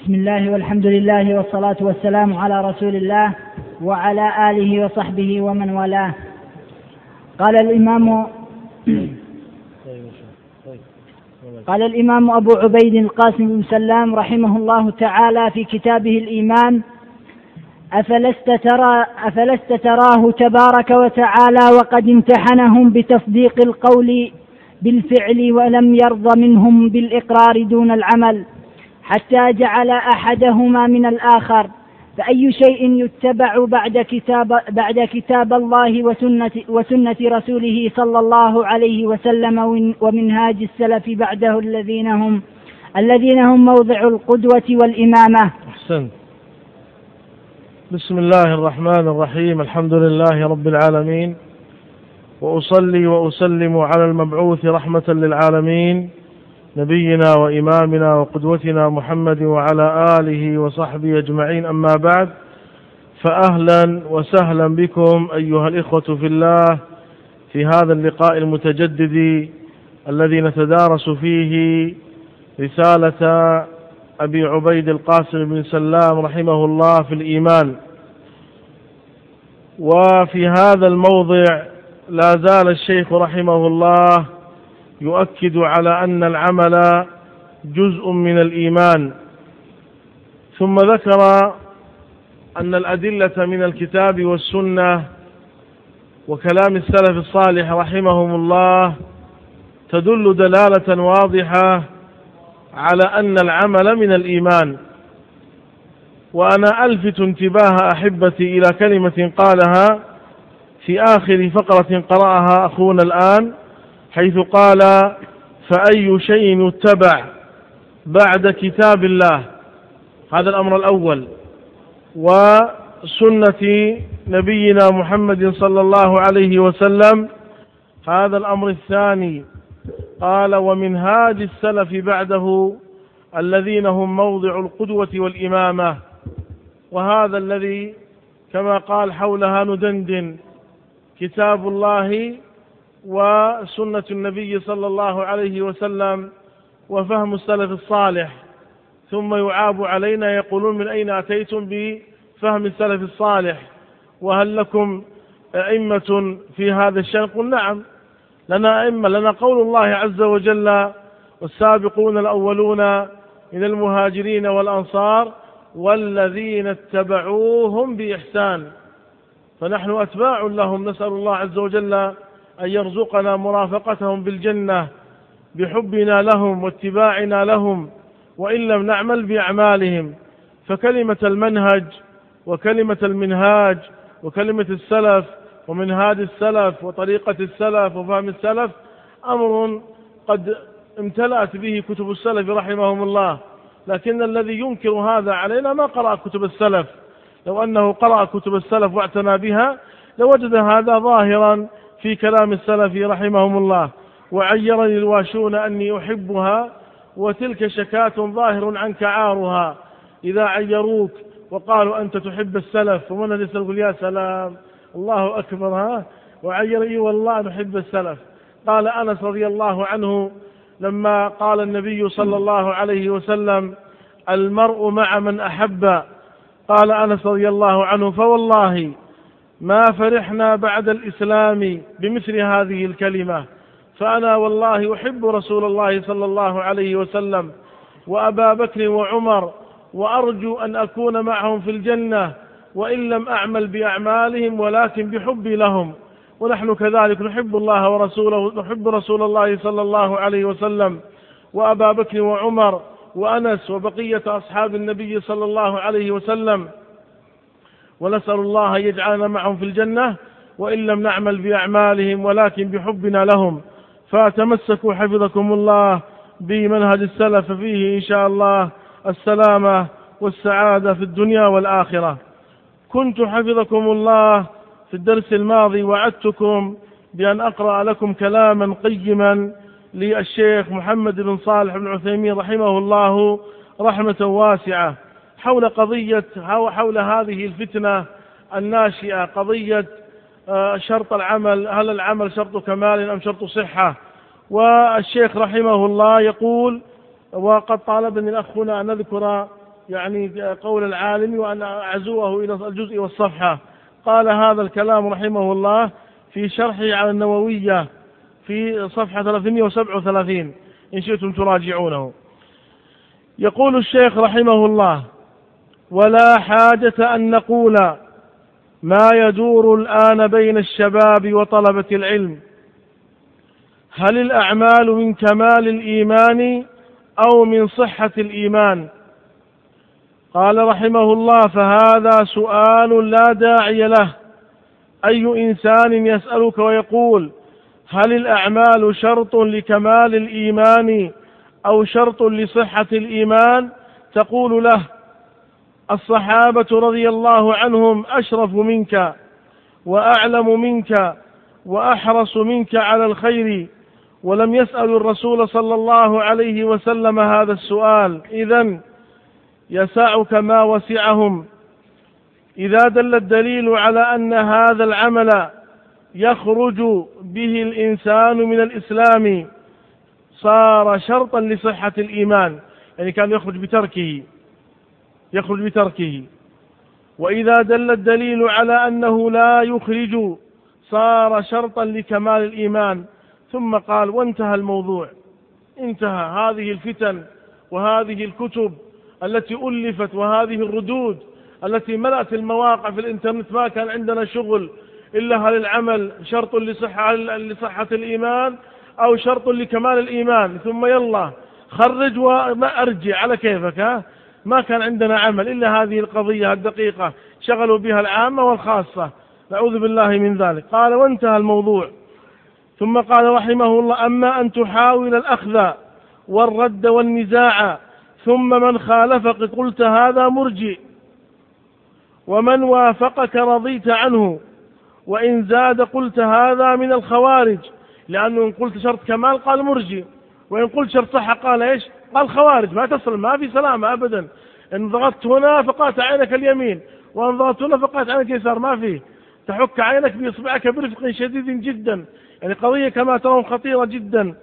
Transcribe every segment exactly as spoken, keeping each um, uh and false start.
بسم الله والحمد لله والصلاة والسلام على رسول الله وعلى آله وصحبه ومن والاه. قال الإمام قال الإمام أبو عبيد القاسم بن سلام رحمه الله تعالى في كتابه الإيمان: أفلست ترى أفلست تراه تبارك وتعالى وقد امتحنهم بتصديق القول بالفعل ولم يرض منهم بالإقرار دون العمل، حتى جعل أحدهما من الآخر، فأي شيء يتبع بعد كتاب, بعد كتاب الله وسنة, وسنة رسوله صلى الله عليه وسلم ومنهاج السلف بعده الذين هم, الذين هم موضع القدوة والإمامة. أحسن. بسم الله الرحمن الرحيم. الحمد لله رب العالمين، وأصلي وأسلم على المبعوث رحمة للعالمين نبينا وإمامنا وقدوتنا محمد وعلى آله وصحبه أجمعين، أما بعد، فأهلا وسهلا بكم أيها الإخوة في الله في هذا اللقاء المتجدد الذي نتدارس فيه رسالة أبي عبيد القاسم بن سلام رحمه الله في الإيمان. وفي هذا الموضع لا زال الشيخ رحمه الله يؤكد على أن العمل جزء من الإيمان، ثم ذكر أن الأدلة من الكتاب والسنة وكلام السلف الصالح رحمهم الله تدل دلالة واضحة على أن العمل من الإيمان. وأنا ألفت انتباه أحبتي إلى كلمة قالها في آخر فقرة قرأها أخونا الآن، حيث قال: فأي شيء يتبع بعد كتاب الله، هذا الأمر الأول، وسنة نبينا محمد صلى الله عليه وسلم، هذا الأمر الثاني. قال: ومنهاج السلف بعده الذين هم موضع القدوة والإمامة، وهذا الذي كما قال حولها ندندن: كتاب الله وسنة النبي صلى الله عليه وسلم وفهم السلف الصالح. ثم يعاب علينا يقولون: من أين أتيتم بفهم السلف الصالح؟ وهل لكم أئمة في هذا الشأن؟ قل: نعم، لنا أئمة، لنا قول الله عز وجل: والسابقون الأولون من المهاجرين والأنصار والذين اتبعوهم بإحسان. فنحن أتباع لهم، نسأل الله عز وجل أن يرزقنا مرافقتهم بالجنة بحبنا لهم واتباعنا لهم، وإن لم نعمل بأعمالهم. فكلمة المنهج وكلمة المنهاج وكلمة السلف ومنهاج السلف وطريقة السلف وفهم السلف أمر قد امتلأت به كتب السلف رحمهم الله، لكن الذي ينكر هذا علينا ما قرأ كتب السلف. لو أنه قرأ كتب السلف واعتنى بها لوجد هذا ظاهرا في كلام السلف رحمهم الله. وعيرني الواشون أني أحبها وتلك شكاة ظاهر عنك عارها. إذا عيروك وقالوا أنت تحب السلف ومن الذي يقول: يا سلام، الله أكبر، ها وعيرني والله نحب السلف. قال أنس رضي الله عنه لما قال النبي صلى الله عليه وسلم: المرء مع من أحب، قال أنس رضي الله عنه: فوالله ما فرحنا بعد الإسلام بمثل هذه الكلمة، فأنا والله أحب رسول الله صلى الله عليه وسلم وأبا بكر وعمر، وأرجو أن أكون معهم في الجنة وإن لم أعمل بأعمالهم ولكن بحبي لهم. ونحن كذلك نحب الله ورسوله، نحب رسول الله صلى الله عليه وسلم وأبا بكر وعمر وأنس وبقية أصحاب النبي صلى الله عليه وسلم، ونسأل الله أن يجعلنا معهم في الجنة وإن لم نعمل بأعمالهم ولكن بحبنا لهم. فتمسكوا حفظكم الله بمنهج السلف، فيه إن شاء الله السلامة والسعادة في الدنيا والآخرة. كنت حفظكم الله في الدرس الماضي وعدتكم بأن أقرأ لكم كلاما قيما للشيخ محمد بن صالح بن عثيمين رحمه الله رحمة واسعة حول قضية حول هذه الفتنة الناشئة، قضية شرط العمل، هل العمل شرط كمال أم شرط صحة؟ والشيخ رحمه الله يقول: وقد طالبني الأخ هنا أن نذكر يعني قول العالم وأن أعزوه إلى الجزء والصفحة. قال هذا الكلام رحمه الله في شرحه على النووية في صفحة ثلاثمائة وسبعة وثلاثين إن شئتم تراجعونه. يقول الشيخ رحمه الله: ولا حاجة أن نقول ما يدور الآن بين الشباب وطلبة العلم، هل الأعمال من كمال الإيمان أو من صحة الإيمان؟ قال رحمه الله: فهذا سؤال لا داعي له. أي إنسان يسألك ويقول هل الأعمال شرط لكمال الإيمان أو شرط لصحة الإيمان، تقول له: الصحابة رضي الله عنهم أشرف منك وأعلم منك وأحرص منك على الخير، ولم يسأل الرسول صلى الله عليه وسلم هذا السؤال، إذن يسعك ما وسعهم. إذا دل الدليل على أن هذا العمل يخرج به الإنسان من الإسلام صار شرطا لصحة الإيمان، يعني كان يخرج بتركه يخرج بتركه وإذا دل الدليل على أنه لا يخرج صار شرطا لكمال الإيمان. ثم قال: وانتهى الموضوع. انتهى. هذه الفتن وهذه الكتب التي ألفت وهذه الردود التي ملأت المواقع في الإنترنت، ما كان عندنا شغل إلا هل العمل شرط لصحة, لصحة الإيمان أو شرط لكمال الإيمان، ثم يلا خرج وما أرجع على كيفك. ها؟ ما كان عندنا عمل إلا هذه القضية الدقيقة شغلوا بها العامة والخاصة، نعوذ بالله من ذلك. قال: وانتهى الموضوع. ثم قال رحمه الله: أما أن تحاول الأخذ والرد والنزاع ثم من خالفك قلت هذا مرجئ، ومن وافقك رضيت عنه، وإن زاد قلت هذا من الخوارج. لأنه إن قلت شرط كمال قال مرجئ، وإن قلت شرط صحة قال إيش؟ قال خوارج. ما تصل، ما في سلامة أبدا. إن ضغطت هنا فقات عينك اليمين، وإن ضغطت هنا فقات عينك اليسار، ما فيه. تحك عينك بإصبعك برفق شديد جدا، يعني قضية كما ترون خطيرة جدا.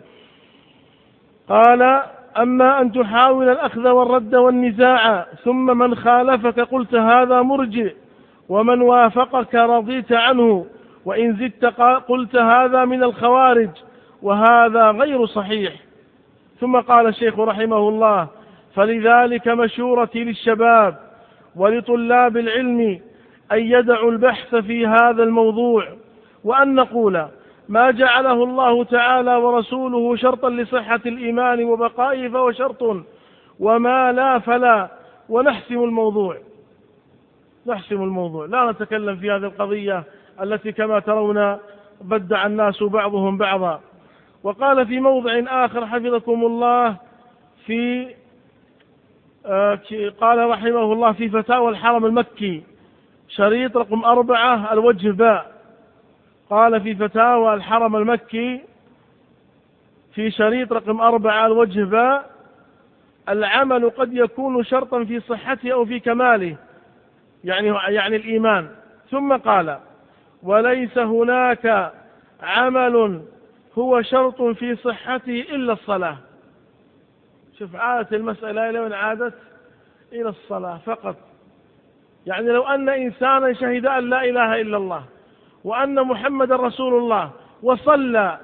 قال: أما أن تحاول الأخذ والرد والنزاع ثم من خالفك قلت هذا مرجئ، ومن وافقك رضيت عنه، وإن زدت قلت هذا من الخوارج، وهذا غير صحيح. ثم قال الشيخ رحمه الله: فلذلك مشورتي للشباب ولطلاب العلم أن يدعوا البحث في هذا الموضوع، وأن نقول ما جعله الله تعالى ورسوله شرطا لصحة الإيمان وبقائه فهو شرط، وما لا فلا، ونحسم الموضوع. نحسم الموضوع، لا نتكلم في هذه القضية التي كما ترون بدع الناس بعضهم بعضا. وقال في موضع آخر حفظكم الله في آه قال رحمه الله في فتاوى الحرم المكي شريط رقم أربعة الوجه باء، قال في فتاوى الحرم المكي في شريط رقم أربعة الوجه باء: العمل قد يكون شرطا في صحته أو في كماله، يعني يعني الإيمان. ثم قال: وليس هناك عمل هو شرط في صحته إلا الصلاة. شوف عادت المسألة إلى من عادت إلى الصلاة فقط. يعني لو أن إنسانا شهد أن لا إله إلا الله وأن محمد رسول الله وصلى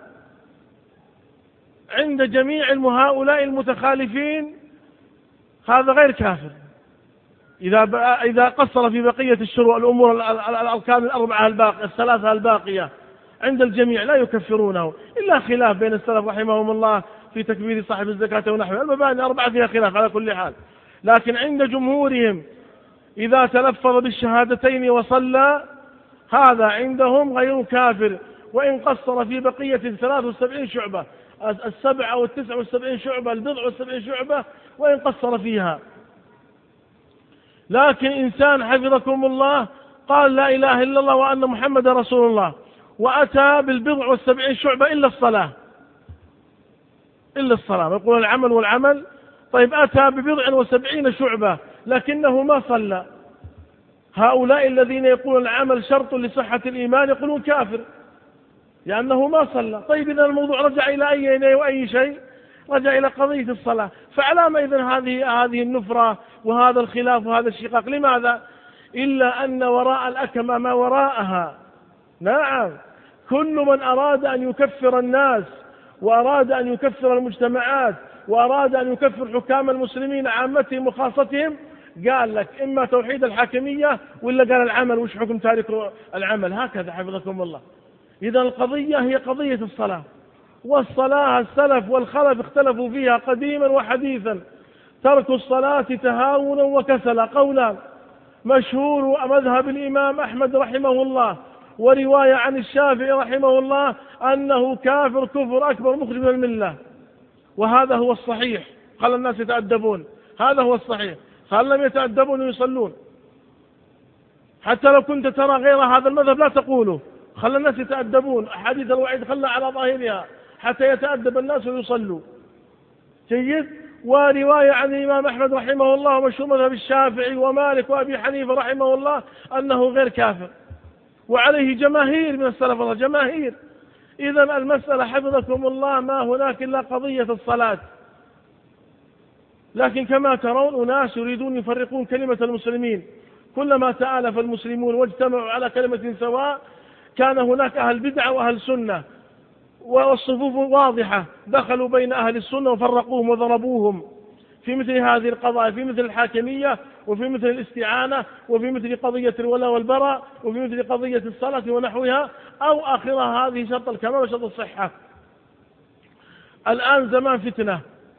عند جميع هؤلاء المتخالفين، هذا غير كافر. إذا إذا قصر في بقية الشروع الأمور الأركان الأربعة الباقية الثلاثة الباقية عند الجميع لا يكفرونه، إلا خلاف بين السلف رحمهم الله في تكبير صاحب الزكاة ونحوها. المباني الأربعة فيها خلاف على كل حال، لكن عند جمهورهم إذا تلفظ بالشهادتين وصلى هذا عندهم غير كافر، وإن قصر في بقية الثلاث والسبعين شعبة، السبع أو التسع والسبعين شعبة، البضع والسبعين شعبة، وإن قصر فيها. لكن إنسان حفظكم الله قال لا إله إلا الله وأن محمد رسول الله وأتى بالبضع والسبعين شعبة إلا الصلاة إلا الصلاة يقول العمل والعمل. طيب أتى ببضع وسبعين شعبة لكنه ما صلى، هؤلاء الذين يقولون العمل شرط لصحة الإيمان يقولون كافر لأنه ما صلى. طيب إذا الموضوع رجع إلى أي وأي شيء؟ رجع إلى قضية الصلاة. فعلام إذن هذه هذه النفرة وهذا الخلاف وهذا الشقاق؟ لماذا؟ إلا أن وراء الأكمة ما وراءها. نعم، كل من أراد أن يكفر الناس وأراد أن يكفر المجتمعات وأراد أن يكفر حكام المسلمين عامتهم وخاصتهم قال لك إما توحيد الحاكمية ولا قال العمل، وش حكم تارك العمل؟ هكذا حفظكم الله. إذا القضية هي قضية الصلاة، والصلاة السلف والخلف اختلفوا فيها قديما وحديثا. ترك الصلاة تهاونا وكسلا قولا مشهور مذهب الإمام أحمد رحمه الله، ورواية عن الشافعي رحمه الله أنه كافر كفر أكبر مخرج من الملة، وهذا هو الصحيح. خلى الناس يتأدبون، هذا هو الصحيح. خلى لم يتأدبون ويصلون، حتى لو كنت ترى غير هذا المذهب لا تقوله. خلى الناس يتأدبون، أحاديث الوعيد خلى على ظاهرها حتى يتأدب الناس ويصلوا. جيد. ورواية عن الإمام أحمد رحمه الله ومشهور مذهب الشافعي ومالك وأبي حنيفة رحمه الله أنه غير كافر، وعليه جماهير من السلف الله، جماهير. إذا المسألة حفظكم الله ما هناك إلا قضية الصلاة. لكن كما ترون أناس يريدون يفرقون كلمة المسلمين. كلما تآلف المسلمون واجتمعوا على كلمة سواء كان هناك أهل بدعة وأهل سنة، والصفوف واضحة، دخلوا بين أهل السنة وفرقوهم وضربوهم في مثل هذه القضايا، في مثل الحاكمية وفي مثل الاستعانة وفي مثل قضية الولاء والبراء وفي مثل قضية الصلاة ونحوها، أو آخرها هذه شرط الكمال وشرط الصحة. الآن زمان فتنة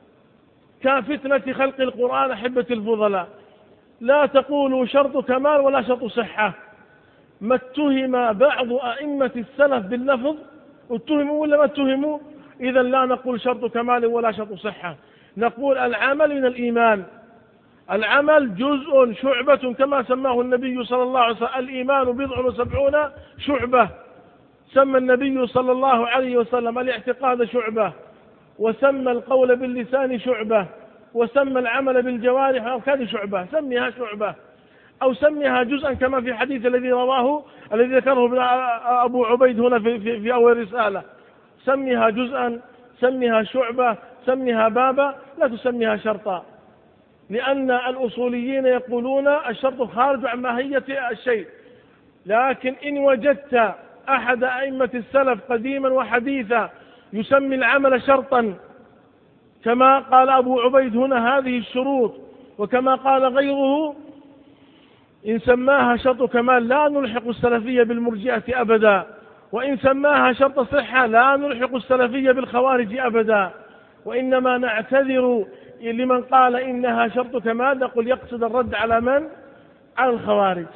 كفتنة خلق القرآن أحبة الفضلاء، لا تقولوا شرط كمال ولا شرط صحة. ما اتهم بعض أئمة السلف باللفظ اتهموا ولا ما اتهموا؟ إذا لا نقول شرط كمال ولا شرط صحة، نقول العمل من الإيمان. العمل جزء شعبة كما سماه النبي صلى الله عليه وسلم، الإيمان بضع وسبعون شعبة. سمى النبي صلى الله عليه وسلم الاعتقاد شعبة، وسمى القول باللسان شعبة، وسمى العمل بالجوارح أركان شعبة. سميها شعبة أو سميها جزءا كما في حديث الذي رواه الذي ذكره أبو عبيد هنا في, في, في أول رسالة. سميها جزءا، سميها شعبة، سميها بابا، لا تسميها شرطا، لأن الأصوليين يقولون الشرط خارج عن ماهية الشيء. لكن إن وجدت أحد أئمة السلف قديما وحديثا يسمي العمل شرطا كما قال أبو عبيد هنا هذه الشروط، وكما قال غيره، إن سماها شرط كمال لا نلحق السلفية بالمرجئة أبدا، وإن سماها شرط صحة لا نلحق السلفية بالخوارج أبدا. وإنما نعتذر لمن قال إنها شرط كمال، نقول يقصد الرد على من؟ على الخوارج.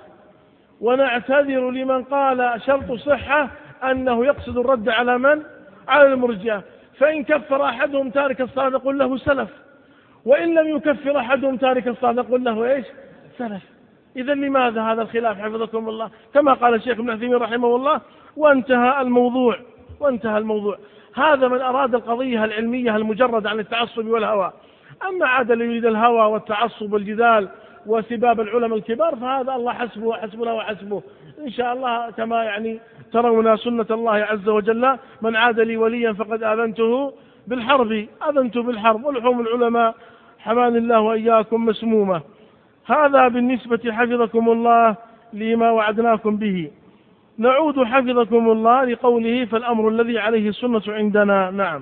ونعتذر لمن قال شرط صحة أنه يقصد الرد على من؟ على المرجئة. فإن كفر أحدهم تارك الصلاة نقول له سلف، وإن لم يكفر أحدهم تارك الصلاة نقول له إيش؟ سلف. إذا لماذا هذا الخلاف حفظكم الله؟ كما قال الشيخ ابن عثيمين رحمه الله، وانتهى الموضوع وانتهى الموضوع. هذا من أراد القضية العلمية المجرد عن التعصب والهوى. أما عاد اللي يريد الهوى والتعصب والجدال وسباب العلماء الكبار فهذا الله حسبه وحسبنا وحسبه إن شاء الله. كما يعني ترون سنة الله عز وجل، من عاد لي وليا فقد آذنته بالحرب، آذنت بالحرب، ولحوم العلماء حمان الله وإياكم مسمومة. هذا بالنسبة حفظكم الله لما وعدناكم به. نعود حفظكم الله لقوله فالأمر الذي عليه السنة عندنا. نعم.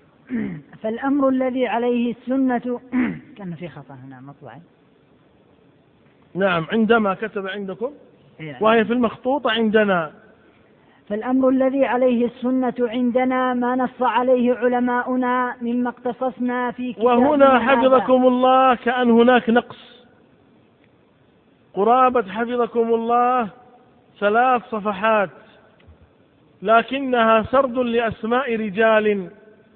فالأمر الذي عليه السنة كان في خطأ هنا مطبعي. نعم، عندما كتب عندكم وهي في المخطوطة عندنا. فالأمر الذي عليه السنة عندنا ما نص عليه علماؤنا مما اقتصصنا في كتاب. وهنا حفظكم الله كأن هناك نقص قرابة حفظكم الله ثلاث صفحات، لكنها سرد لأسماء رجال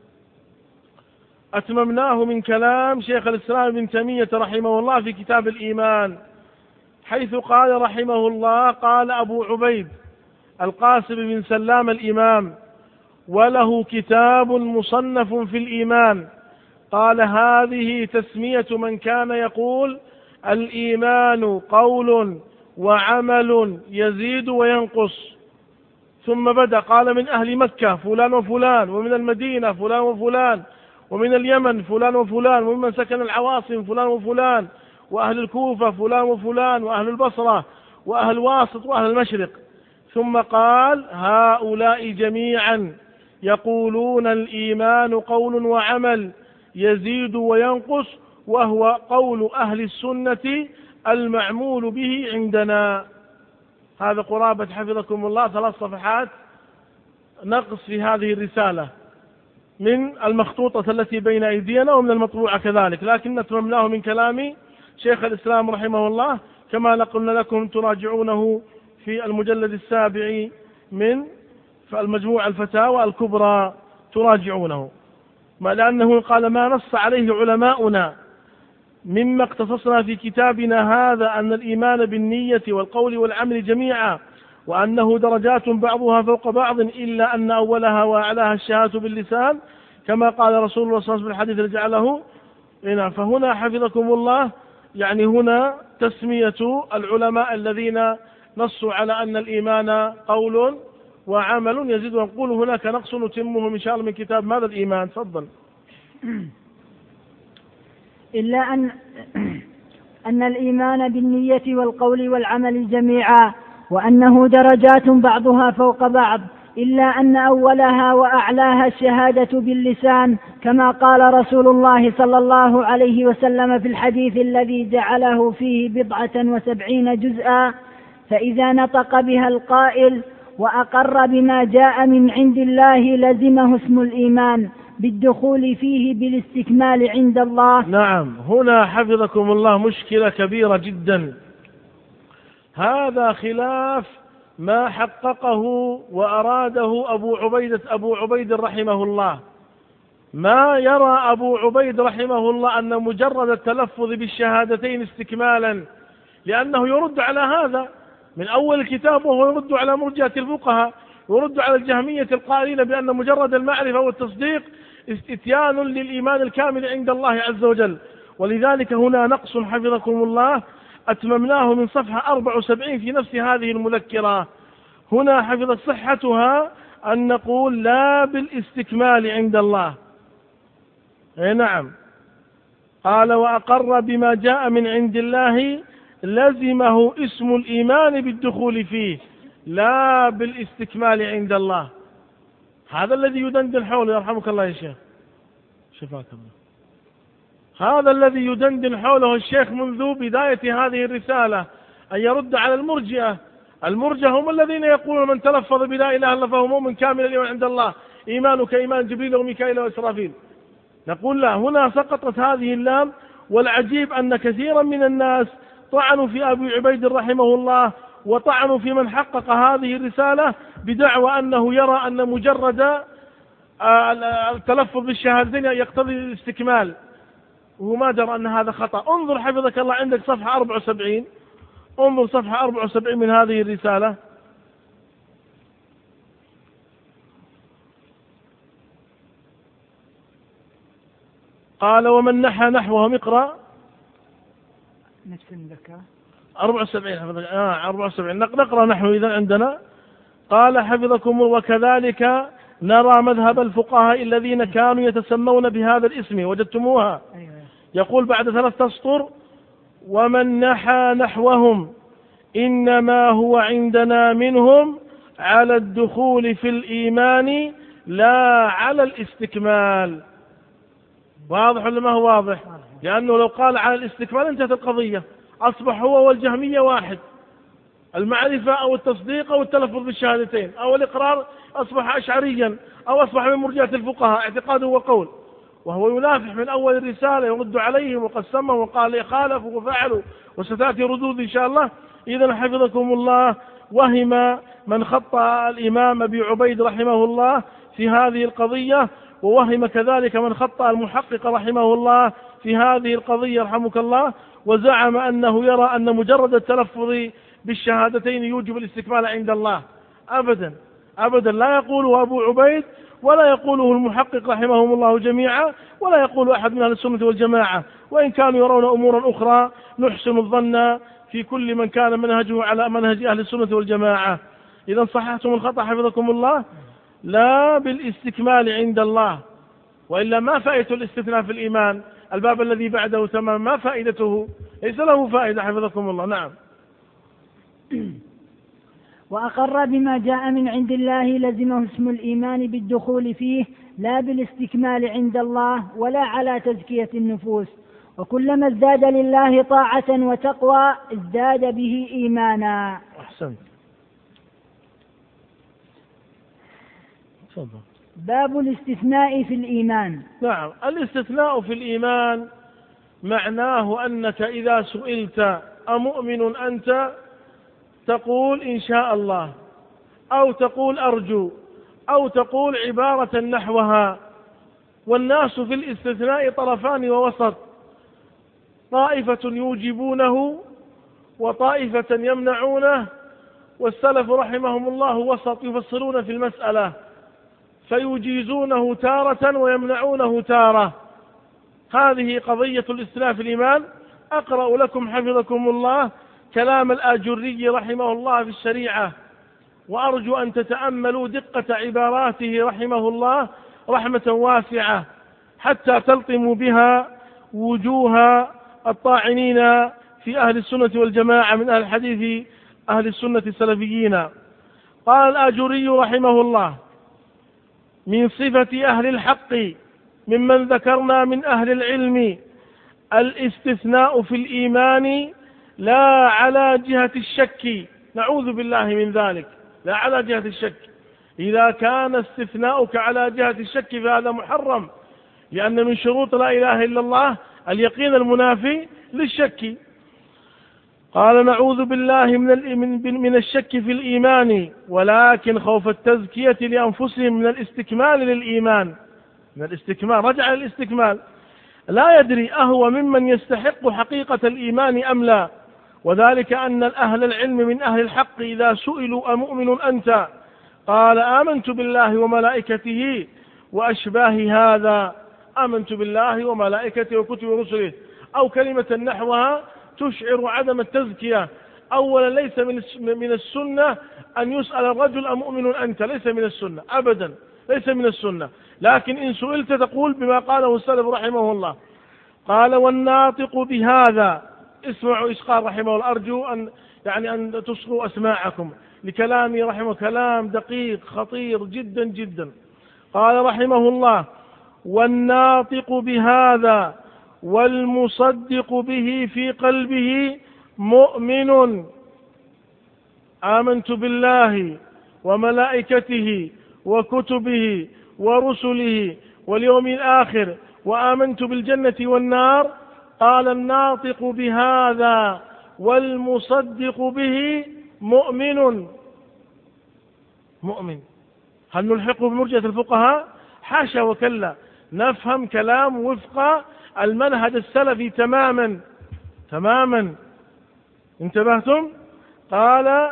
أتممناه من كلام شيخ الإسلام ابن تيمية رحمه الله في كتاب الإيمان، حيث قال رحمه الله: قال أبو عبيد القاسم بن سلام الإمام وله كتاب مصنف في الإيمان، قال: هذه تسمية من كان يقول الإيمان قول وعمل يزيد وينقص. ثم بدأ قال: من أهل مكة فلان وفلان، ومن المدينة فلان وفلان، ومن اليمن فلان وفلان، وممن سكن العواصم فلان وفلان، وأهل الكوفة فلان وفلان، وأهل البصرة، وأهل واسط، وأهل المشرق. ثم قال هؤلاء جميعا يقولون الإيمان قول وعمل يزيد وينقص، وهو قول أهل السنة المعمول به عندنا. هذا قرابة حفظكم الله ثلاث صفحات نقص في هذه الرسالة من المخطوطة التي بين أيدينا ومن المطبوعة كذلك، لكن نتممناه من كلام شيخ الإسلام رحمه الله كما نقلنا لكم تراجعونه في المجلد السابع من المجموعة الفتاوى الكبرى، تراجعونه، ما لأنه قال ما نص عليه علماؤنا مما اقتصصنا في كتابنا هذا أن الإيمان بالنية والقول والعمل جميعا، وأنه درجات بعضها فوق بعض، إلا أن أولها وأعلاها الشهادة باللسان كما قال رسول الله صلى الله عليه وسلم في الحديث الذي جعله. فهنا حفظكم الله يعني هنا تسمية العلماء الذين نصوا على أن الإيمان قول وعمل يزيد ونقول هناك نقص نتمه إن شاء الله من كتاب ماذا الإيمان. تفضل. إلا أن أن الإيمان بالنية والقول والعمل جميعا، وأنه درجات بعضها فوق بعض، إلا أن أولها وأعلاها الشهادة باللسان كما قال رسول الله صلى الله عليه وسلم في الحديث الذي جعله فيه بضعة وسبعين جزءا: فإذا نطق بها القائل وأقر بما جاء من عند الله لزمه اسم الإيمان بالدخول فيه بالاستكمال عند الله. نعم، هنا حفظكم الله مشكلة كبيرة جدا. هذا خلاف ما حققه وأراده أبو عبيدة أبو عبيد رحمه الله. ما يرى أبو عبيد رحمه الله أن مجرد التلفظ بالشهادتين استكمالا، لأنه يرد على هذا من أول الكتاب، وهو يرد على مرجئة الفقهاء، يرد على الجهمية القائلين بأن مجرد المعرفة والتصديق استتيان للإيمان الكامل عند الله عز وجل. ولذلك هنا نقص حفظكم الله أتممناه من صفحة أربعة وسبعين في نفس هذه المذكرة. هنا حفظ صحتها أن نقول لا بالاستكمال عند الله. أي نعم، قال وأقر بما جاء من عند الله لزمه اسم الإيمان بالدخول فيه لا بالاستكمال عند الله. هذا الذي يدندن حوله، يرحمك الله يا شيخ، شفاك الله، هذا الذي يدندن حوله الشيخ منذ بداية هذه الرسالة، أن يرد على المرجئة. المرجئة هم الذين يقولون من تلفظ بلا إله إلا الله فهو مؤمن كامل الإيمان عند الله، إيمانك إيمان جبريل وميكائيل وإسرافيل. نقول لا، هنا سقطت هذه اللام. والعجيب أن كثيرا من الناس طعنوا في أبي عبيد رحمه الله، وطعنوا في من حقق هذه الرسالة بدعوى أنه يرى أن مجرد التلفظ بالشهادتين يقتضي الاستكمال، وهو ما درى أن هذا خطأ. انظر حفظك الله عندك صفحة أربعة وسبعين، انظر صفحة أربعة وسبعين من هذه الرسالة. قال ومن نحى نحوهم، اقرأ نفس المذكرة أربعة وسبعين. آه أربعة وسبعين نقرأ نحو إذا عندنا. قال حفظكم وكذلك نرى مذهب الفقهاء الذين كانوا يتسمون بهذا الاسم، وجدتموها. يقول بعد ثلاث أسطر ومن نحى نحوهم إنما هو عندنا منهم على الدخول في الإيمان لا على الاستكمال. واضح ولا ما هو واضح؟ لأنه لو قال على الاستكمال انتهت القضية، أصبح هو والجهمية واحد، المعرفة أو التصديق أو التلفظ بالشهادتين أو الإقرار أصبح أشعريا أو أصبح من مرجئة الفقهاء اعتقاد وقول، وهو ينافح من أول الرسالة يرد عليهم وقسمهم وقال خالفوا وفعلوا، وستأتي ردود إن شاء الله. إذن حفظكم الله وهم من خط الإمام أبي عبيد رحمه الله في هذه القضية، ووهم كذلك من خط المحقق رحمه الله في هذه القضية رحمك الله، وزعم أنه يرى أن مجرد التلفظ بالشهادتين يوجب الاستكمال عند الله. أبدا أبدا، لا يقوله أبو عبيد ولا يقوله المحقق رحمهم الله جميعا، ولا يقول أحد من أهل السنة والجماعة، وإن كانوا يرون أمورا أخرى نحسن الظن في كل من كان منهجه على منهج أهل السنة والجماعة. إذا صححتم الخطأ حفظكم الله، لا بالاستكمال عند الله. وإلا ما فائدة الاستثناء في الإيمان؟ الباب الذي بعده تمام، ما فائدته؟ ليس له فائدة حفظكم الله. نعم. وأقر بما جاء من عند الله لزمه اسم الإيمان بالدخول فيه لا بالاستكمال عند الله ولا على تزكية النفوس، وكلما ازداد لله طاعة وتقوى ازداد به إيمانا. أحسنت. تفضل. باب الاستثناء في الإيمان. نعم، الاستثناء في الإيمان معناه أنك إذا سئلت أمؤمن أنت تقول إن شاء الله، أو تقول أرجو، أو تقول عبارة نحوها. والناس في الاستثناء طرفان ووسط، طائفة يوجبونه وطائفة يمنعونه، والسلف رحمهم الله وسط يفصلون في المسألة فيجيزونه تارة ويمنعونه تارة. هذه قضية الاستثناء في الإيمان. أقرأ لكم حفظكم الله كلام الآجري رحمه الله في الشريعة، وأرجو أن تتأملوا دقة عباراته رحمه الله رحمة واسعة حتى تلطموا بها وجوه الطاعنين في أهل السنة والجماعة من أهل الحديث أهل السنة السلفيين. قال الآجري رحمه الله: من صفة أهل الحق ممن ذكرنا من أهل العلم الاستثناء في الإيمان لا على جهة الشك، نعوذ بالله من ذلك، لا على جهة الشك. إذا كان استثناؤك على جهة الشك فهذا محرم، لأن من شروط لا إله إلا الله اليقين المنافي للشك. قال: نعوذ بالله من من الشك في الإيمان، ولكن خوف التزكية لأنفسهم من الاستكمال للإيمان، من الاستكمال، رجع للاستكمال، لا يدري أهو ممن يستحق حقيقة الإيمان أم لا. وذلك أن أهل العلم من أهل الحق إذا سئلوا أمؤمن أنت قال: آمنت بالله وملائكته وأشباه هذا، آمنت بالله وملائكته وكتبه ورسله، أو كلمة نحوها تشعر عدم التزكية. أولا ليس من السنة أن يسأل الرجل أمؤمن أنت، ليس من السنة أبدا، ليس من السنة. لكن إن سئلت تقول بما قاله السلف رحمه الله. قال: والناطق بهذا، اسمعوا إيش قال رحمه الله، أرجو أن يعني أن تصغوا أسماعكم لكلامي رحمه، كلام دقيق خطير جدا جدا. قال رحمه الله: والناطق بهذا والمصدق به في قلبه مؤمن، آمنت بالله وملائكته وكتبه ورسله واليوم الآخر وآمنت بالجنة والنار. قال: الناطق بهذا والمصدق به مؤمن. مؤمن هل نلحقه بمرجئة الفقهاء؟ حاشا وكلا، نفهم كلام وفق المنهج السلفي تماما تماما. انتبهتم؟ قال: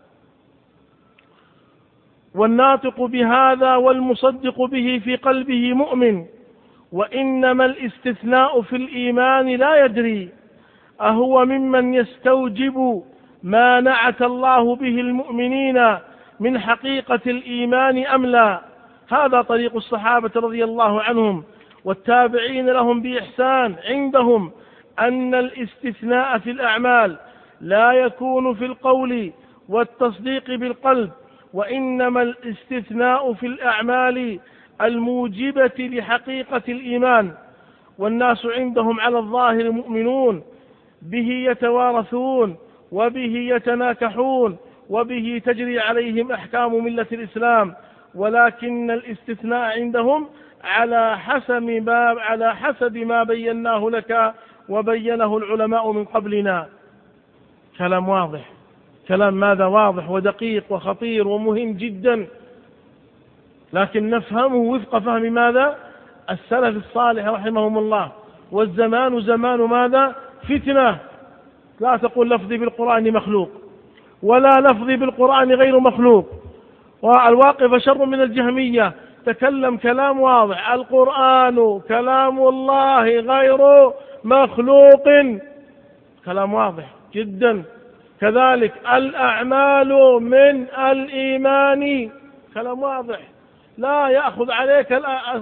والناطق بهذا والمصدق به في قلبه مؤمن. وإنما الاستثناء في الإيمان لا يدري أهو ممن يستوجب ما نعت الله به المؤمنين من حقيقة الإيمان أم لا. هذا طريق الصحابة رضي الله عنهم والتابعين لهم بإحسان. عندهم أن الاستثناء في الأعمال لا يكون في القول والتصديق بالقلب، وإنما الاستثناء في الأعمال الموجبة لحقيقة الإيمان. والناس عندهم على الظاهر مؤمنون، به يتوارثون وبه يتناكحون وبه تجري عليهم أحكام ملة الإسلام، ولكن الاستثناء عندهم على حسب ما على حسب ما بيناه لك وبينه العلماء من قبلنا. كلام واضح، كلام ماذا واضح ودقيق وخطير ومهم جدا، لكن نفهمه وفق فهم ماذا؟ السلف الصالح رحمهم الله. والزمان زمان ماذا؟ فتنة. لا تقول لفظي بالقرآن مخلوق، ولا لفظي بالقرآن غير مخلوق. والواقف شر من الجهمية، تكلم كلام واضح، القرآن كلام الله غير مخلوق، كلام واضح جدا. كذلك الأعمال من الإيمان، كلام واضح. لا يأخذ عليك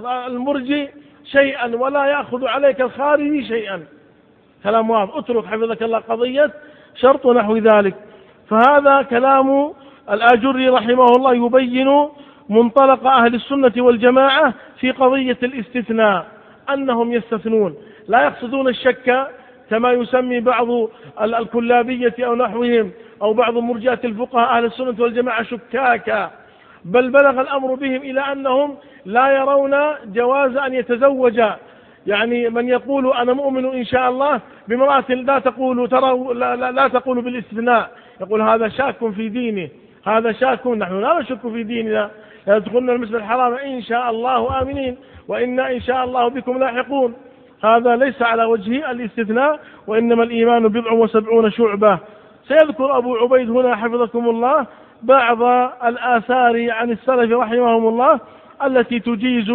المرجي شيئا ولا يأخذ عليك الخارجي شيئا. كلام واضح. اترك حفظك الله قضية شرط ونحو ذلك. فهذا كلام الآجري رحمه الله يبين منطلق أهل السنة والجماعة في قضية الاستثناء، أنهم يستثنون، لا يقصدون الشك كما يسمي بعض الكلابية أو نحوهم أو بعض مرجئة الفقهاء أهل السنة والجماعة شكاكا، بل بلغ الأمر بهم إلى أنهم لا يرون جواز أن يتزوج يعني من يقول أنا مؤمن إن شاء الله بامرأة لا تقول ترى لا, لا, لا تقول بالاستثناء، يقول هذا شاك في دينه، هذا شاك، نحن لا نشك في ديننا، يدخلنا المسجد الحرام إن شاء الله آمنين وإنا إن شاء الله بكم لاحقون. هذا ليس على وجه الاستثناء، وإنما الإيمان بضع وسبعون شعبة. سيذكر أبو عبيد هنا حفظكم الله بعض الآثار عن السلف رحمهم الله التي تجيز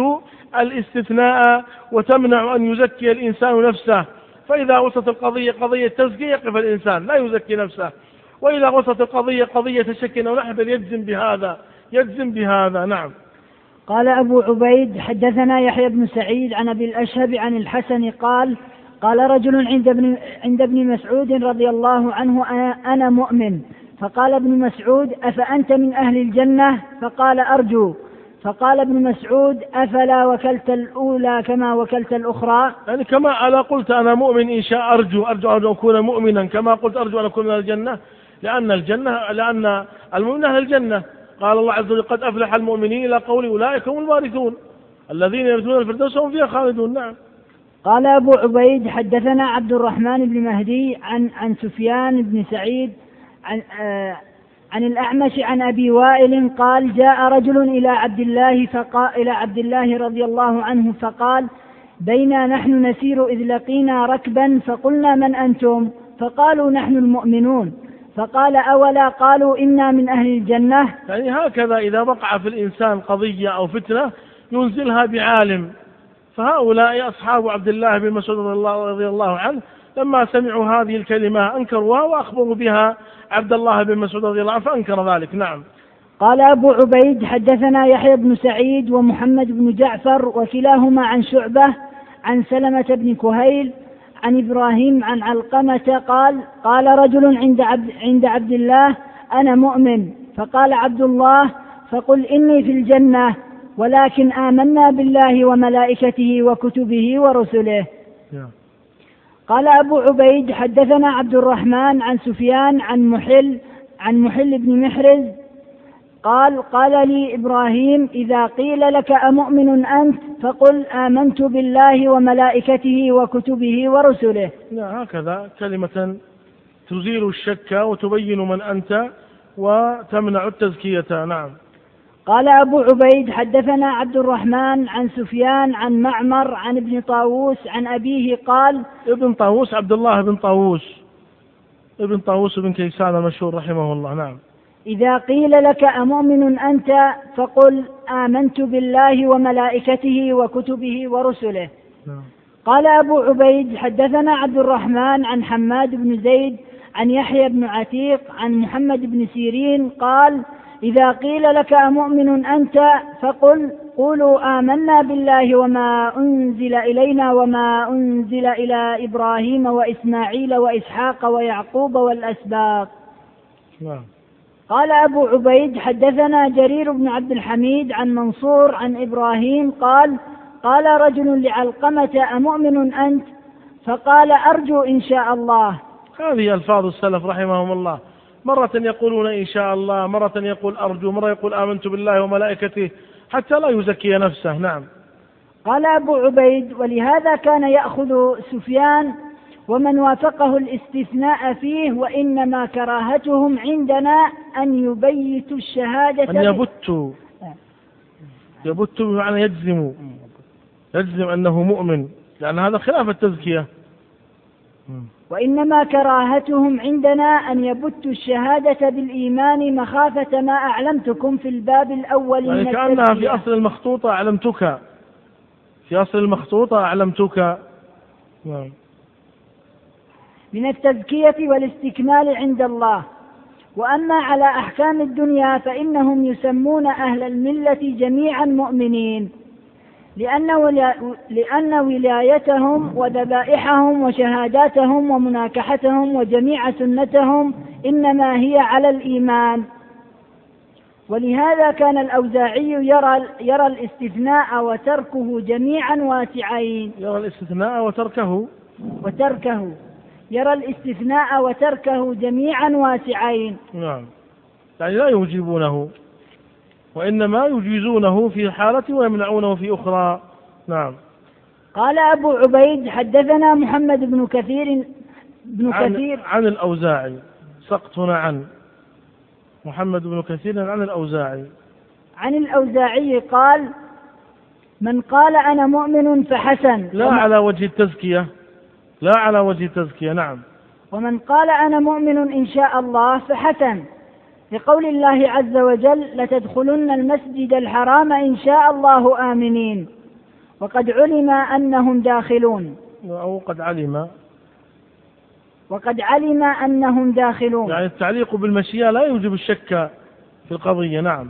الاستثناء وتمنع أن يزكي الإنسان نفسه. فإذا وصلت القضية قضية تزكية يقف الإنسان لا يزكي نفسه، وإذا وصلت القضية قضية شك أو نحو يجزم بهذا يجزم بهذا. نعم. قال أبو عبيد حدثنا يحيى بن سعيد عن أبي الأشهب عن الحسن قال قال رجل عند ابن, عند ابن مسعود رضي الله عنه أنا, أنا مؤمن، فقال ابن مسعود أفأنت من أهل الجنة؟ فقال أرجو. فقال ابن مسعود أفلا وكلت الأولى كما وكلت الأخرى؟ يعني كما ألا قلت أنا مؤمن إن شاء أرجو أرجو أن أكون مؤمنا كما قلت أرجو أن أكون من الجنة، لأن الجنة لأن المؤمن أهل الجنة. قال الله عز وجل قد أفلح المؤمنين إلى قول أولئك هم الوارثون الذين يرثون الفردوس وهم فيها خالدون. نعم. قال أبو عبيد حدثنا عبد الرحمن بن مهدي عن عن سفيان بن سعيد عن آه عن الأعمش عن أبي وائل قال جاء رجل إلى عبد الله فقال إلى عبد الله رضي الله عنه فقال بينا نحن نسير إذ لقينا ركبا فقلنا من أنتم؟ فقالوا نحن المؤمنون. فقال أولا قالوا إنا من أهل الجنة؟ يعني هكذا إذا وقع في الإنسان قضية أو فتنة ينزلها بعالم. فهؤلاء أصحاب عبد الله بن مسعود رضي الله عنه لما سمعوا هذه الكلمة أنكروها وأخبروا بها عبد الله بن مسعود رضي الله عنه فأنكر ذلك. نعم. قال أبو عبيد حدثنا يحيى بن سعيد ومحمد بن جعفر وكلاهما عن شعبة عن سلمة بن كهيل عن إبراهيم عن علقمة قال قال رجل عند عبد, عند عبد الله أنا مؤمن. فقال عبد الله فقل إني في الجنة ولكن آمنا بالله وملائكته وكتبه ورسله. قال أبو عبيد حدثنا عبد الرحمن عن سفيان عن محل عن محل بن محرز قال قال لي إبراهيم إذا قيل لك أمؤمن أنت فقل آمنت بالله وملائكته وكتبه ورسله. هكذا كلمة تزيل الشك وتبين من أنت وتمنع التزكية. نعم. قال أبو عبيد حدثنا عبد الرحمن عن سفيان عن معمر عن ابن طاووس عن أبيه قال ابن طاووس عبد الله بن طاووس ابن طاووس بن كيسان المشهور رحمه الله. نعم. إذا قيل لك أمؤمن أنت فقل آمنت بالله وملائكته وكتبه ورسله. نعم. قال أبو عبيد حدثنا عبد الرحمن عن حماد بن زيد عن يحيى بن عتيق عن محمد بن سيرين قال إذا قيل لك أمؤمن أنت فقل قولوا آمنا بالله وما أنزل إلينا وما أنزل إلى إبراهيم وإسماعيل وإسحاق ويعقوب والأسباط. نعم. قال أبو عبيد حدثنا جرير بن عبد الحميد عن منصور عن إبراهيم قال قال رجل لعلقمة أمؤمن أنت؟ فقال أرجو إن شاء الله. هذه ألفاظ السلف رحمهم الله، مرة يقولون إن شاء الله، مرة يقول أرجو، مرة يقول آمنت بالله وملائكته، حتى لا يزكي نفسه. نعم. قال أبو عبيد ولهذا كان يأخذ سفيان ومن وافقه الاستثناء فيه وإنما كراهتهم عندنا أن يبيتوا الشهادة أن يبتوا يبتوا بمعنى يجزموا يجزم أنه مؤمن، لأن هذا خلاف التزكية. وإنما كراهتهم عندنا أن يبتوا الشهادة بالإيمان مخافة ما أعلمتكم في الباب الأول يعني من كأنها في أصل المخطوطة أعلمتك في أصل المخطوطة أعلمتك من التزكية والاستكمال عند الله. وأما على أحكام الدنيا فإنهم يسمون أهل الملة جميعا مؤمنين، لأن, ولا لأن ولايتهم وذبائحهم وشهاداتهم ومناكحتهم وجميع سنتهم إنما هي على الإيمان. ولهذا كان الأوزاعي يرى, يرى الاستثناء وتركه جميعا واسعين. يرى الاستثناء وتركه وتركه يرى الاستثناء وتركه جميعا واسعين. نعم، يعني لا يوجبونه، وإنما يجيزونه في حالة ويمنعونه في أخرى. نعم. قال أبو عبيد حدثنا محمد بن كثير بن عن كثير عن الأوزاعي، سقط هنا عن محمد بن كثير عن الأوزاعي عن الأوزاعي قال: من قال أنا مؤمن فحسن. لا على وجه التزكية، لا على وجه التزكية. نعم. ومن قال أنا مؤمن إن شاء الله فحسن، لقول الله عز وجل: لتدخلن المسجد الحرام إن شاء الله آمنين، وقد علم أنهم داخلون. أو قد علم وقد علم أنهم داخلون. يعني التعليق بالمشيئة لا يوجب الشك في القضية. نعم.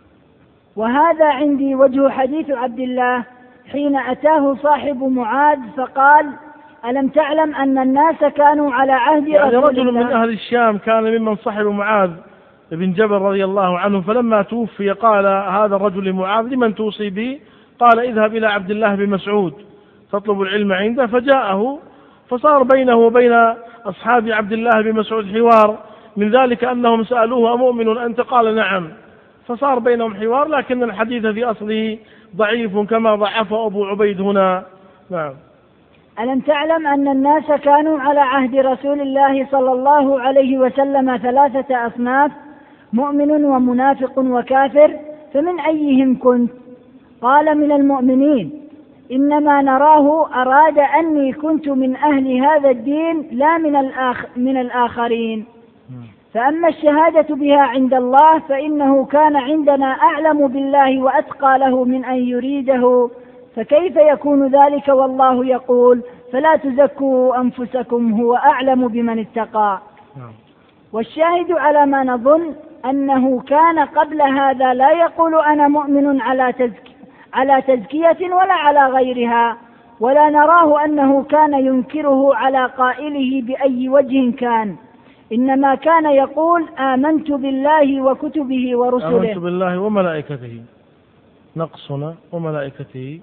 وهذا عندي وجه حديث عبد الله حين أتاه صاحب معاذ فقال: ألم تعلم أن الناس كانوا على عهد يعني رسول رجل الله؟ من أهل الشام كان ممن صحب معاذ بن جبل رضي الله عنه، فلما توفي قال هذا الرجل لمعاذ: لمن توصي به؟ قال: اذهب إلى عبد الله بن مسعود تطلب العلم عنده. فجاءه، فصار بينه وبين أصحاب عبد الله بن مسعود حوار، من ذلك أنهم سألوه: أمؤمن أنت؟ قال: نعم. فصار بينهم حوار، لكن الحديث في أصله ضعيف كما ضعفه أبو عبيد هنا. نعم. ألم تعلم أن الناس كانوا على عهد رسول الله صلى الله عليه وسلم ثلاثة أصناف: مؤمن ومنافق وكافر، فمن أيهم كنت؟ قال: من المؤمنين، إنما نراه أراد أني كنت من أهل هذا الدين لا من, الآخ من الآخرين. فأما الشهادة بها عند الله فإنه كان عندنا أعلم بالله وأتقى له من أن يريده، فكيف يكون ذلك والله يقول: فلا تزكوا أنفسكم هو أعلم بمن اتقى. والشاهد على ما نظن أنه كان قبل هذا لا يقول أنا مؤمن على تزكية على تزكية ولا على غيرها، ولا نراه أنه كان ينكره على قائله بأي وجه كان، إنما كان يقول: آمنت بالله وكتبه ورسله. آمنت بالله وملائكته، نقصنا وملائكته.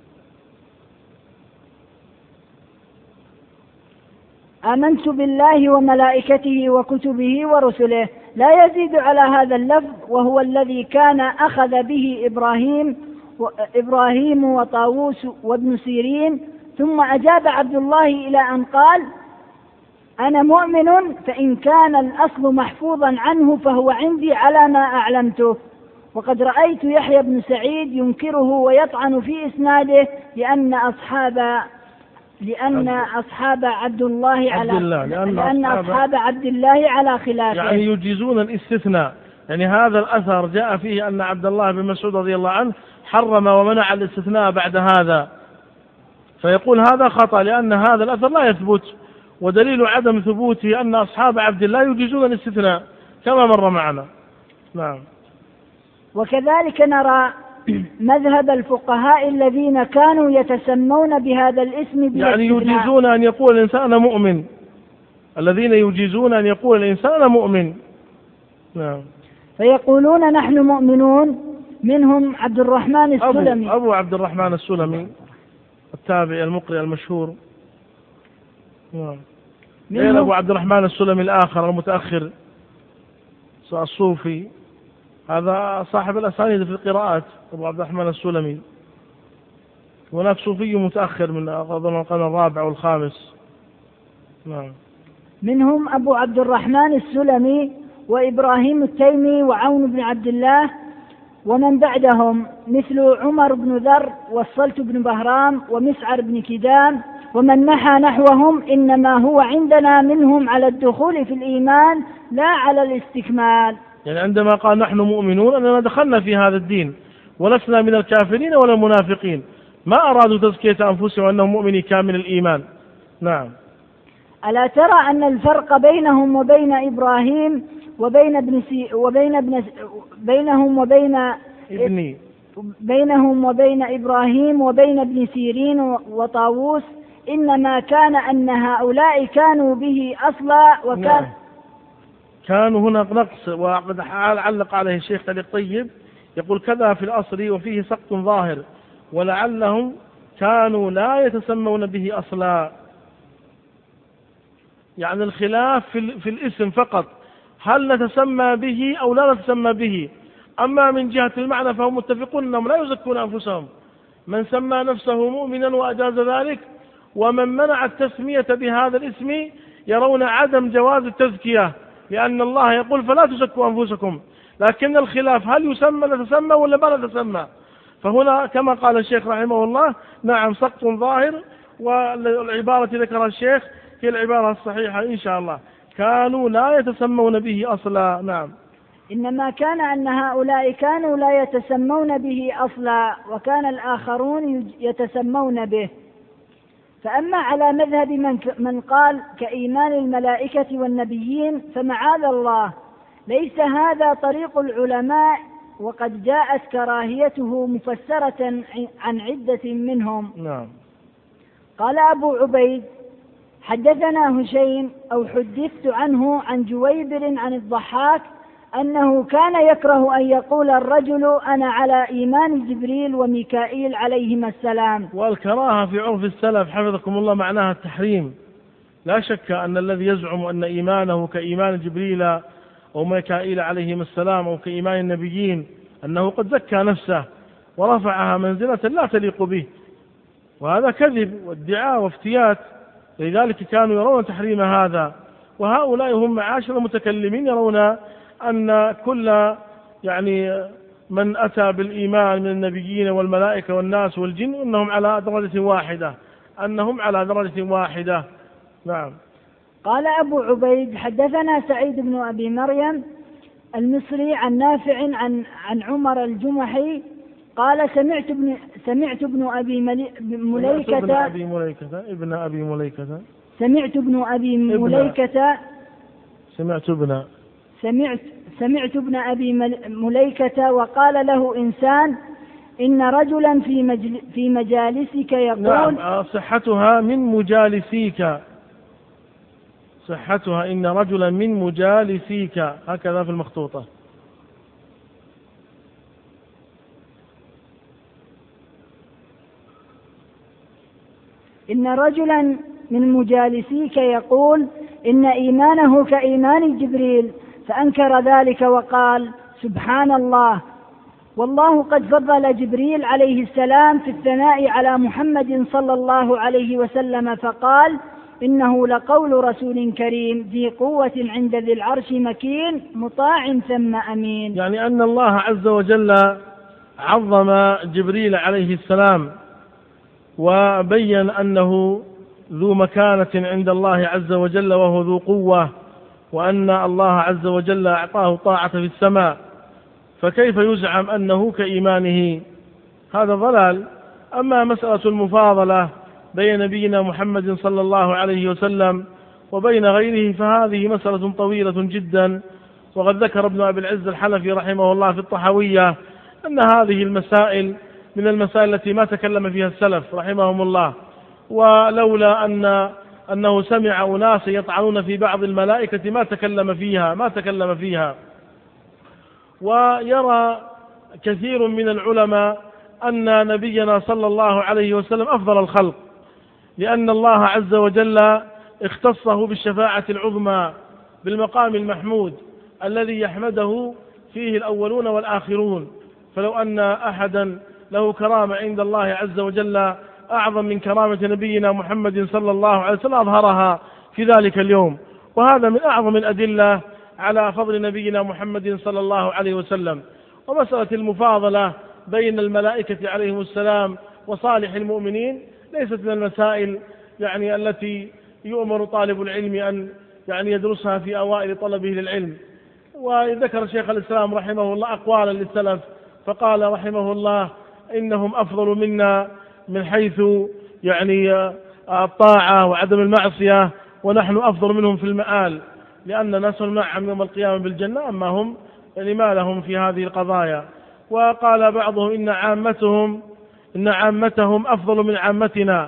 آمنت بالله وملائكته وكتبه ورسله، لا يزيد على هذا اللفظ، وهو الذي كان أخذ به إبراهيم إبراهيم وطاووس وابن سيرين. ثم أجاب عبد الله إلى أن قال: أنا مؤمن، فإن كان الأصل محفوظا عنه فهو عندي على ما أعلمته. وقد رأيت يحيى بن سعيد ينكره ويطعن في إسناده لأن أصحاب لأن أصحاب عبد الله على لأن, لأن أصحاب عبد الله على خلافه، يعني يجيزون الاستثناء. يعني هذا الأثر جاء فيه أن عبد الله بن مسعود رضي الله عنه حرم ومنع الاستثناء بعد هذا، فيقول هذا خطأ لأن هذا الأثر لا يثبت، ودليل عدم ثبوته أن أصحاب عبد الله يجيزون الاستثناء كما مر معنا. نعم. وكذلك نرى مذهب الفقهاء الذين كانوا يتسمون بهذا الاسم بالاستثناء، يعني يجيزون أن يقول الإنسان مؤمن، الذين يجيزون أن يقول الإنسان مؤمن. نعم. فيقولون نحن مؤمنون، منهم عبد الرحمن السلمي أبو, أبو عبد الرحمن السلمي التابعي المقرئ المشهور. نعم. غير أبو عبد الرحمن السلمي الآخر المتأخر الصوفي، هذا صاحب الأسانيد في القراءات أبو عبد الرحمن السلمي، هناك صوفي متأخر من أظن القرن الرابع والخامس. نعم. منهم أبو عبد الرحمن السلمي وإبراهيم التيمي وعون بن عبد الله، ومن بعدهم مثل عمر بن ذر والصلت بن بهرام ومسعر بن كدام، ومن نحى نحوهم، إنما هو عندنا منهم على الدخول في الإيمان لا على الاستكمال. يعني عندما قال نحن مؤمنون أننا دخلنا في هذا الدين ولسنا من الكافرين ولا المنافقين، ما أرادوا تزكية أنفسهم أنهم مؤمنين كامل الإيمان. نعم. ألا ترى أن الفرق بينهم وبين إبراهيم وبين ابن سي وبين ابن بينهم وبين ابني بينهم وبين إبراهيم وبين ابن سيرين وطاووس، إنما كان أن هؤلاء كانوا به أصلا وكان نعم. كانوا هنا نقص، وقد علق عليه الشيخ تعليق طيب، يقول كذا في الأصل وفيه سقط ظاهر، ولعلهم كانوا لا يتسمون به أصلا. يعني الخلاف في, في الاسم فقط، هل نتسمى به أو لا نتسمى به. أما من جهة المعنى فهم متفقون أنهم لا يزكون أنفسهم، من سمى نفسه مؤمنا وأجاز ذلك، ومن منع التسمية بهذا الاسم يرون عدم جواز التزكية، لأن الله يقول فلا تزكوا أنفسكم. لكن الخلاف هل يسمى نتسمى ولا ما نتسمى. فهنا كما قال الشيخ رحمه الله نعم سقط ظاهر، والعبارة ذكرها الشيخ هي العبارة الصحيحة إن شاء الله، كانوا لا يتسمون به أصلا. نعم. إنما كان أن هؤلاء كانوا لا يتسمون به أصلا، وكان الآخرون يتسمون به. فأما على مذهب من, من قال كإيمان الملائكة والنبيين فمعاذ الله، ليس هذا طريق العلماء، وقد جاءت كراهيته مفسرة عن عدة منهم. نعم. قال أبو عبيد حدثنا هشيم أو حدثت عنه عن جويبر عن الضحاك أنه كان يكره أن يقول الرجل أنا على إيمان جبريل وميكائيل عليهما السلام. والكراهة في عرف السلف حفظكم الله معناها التحريم. لا شك أن الذي يزعم أن إيمانه كإيمان جبريل أو ميكائيل عليهما السلام أو كإيمان النبيين أنه قد زكى نفسه ورفعها منزلة لا تليق به، وهذا كذب وادعاء وافتيات. لذلك كانوا يرون تحريم هذا، وهؤلاء هم معاشر المتكلمين يرون أن كل يعني من أتى بالإيمان من النبيين والملائكة والناس والجن أنهم على درجة واحدة، أنهم على درجة واحدة. نعم. قال أبو عبيد حدثنا سعيد بن أبي مريم المصري عن نافع عن عن عمر الجمحي قال سمعت ابن سمعت ابن أبي مليكة ابن أبي مليكة ابن أبي مليكة سمعت ابن أبي مليكة سمعت ابن سمعت سمعت ابن أبي مليكة وقال له إنسان إن رجلا في مجل في مجالسك يقول. نعم. صحتها من مجالسيك، صحتها إن رجلا من مجالسيك، هكذا في المخطوطة. إن رجلا من مجالسيك يقول إن إيمانه كإيمان جبريل، فأنكر ذلك وقال سبحان الله، والله قد فضل جبريل عليه السلام في الثناء على محمد صلى الله عليه وسلم، فقال إنه لقول رسول كريم ذي قوة عند ذي العرش مكين مطاع ثم أمين. يعني أن الله عز وجل عظم جبريل عليه السلام وبين أنه ذو مكانة عند الله عز وجل وهو ذو قوة، وأن الله عز وجل أعطاه طاعة في السماء، فكيف يزعم أنه كإيمانه؟ هذا ضلال. أما مسألة المفاضلة بين نبينا محمد صلى الله عليه وسلم وبين غيره فهذه مسألة طويلة جدا، وقد ذكر ابن أبي العز الحنفي رحمه الله في الطحاوية أن هذه المسائل من المسائل التي ما تكلم فيها السلف رحمهم الله، ولولا أن أنه سمع أناس يطعنون في بعض الملائكة ما تكلم فيها ما تكلم فيها. ويرى كثير من العلماء أن نبينا صلى الله عليه وسلم أفضل الخلق، لأن الله عز وجل اختصه بالشفاعة العظمى بالمقام المحمود الذي يحمده فيه الأولون والآخرون. فلو أن أحدا له كرامة عند الله عز وجل أعظم من كرامة نبينا محمد صلى الله عليه وسلم أظهرها في ذلك اليوم، وهذا من أعظم الأدلة على فضل نبينا محمد صلى الله عليه وسلم. ومسألة المفاضلة بين الملائكة عليهم السلام وصالح المؤمنين ليست من المسائل يعني التي يؤمر طالب العلم أن يعني يدرسها في أوائل طلبه للعلم. وذكر شيخ الإسلام رحمه الله أقوالا للسلف فقال رحمه الله إنهم أفضل منا من حيث يعني الطاعة وعدم المعصية، ونحن أفضل منهم في المآل. لأن ناس معهم يوم القيامة بالجنة، أما هم يعني ما لهم في هذه القضايا. وقال بعضهم إن عامتهم إن عامتهم أفضل من عامتنا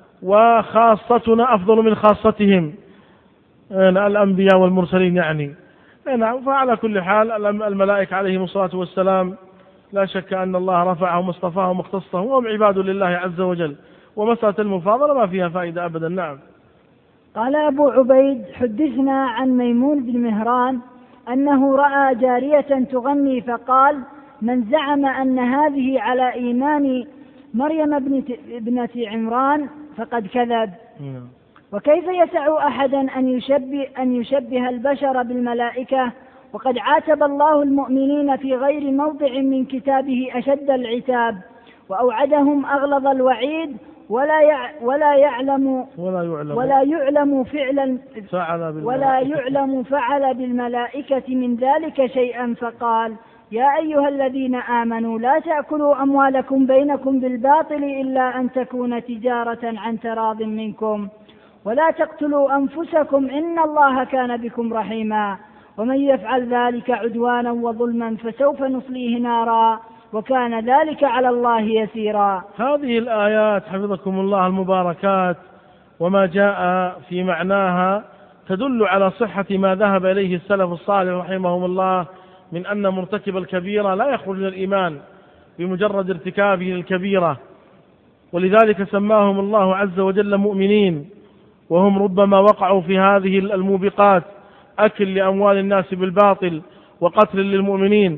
وخاصتنا أفضل من خاصتهم، الأنبياء والمرسلين يعني. نعم. فعلى كل حال الملائكة عليهم الصلاة والسلام لا شك أن الله رفعهم واصطفاهم واختصهم وهم عباد لله عز وجل، ومسألة المفاضلة ما فيها فائدة أبدا. نعم. قال أبو عبيد: حدثنا عن ميمون بن مهران أنه رأى جارية تغني فقال: من زعم أن هذه على إيمان مريم ابنة عمران فقد كذب. وكيف يسع أحدا أن يشبه, أن يشبه البشر بالملائكة، وقد عاتب الله المؤمنين في غير موضع من كتابه أشد العتاب وأوعدهم أغلظ الوعيد، ولا يع ولا يعلم ولا يعلم ولا يعلم فعل ولا يعلم فعل بالملائكة من ذلك شيئا، فقال: يا أيها الذين آمنوا لا تأكلوا أموالكم بينكم بالباطل إلا أن تكون تجارة عن تراض منكم، ولا تقتلوا أنفسكم إن الله كان بكم رحيما، ومن يفعل ذلك عدوانا وظلما فسوف نصليه نارا وكان ذلك على الله يسيرا. هذه الآيات حفظكم الله المباركات وما جاء في معناها تدل على صحة ما ذهب إليه السلف الصالح رحمهم الله من أن مرتكب الكبيرة لا يخرج من الإيمان بمجرد ارتكابه الكبيرة، ولذلك سماهم الله عز وجل مؤمنين، وهم ربما وقعوا في هذه الموبقات: أكل لأموال الناس بالباطل وقتل للمؤمنين.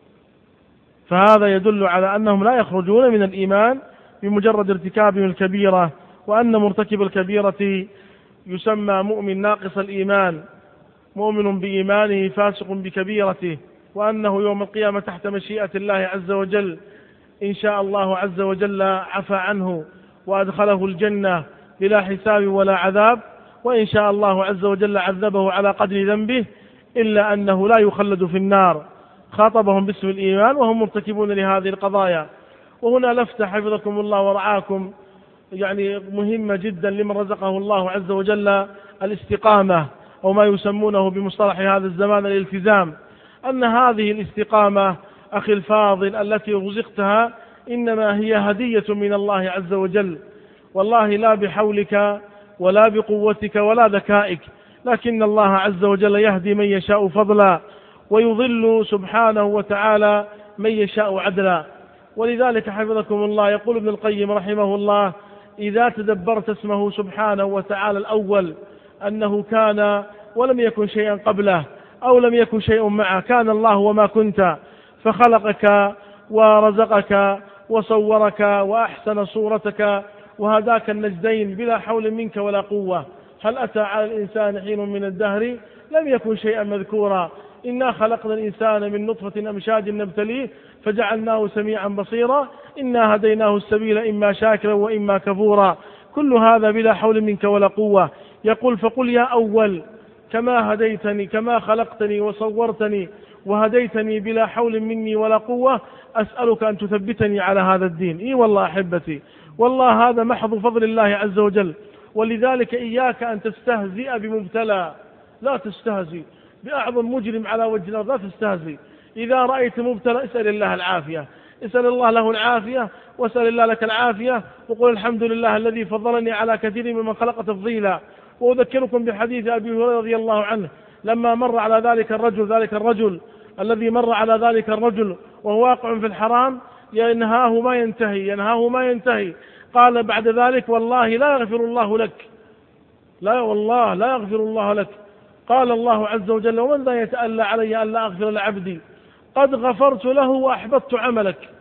فهذا يدل على أنهم لا يخرجون من الإيمان بمجرد ارتكابهم الكبيرة، وأن مرتكب الكبيرة يسمى مؤمن ناقص الإيمان، مؤمن بإيمانه فاسق بكبيرته، وأنه يوم القيامة تحت مشيئة الله عز وجل إن شاء الله عز وجل عفى عنه وأدخله الجنة بلا حساب ولا عذاب، وإن شاء الله عز وجل عذبه على قدر ذنبه، إلا أنه لا يخلد في النار. خاطبهم باسم الإيمان وهم مرتكبون لهذه القضايا. وهنا لفتة حفظكم الله ورعاكم يعني مهمة جدا لمن رزقه الله عز وجل الاستقامة، أو ما يسمونه بمصطلح هذا الزمان الالتزام، أن هذه الاستقامة أخي الفاضل التي رزقتها إنما هي هدية من الله عز وجل، والله لا بحولك ولا بقوتك ولا ذكائك، لكن الله عز وجل يهدي من يشاء فضلا ويضل سبحانه وتعالى من يشاء عدلا. ولذلك حفظكم الله يقول ابن القيم رحمه الله: إذا تدبرت اسمه سبحانه وتعالى الأول أنه كان ولم يكن شيئا قبله أو لم يكن شيء معه، كان الله وما كنت، فخلقك ورزقك وصورك وأحسن صورتك وهداك النجدين بلا حول منك ولا قوة. هل أتى على الإنسان حين من الدهر لم يكن شيئا مذكورا؟ إنا خلقنا الإنسان من نطفة أمشاج نبتليه فجعلناه سميعا بصيرا، إنا هديناه السبيل إما شاكرا وإما كفورا. كل هذا بلا حول منك ولا قوة. يقول: فقل يا أول كما هديتني، كما خلقتني وصورتني وهديتني بلا حول مني ولا قوة، أسألك أن تثبتني على هذا الدين. إي والله أحبتي، والله هذا محض فضل الله عز وجل. ولذلك إياك أن تستهزئ بمبتلى، لا تستهزئ بأعظم مجرم على وجه الأرض، لا تستهزئ. إذا رأيت مبتلى اسأل الله العافية، اسأل الله له العافية، واسأل الله لك العافية، وقل الحمد لله الذي فضلني على كثير ممن خلق تفضيلا. وأذكركم بحديث أبي هريرة رضي الله عنه لما مر على ذلك الرجل ذلك الرجل الذي مر على ذلك الرجل وهو واقع في الحرام ينهاه ما ينتهي ينهاه ما ينتهي قال بعد ذلك: والله لا يغفر الله لك، لا والله لا يغفر الله لك. قال الله عز وجل: ومن ذا يتألى علي ألا أغفر لعبدي؟ قد غفرت له وأحبطت عملك.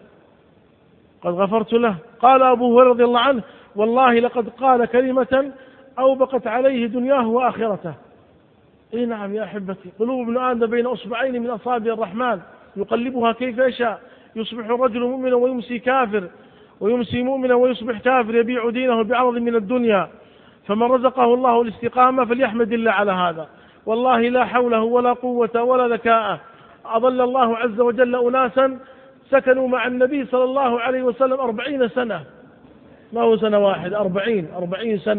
قد غفرت له. قال أبو هريرة رضي الله عنه: والله لقد قال كلمة أوبقت عليه دنياه وآخرته. إيه نعم يا أحبتي، قلوب ابن آدم بين أصبعين من أصابع الرحمن يقلبها كيف يشاء، يصبح الرجل مؤمنا ويمسي كافر، ويمسي مؤمنا ويصبح كافر، يبيع دينه بعرض من الدنيا. فمن رزقه الله الاستقامة فليحمد الله على هذا. والله لا حوله ولا قوة ولا ذكاء. أضل الله عز وجل أناسا سكنوا مع النبي صلى الله عليه وسلم أربعين سنة، ما هو سنة واحد، أربعين أربعين سنة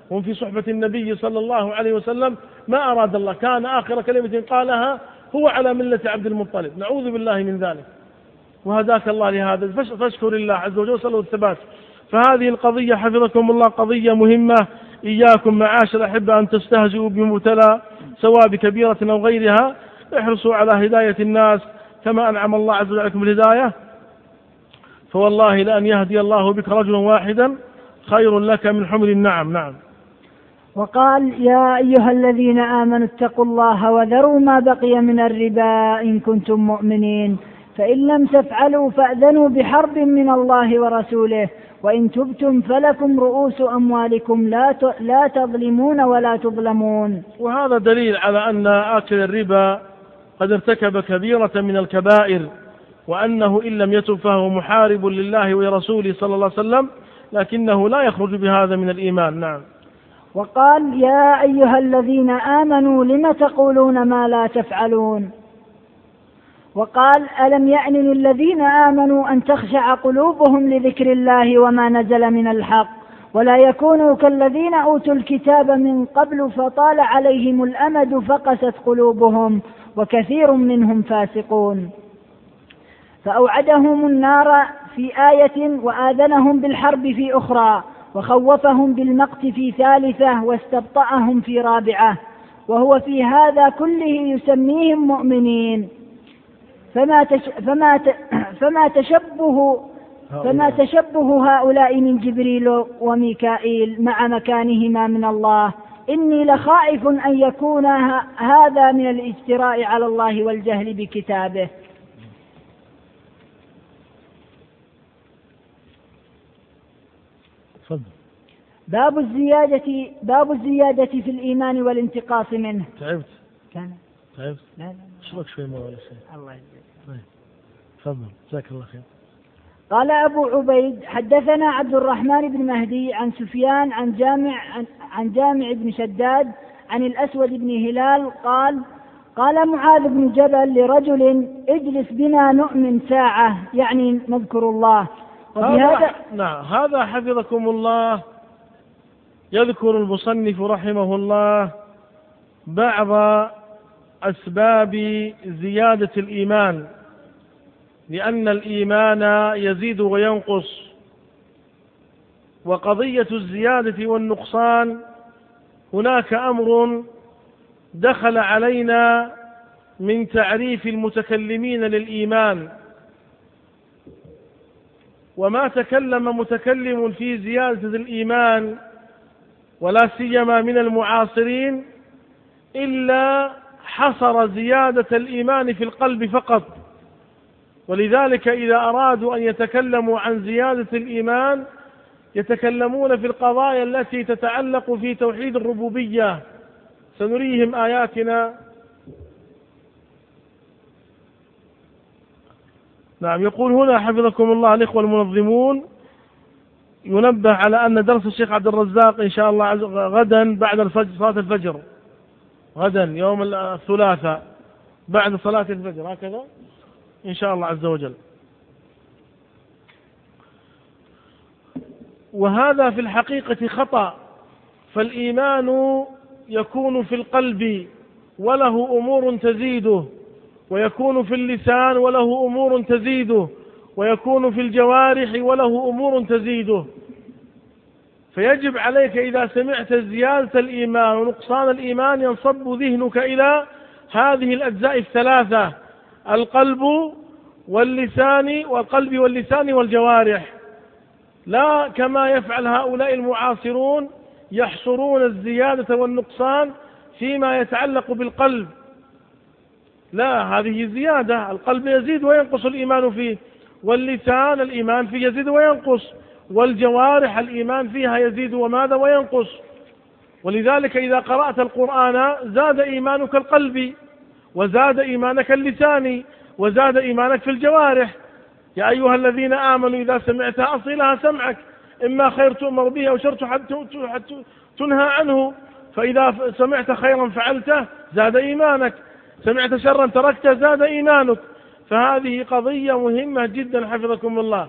هم في صحبة النبي صلى الله عليه وسلم ما أراد الله، كان آخر كلمة قالها هو على ملة عبد المطلب، نعوذ بالله من ذلك. وهداك الله لهذا، فاشكر الله عز وجل وصلوا الثبات. فهذه القضية حفظكم الله قضية مهمة. إياكم معاشر الأحبة أن تستهزئوا بمبتلى سواء بكبيرة أو غيرها، احرصوا على هداية الناس كما أنعم الله عز وجل عليكم بالهداية. فوالله لأن يهدي الله بك رجلا واحدا خير لك من حمر النعم. نعم. وقال يا أيها الذين آمنوا اتقوا الله وذروا ما بقي من الربا إن كنتم مؤمنين فإن لم تفعلوا فأذنوا بحرب من الله ورسوله وإن تبتم فلكم رؤوس أموالكم لا لا تظلمون ولا تظلمون. وهذا دليل على أن آكل الربا قد ارتكب كبيرة من الكبائر، وأنه إن لم يتب فهو محارب لله ولرسوله صلى الله عليه وسلم، لكنه لا يخرج بهذا من الإيمان. نعم. وقال يا أيها الذين آمنوا لم تقولون ما لا تفعلون. وقال ألم يأن للذين آمنوا أن تخشع قلوبهم لذكر الله وما نزل من الحق ولا يكونوا كالذين أوتوا الكتاب من قبل فطال عليهم الأمد فقست قلوبهم وكثير منهم فاسقون. فأوعدهم النار في آية وآذنهم بالحرب في أخرى وخوفهم بالمقت في ثالثة واستبطأهم في رابعة، وهو في هذا كله يسميهم مؤمنين. فما تش فما ت فما تشبه فما تشبه هؤلاء من جبريل وميكائيل مع مكانهما من الله. إني لخائف أن يكون هذا من الاجتراء على الله والجهل بكتابه. باب الزيادة باب الزيادة في الإيمان والانتقاص منه. تعبت؟ كان تعبت؟ لا لا اشرك شوي ما ولا شيء. الله يجزاك. طيب تفضل جزاك الله خير. قال أبو عبيد حدثنا عبد الرحمن بن مهدي عن سفيان عن جامع عن, عن جامع بن شداد عن الأسود بن هلال قال قال معاذ بن جبل لرجل اجلس بنا نؤمن ساعة، يعني نذكر الله. هذا نعم هذا حفظكم الله يذكر المصنف رحمه الله بعض أسباب زيادة الإيمان، لأن الإيمان يزيد وينقص، وقضية الزيادة والنقصان هناك أمر دخل علينا من تعريف المتكلمين للإيمان، وما تكلم متكلم في زيادة الإيمان ولا سيما من المعاصرين إلا حصر زيادة الإيمان في القلب فقط. ولذلك إذا أرادوا أن يتكلموا عن زيادة الإيمان يتكلمون في القضايا التي تتعلق في توحيد الربوبية. سنريهم آياتنا. نعم. يقول هنا حفظكم الله الإخوة المنظمون ينبه على أن درس الشيخ عبد الرزاق إن شاء الله غدا بعد الفجر، صلاة الفجر غدا يوم الثلاثاء بعد صلاة الفجر، هكذا إن شاء الله عز وجل. وهذا في الحقيقة خطأ، فالإيمان يكون في القلب وله أمور تزيده، ويكون في اللسان وله أمور تزيده، ويكون في الجوارح وله أمور تزيده. فيجب عليك إذا سمعت زيادة الإيمان ونقصان الإيمان ينصب ذهنك إلى هذه الأجزاء الثلاثة: القلب واللسان والقلب واللسان والجوارح، لا كما يفعل هؤلاء المعاصرون يحصرون الزيادة والنقصان فيما يتعلق بالقلب. لا، هذه زيادة، القلب يزيد وينقص الإيمان فيه، واللسان الإيمان فيه يزيد وينقص، والجوارح الإيمان فيها يزيد وماذا وينقص. ولذلك إذا قرأت القرآن زاد إيمانك القلبي، وزاد إيمانك اللساني، وزاد إيمانك في الجوارح. يا أيها الذين آمنوا إذا سمعتها أصلها سمعك، إما خير تؤمر به أو شر تنهى عنه، فإذا سمعت خيرا فعلته زاد إيمانك، سمعت شرا تركته زاد إيمانك. فهذه قضية مهمة جدا حفظكم الله.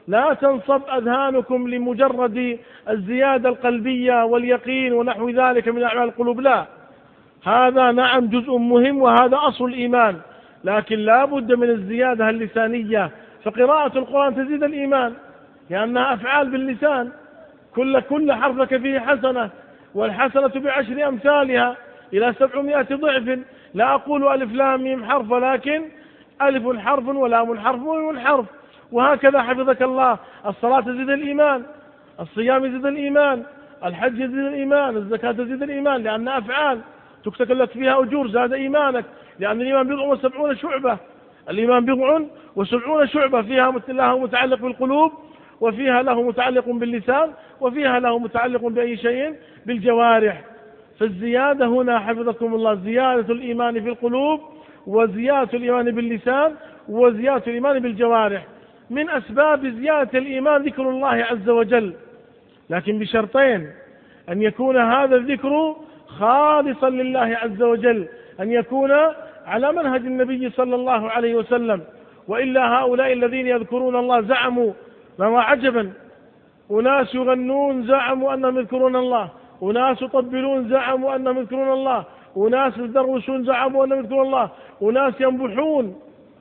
لا تنصب أذهانكم لمجرد الزيادة القلبية واليقين ونحو ذلك من أعمال القلوب، لا، هذا نعم جزء مهم وهذا أصل الإيمان، لكن لا بد من الزيادة اللسانية. فقراءة القرآن تزيد الإيمان لأنها أفعال باللسان، كل كل حرف لك فيه حسنة، والحسنة بعشر أمثالها إلى سبعمائة ضعف. لا أقول ألف لام ميم حرف، ولكن ألف حرف ولام حرف وميم حرف، وهكذا حفظك الله. الصلاة تزيد الإيمان، الصيام يزيد الإيمان، الحج يزيد الإيمان، الزكاة تزيد الإيمان، لأن أفعال تكتب لك فيها أجور، زاد إيمانك، لأن الإيمان بضع وسبعون شعبة، الإيمان بضع وسبعون شعبة، فيها له متعلق بالقلوب، وفيها له متعلق باللسان، وفيها له متعلق بأي شيء بالجوارح. فالزيادة هنا حفظكم الله زيادة الإيمان في القلوب، وزيادة الإيمان باللسان، وزيادة الإيمان بالجوارح. من أسباب زيادة الإيمان ذكر الله عز وجل، لكن بشرطين: أن يكون هذا الذكر خالصا لله عز وجل، أن يكون على منهج النبي صلى الله عليه وسلم، وإلا هؤلاء الذين يذكرون الله زعموا ما عجبا، أناس يغنون زعموا أنهم يذكرون الله، أناس يطبلون زعموا أنهم يذكرون الله، أناس يدرسون زعموا أنهم يذكرون الله، أناس ينبحون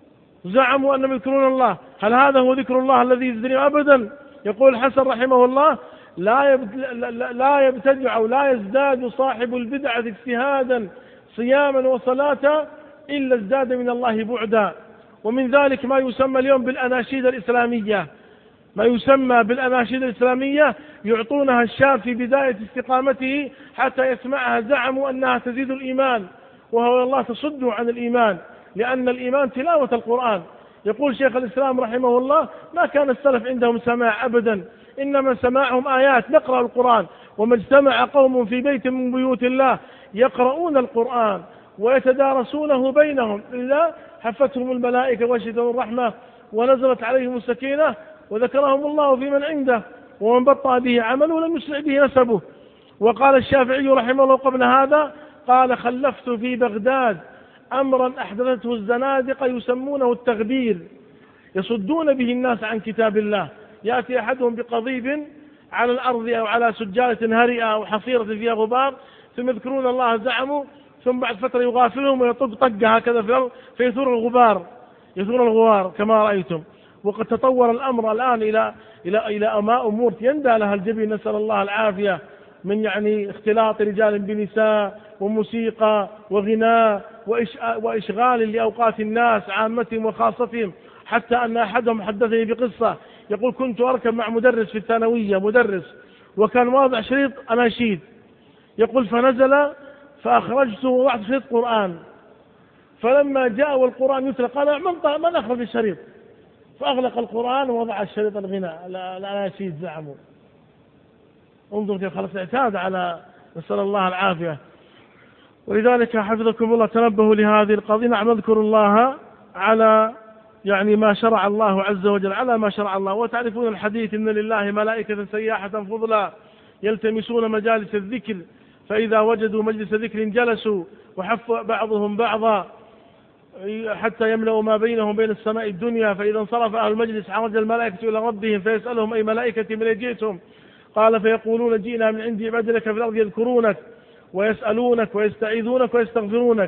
زعموا أنهم يذكرون الله. هل هذا هو ذكر الله الذي يزدري؟ أبدا. يقول الحسن رحمه الله: لا لا يبتدع أو لا يزداد صاحب البدعة اجتهادا صياما وصلاة إلا ازداد من الله بعدا. ومن ذلك ما يسمى اليوم بالأناشيد الإسلامية، ما يسمى بالأناشيد الإسلامية، يعطونها الشاب في بداية استقامته حتى يسمعها، زعموا أنها تزيد الإيمان، وهو الله تصد عن الإيمان، لأن الإيمان تلاوة القرآن. يقول شيخ الإسلام رحمه الله: ما كان السلف عندهم سماع أبدا، إنما سماعهم آيات، نقرأ القرآن. وما اجتمع قوم في بيت من بيوت الله يقرؤون القرآن ويتدارسونه بينهم إلا حفتهم الملائكة وغشيتهم الرحمة ونزلت عليهم السكينة وذكرهم الله في من عنده، ومن بطأ به عمله لم يسرع به نسبه. وقال الشافعي رحمه الله قبل هذا: قال: خلفت في بغداد أمرا أحدثته الزنادقة يسمونه التغبير، يصدون به الناس عن كتاب الله. يأتي أحدهم بقضيب على الأرض أو على سجالة هرئة أو حصيرة فيها غبار، ثم يذكرون الله زعموا، ثم بعد فترة يغافلهم ويطق طقة هكذا في الأرض فيثور الغبار، يثور الغبار كما رأيتم. وقد تطور الأمر الآن إلى إلى إلى أماء أمور يندى لها الجبين، نسأل الله العافية، من يعني اختلاط رجال بنساء وموسيقى وغناء وإشغال لأوقات الناس عامتهم وخاصتهم، حتى أن أحدهم حدثني بقصة، يقول: كنت أركب مع مدرس في الثانوية، مدرس، وكان واضع شريط أناشيد، يقول: فنزل فأخرجته ووضعت شريط قرآن، فلما جاء والقرآن يتلى قال: من من أخرج الشريط؟ فأغلق القرآن ووضع الشريط الغناء الأناشيد زعموا. انظر كيف خلص اعتاد على، نسأل الله العافية. ولذلك حفظكم الله تنبهوا لهذه القضية. نعم، نذكر الله على يعني ما شرع الله عز وجل، على ما شرع الله. وتعرفون الحديث: إن لله ملائكة سياحة فضلا يلتمسون مجالس الذكر، فإذا وجدوا مجلس ذكر جلسوا وحف بعضهم بعضا حتى يملأوا ما بينهم بين السماء الدنيا، فإذا انصرف أهل المجلس عرج الملائكة إلى ربهم فيسألهم: أي ملائكة من جئتم؟ قال: فيقولون: جئنا من عند عبادك في الأرض يذكرونك ويسألونك ويستعيذونك ويستغفرونك.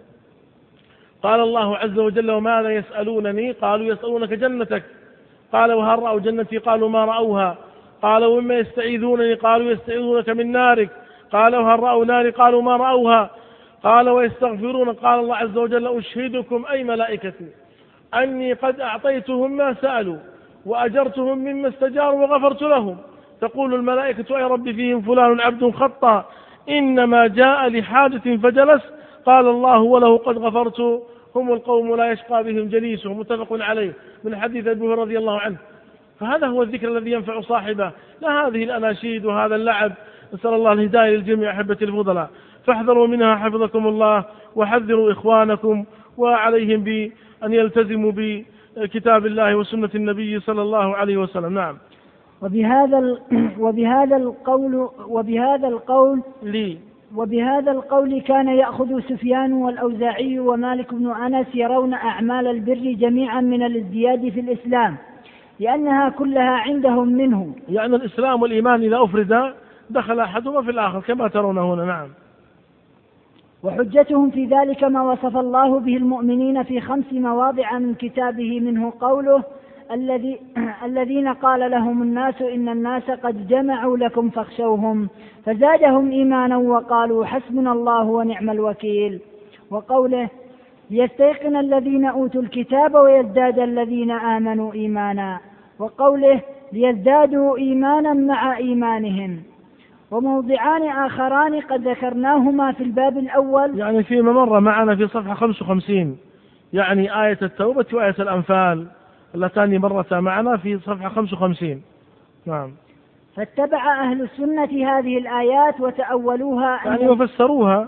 قال الله عز وجل: وماذا يسألونني؟ قالوا: يسألونك جنتك. قال: وهل رأوا جنتي؟ قالوا: ما رأوها. قال: ومما يستعيذونني؟ قالوا: يستعيذونك من نارك. قال: وهل رأوا ناري؟ قالوا: ما رأوها. قال: ويستغفرون. قال الله عز وجل: أشهدكم أي ملائكتي أني قد أعطيتهم ما سألوا وأجرتهم مما استجاروا وغفرت لهم. تقول الملائكة: أي رب فيهم فلان عبد خطأ إنما جاء لحاجة فجلس. قال الله: وله قد غفرت، هم القوم لا يشقى بهم جليسهم. متفق عليه من حديث أبي هريرة رضي الله عنه. فهذا هو الذكر الذي ينفع صاحبه، لا هذه الأناشيد وهذا اللعب. نسأل الله الهداية للجميع أحبتي الفضلاء. فاحذروا منها حفظكم الله، وحذروا إخوانكم وعليهم بأن يلتزموا بكتاب الله وسنة النبي صلى الله عليه وسلم. نعم. وبهذا وبهذا القول وبهذا القول لي وبهذا القول كان يأخذ سفيان والأوزاعي ومالك بن أنس يرون أعمال البر جميعا من الازدياد في الإسلام، لأنها كلها عندهم منه. يعني الإسلام والإيمان إذا أفرد دخل أحدهما في الآخر كما ترون هنا. نعم. وحجتهم في ذلك ما وصف الله به المؤمنين في خمس مواضع من كتابه، منه قوله الذي الذين قال لهم الناس إن الناس قد جمعوا لكم فاخشوهم فزادهم إيمانا وقالوا حسبنا الله ونعم الوكيل. وقوله ليستيقن الذين أوتوا الكتاب ويزداد الذين آمنوا إيمانا. وقوله ليزدادوا إيمانا مع إيمانهم. وموضعان آخران قد ذكرناهما في الباب الأول، يعني فيما مر معنا في صفحة خمسة وخمسين، يعني آية التوبة وآية الأنفال اللتان مرتا معنا في صفحة خمسة وخمسين. نعم. فاتبع أهل السنة هذه الآيات وتأولوها يعني وفسروها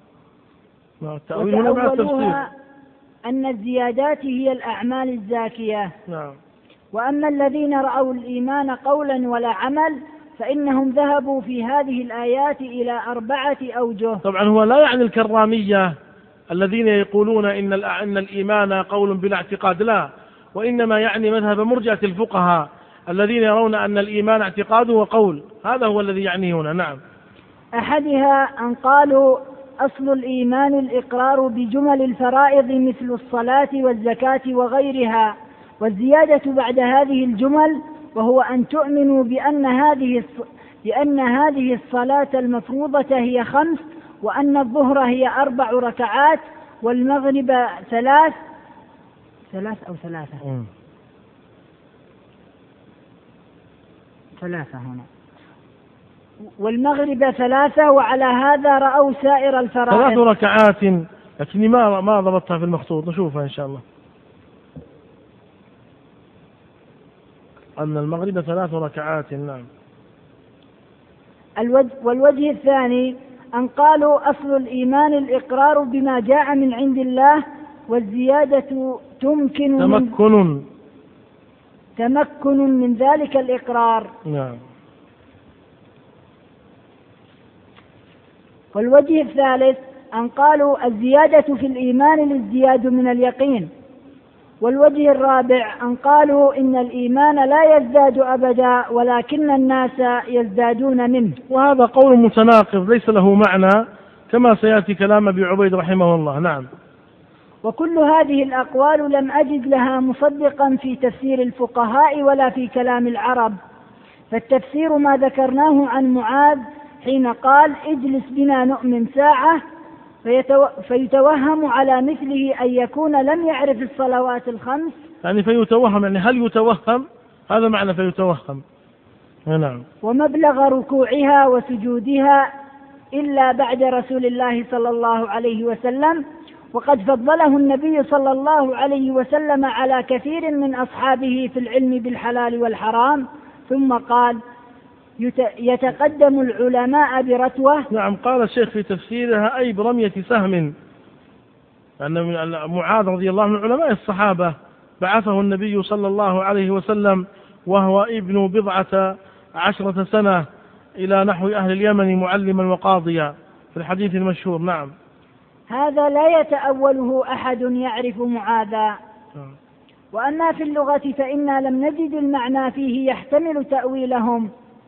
وتأولوها أن الزيادات هي الأعمال الزاكية. نعم. وأما الذين رأوا الإيمان قولا ولا عمل فإنهم ذهبوا في هذه الآيات إلى أربعة أوجه. طبعا هو لا يعني الكرامية الذين يقولون إن إن الإيمان قول بلا اعتقاد، لا، وإنما يعني مذهب مرجئة الفقهاء الذين يرون أن الإيمان اعتقاد وقول، هذا هو الذي يعني هنا. نعم. أحدها أن قالوا أصل الإيمان الإقرار بجمل الفرائض مثل الصلاة والزكاة وغيرها، والزيادة بعد هذه الجمل وهو أن تؤمنوا بأن هذه بأن هذه الصلاة المفروضة هي خمس، وأن الظهر هي أربع ركعات، والمغرب ثلاث ثلاث أو ثلاثة م. ثلاثة هنا، والمغرب ثلاثة، وعلى هذا رأوا سائر الفرائض ثلاث ركعات، لكني ما ما ضبطتها في المخطوط، نشوفها إن شاء الله. أن المغرب ثلاث ركعات. نعم. الوجه والوجه الثاني أن قالوا أصل الإيمان الإقرار بما جاء من عند الله، والزيادة تمكن تمكن من تمكن من ذلك الإقرار. نعم. والوجه الثالث أن قالوا الزيادة في الإيمان للزياد من اليقين. والوجه الرابع أن قالوا إن الإيمان لا يزداد أبدا ولكن الناس يزدادون منه. وهذا قول متناقض ليس له معنى كما سيأتي كلام أبي عبيد رحمه الله. نعم. وكل هذه الأقوال لم أجد لها مصدقا في تفسير الفقهاء ولا في كلام العرب، فالتفسير ما ذكرناه عن معاذ حين قال اجلس بنا نؤمن ساعة، فيتو... فيتوهم على مثله أن يكون لم يعرف الصلوات الخمس. يعني فيتوهم، يعني هل يتوهم؟ هذا معنى فيتوهم. نعم. ومبلغ ركوعها وسجودها إلا بعد رسول الله صلى الله عليه وسلم، وقد فضله النبي صلى الله عليه وسلم على كثير من أصحابه في العلم بالحلال والحرام. ثم قال يتقدم العلماء برتوة. نعم. قال الشيخ في تفسيرها أي برمية سهم، أن معاذ رضي الله عنه من علماء الصحابة بعثه النبي صلى الله عليه وسلم وهو ابن بضعة عشرة سنة إلى نحو أهل اليمن معلما وقاضيا في الحديث المشهور. نعم. هذا لا يتأوله أحد يعرف معاذا. وأما في اللغة فإنا لم نجد المعنى فيه يحتمل تأويلهم.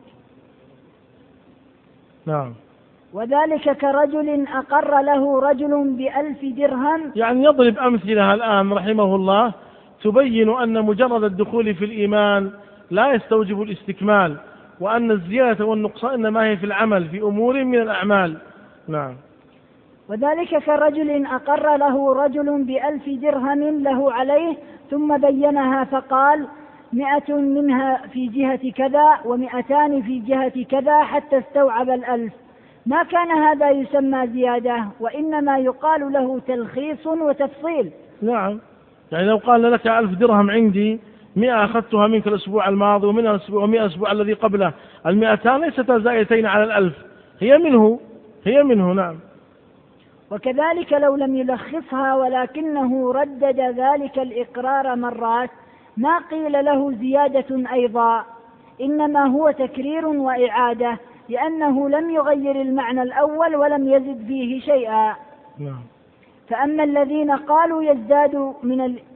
نعم. وذلك كرجل أقر له رجل بألف درهم. يعني يضرب أمثلة الآن رحمه الله تبين أن مجرد الدخول في الإيمان لا يستوجب الاستكمال، وأن الزيادة والنقصان إنما هي في العمل في أمور من الأعمال. نعم. وذلك كرجل أقر له رجل بألف درهم له عليه ثم بينها فقال مئة منها في جهة كذا ومئتان في جهة كذا حتى استوعب الألف. ما كان هذا يسمى زيادة، وإنما يقال له تلخيص وتفصيل. نعم. يعني لو قال لك ألف درهم عندي، مئة أخذتها منك الأسبوع الماضي ومن الأسبوع ومئة الأسبوع الذي قبله، المئتان ليستا زائدتين على الألف، هي منه هي منه. نعم. وكذلك لو لم يلخصها ولكنه ردد ذلك الإقرار مرات ما قيل له زيادة أيضا، إنما هو تكرير وإعادة، لأنه لم يغير المعنى الأول ولم يزد فيه شيئا. نعم. فأما الذين قالوا يزداد من ال...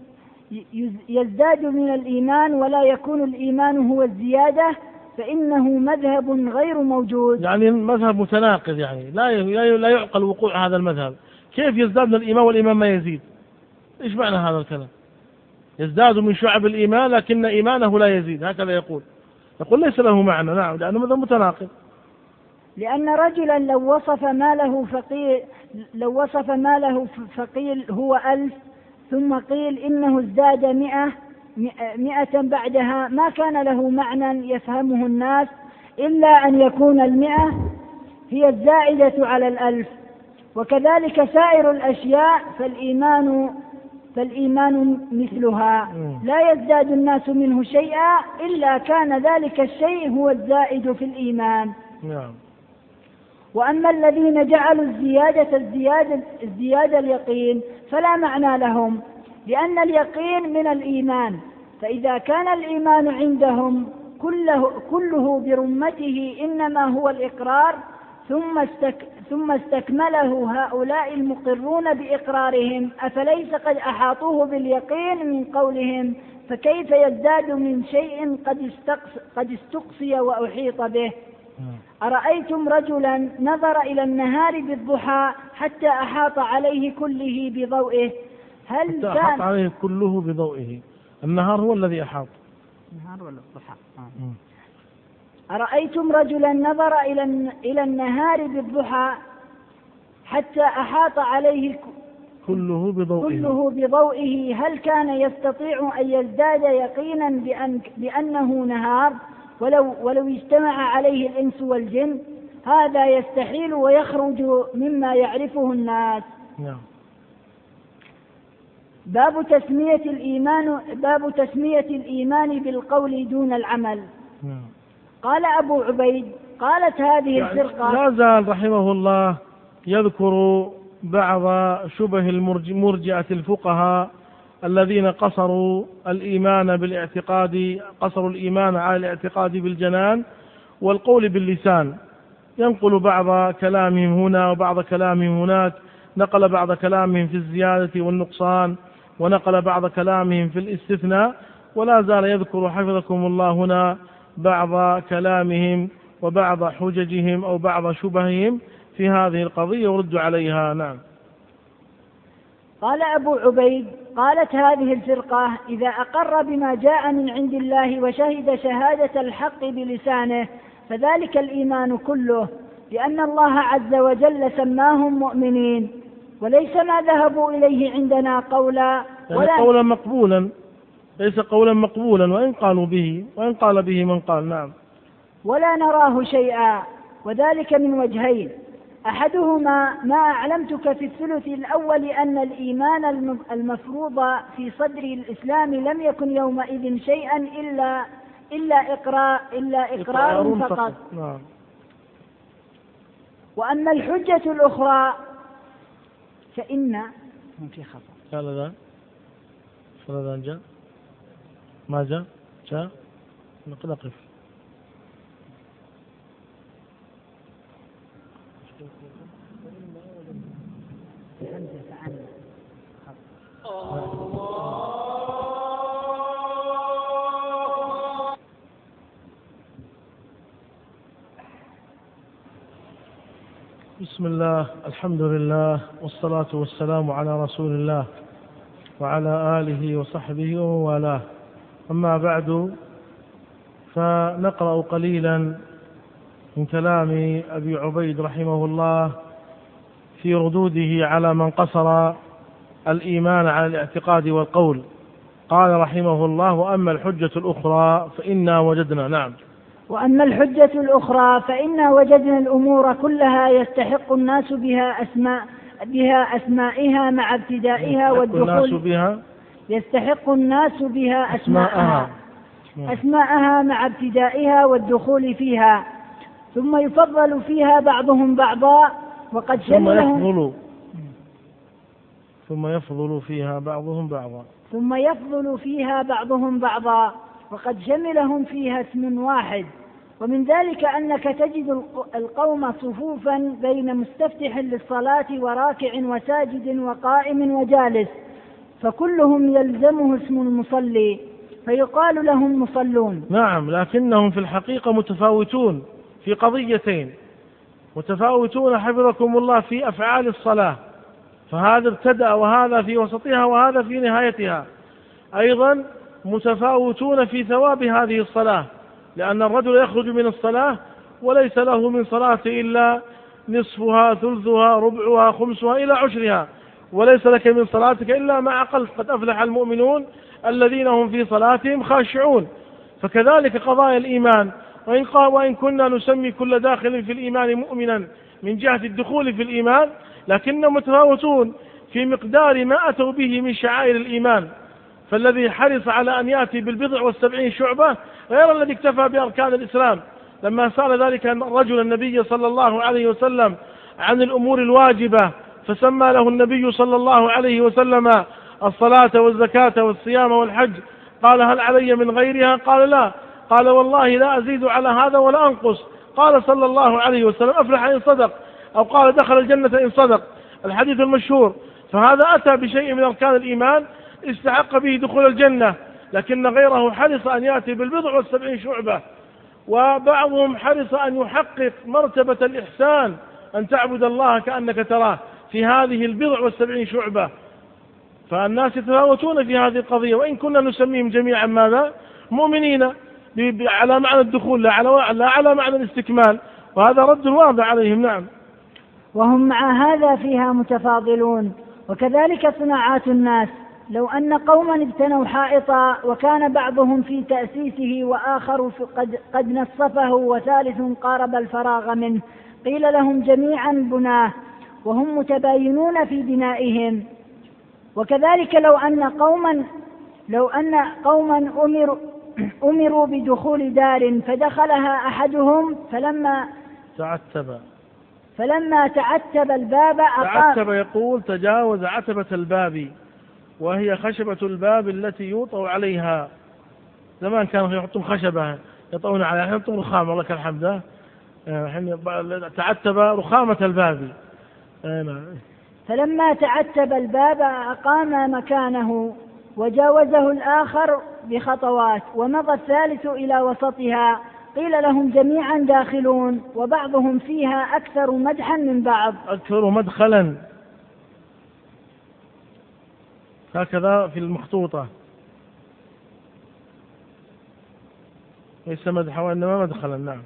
يزداد من الإيمان ولا يكون الإيمان هو الزيادة، فإنه مذهب غير موجود. يعني مذهب متناقض، يعني لا لا يعقل وقوع هذا المذهب. كيف يزداد من الإيمان والإيمان ما يزيد؟ إيش معنى هذا الكلام؟ يزداد من شعب الإيمان لكن إيمانه لا يزيد، هكذا يقول. يقول ليس له معنى. نعم، لأنه مذهب متناقض. لأن رجلا لو وصف ماله فقيل لو وصف ماله فقيل هو ألف، ثم قيل إنه ازداد مئة مئة بعدها، ما كان له معنى يفهمه الناس إلا أن يكون المئة هي الزائدة على الألف. وكذلك سائر الأشياء فالإيمان فالإيمان مثلها، لا يزداد الناس منه شيئا إلا كان ذلك الشيء هو الزائد في الإيمان. نعم. وأما الذين جعلوا الزيادة الزيادة, الزيادة اليقين فلا معنى لهم، لأن اليقين من الإيمان، فإذا كان الإيمان عندهم كله, كله برمته إنما هو الإقرار، ثم, استك ثم استكمله هؤلاء المقرون بإقرارهم، أفليس قد أحاطوه باليقين من قولهم، فكيف يزداد من شيء قد, قد استقصي وأحيط به؟ أرأيتم رجلا نظر إلى النهار بالضحى حتى أحاط عليه كله بضوئه، هل حتى أحاط عليه كله بضوئه؟ النهار هو الذي أحاط. النهار ولا الضحى؟ آه. أرأيتم رجلا نظر إلى إلى النهار بالضحى حتى أحاط عليه كله بضوئه كله بضوئه هل كان يستطيع أن يزداد يقينا بأن بأنه نهار ولو ولو اجتمع عليه الإنس والجن؟ هذا يستحيل ويخرج مما يعرفه الناس. نعم. باب تسمية الإيمان باب تسمية الإيمان بالقول دون العمل. نعم. قال أبو عبيد قالت هذه يعني الفرقة. لا زال رحمه الله يذكر بعض شبه المرجئة الفقهاء الذين قصروا الإيمان بالاعتقاد قصروا الإيمان على الاعتقاد بالجنان والقول باللسان. ينقل بعض كلامهم هنا وبعض كلامهم هناك، نقل بعض كلامهم في الزيادة والنقصان، ونقل بعض كلامهم في الاستثناء، ولا زال يذكر حفظكم الله هنا بعض كلامهم وبعض حججهم أو بعض شبههم في هذه القضية ورد عليها. نعم. قال أبو عبيد قالت هذه الفرقة إذا أقر بما جاء من عند الله وشهد شهادة الحق بلسانه فذلك الإيمان كله، لأن الله عز وجل سماهم مؤمنين، وليس ما ذهبوا إليه عندنا قولا ولا يعني قولا مقبولا، ليس قولا مقبولا وإن قالوا به وإن قال به من قال. نعم. ولا نراه شيئا، وذلك من وجهين: أحدهما ما أعلمتك في الثلث الأول أن الإيمان المفروض في صدر الإسلام لم يكن يومئذ شيئا إلا إلا إقرار إلا إقرار فقط. نعم. وأما الحجة الأخرى فإن في خطأ. قال ذا فلذا جاء ما جاء جاء نقف. بسم الله، الحمد لله، والصلاة والسلام على رسول الله وعلى آله وصحبه وموالاه. أما بعد، فنقرأ قليلا من كلام أبي عبيد رحمه الله في ردوده على من قصر الإيمان على الاعتقاد والقول. قال رحمه الله: وأما الحجة الأخرى فإنا وجدنا. نعم. وأما الحجة الأخرى فإنا وجدنا الأمور كلها يستحق الناس بها أسماء بها أسمائها مع ابتدائها والدخول بها يستحق الناس بها أسماءها أسماءها مع ابتدائها والدخول فيها، ثم يفضل فيها بعضهم بعضا وقد شملهم ثم يفضل فيها بعضهم بعضا ثم يفضل فيها بعضهم بعضا وقد شملهم فيها اسم واحد. ومن ذلك أنك تجد القوم صفوفا بين مستفتح للصلاة وراكع وساجد وقائم وجالس، فكلهم يلزمه اسم المصلي فيقال لهم مصلون. نعم، لكنهم في الحقيقة متفاوتون في قضيتين، متفاوتون حفظكم الله في أفعال الصلاة، فهذا ابتدأ وهذا في وسطها وهذا في نهايتها. أيضا متفاوتون في ثواب هذه الصلاة، لأن الرجل يخرج من الصلاة وليس له من صلاة إلا نصفها ثلثها ربعها خمسها إلى عشرها، وليس لك من صلاتك إلا ما أقل. قد أفلح المؤمنون الذين هم في صلاتهم خاشعون. فكذلك قضايا الإيمان، وإن, وإن كنا نسمي كل داخل في الإيمان مؤمنا من جهة الدخول في الإيمان، لكنهم متفاوتون في مقدار ما أتوا به من شعائر الإيمان. فالذي حرص على أن يأتي بالبضع والسبعين شعبة غير الذي اكتفى بأركان الإسلام. لما سأل ذلك الرجل النبي صلى الله عليه وسلم عن الأمور الواجبة، فسمى له النبي صلى الله عليه وسلم الصلاة والزكاة والصيام والحج، قال هل علي من غيرها؟ قال لا. قال والله لا أزيد على هذا ولا أنقص. قال صلى الله عليه وسلم أفلح إن صدق، أو قال دخل الجنة إن صدق، الحديث المشهور. فهذا أتى بشيء من أركان الإيمان استحق به دخول الجنة، لكن غيره حرص أن يأتي بالبضع والسبعين شعبة. وبعضهم حرص أن يحقق مرتبة الإحسان، أن تعبد الله كأنك تراه، في هذه البضع والسبعين شعبة. فالناس يتفاوتون في هذه القضية، وإن كنا نسميهم جميعا ماذا؟ مؤمنين على معنى الدخول لا على, لا على معنى الاستكمال، وهذا رد واضح عليهم. نعم. وهم مع هذا فيها متفاضلون. وكذلك صناعات الناس، لو أن قوما ابتنوا حائطا وكان بعضهم في تأسيسه وآخر قد, قد نصفه وثالث قارب الفراغ منه، قيل لهم جميعا بناه وهم متباينون في بنائهم. وكذلك لو أن قوما لو أن قوما أمروا أمروا بدخول دار فدخلها أحدهم فلما تعتب فلما تعتب الباب تعتب يقول تجاوز عتبة الباب، وهي خشبة الباب التي يوطأ عليها. زمان كانوا يحطون خشبة يطؤون عليها، الحين يحطون رخام، الله الحمد. تعتب رخامة الباب. فلما تعتب الباب أقام مكانه وجاوزه الآخر بخطوات، ومضى الثالث إلى وسطها، قيل لهم جميعا داخلون، وبعضهم فيها أكثر مدحا من بعض. أكثر مدخلا، هكذا في المخطوطة، ليس مدحا وإنما مدخلا. نعم.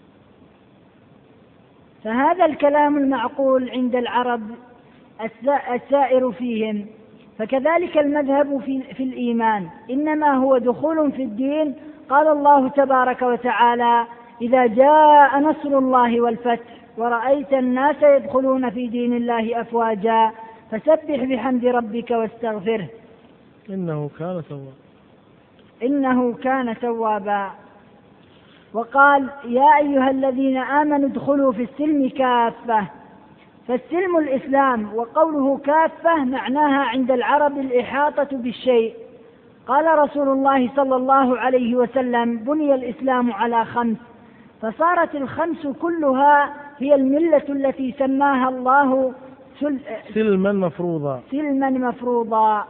فهذا الكلام المعقول عند العرب السائر فيهم. فكذلك المذهب في, في الإيمان إنما هو دخول في الدين. قال الله تبارك وتعالى: إذا جاء نصر الله والفتح ورأيت الناس يدخلون في دين الله أفواجا فسبح بحمد ربك واستغفره إنه كان توابا إنه كان توابا. وقال: يا أيها الذين آمنوا ادخلوا في السلم كافة. فالسلم الإسلام، وقوله كافة معناها عند العرب الإحاطة بالشيء. قال رسول الله صلى الله عليه وسلم: بني الإسلام على خمس، فصارت الخمس كلها هي الملة التي سماها الله سلما مفروضا سلما مفروضا.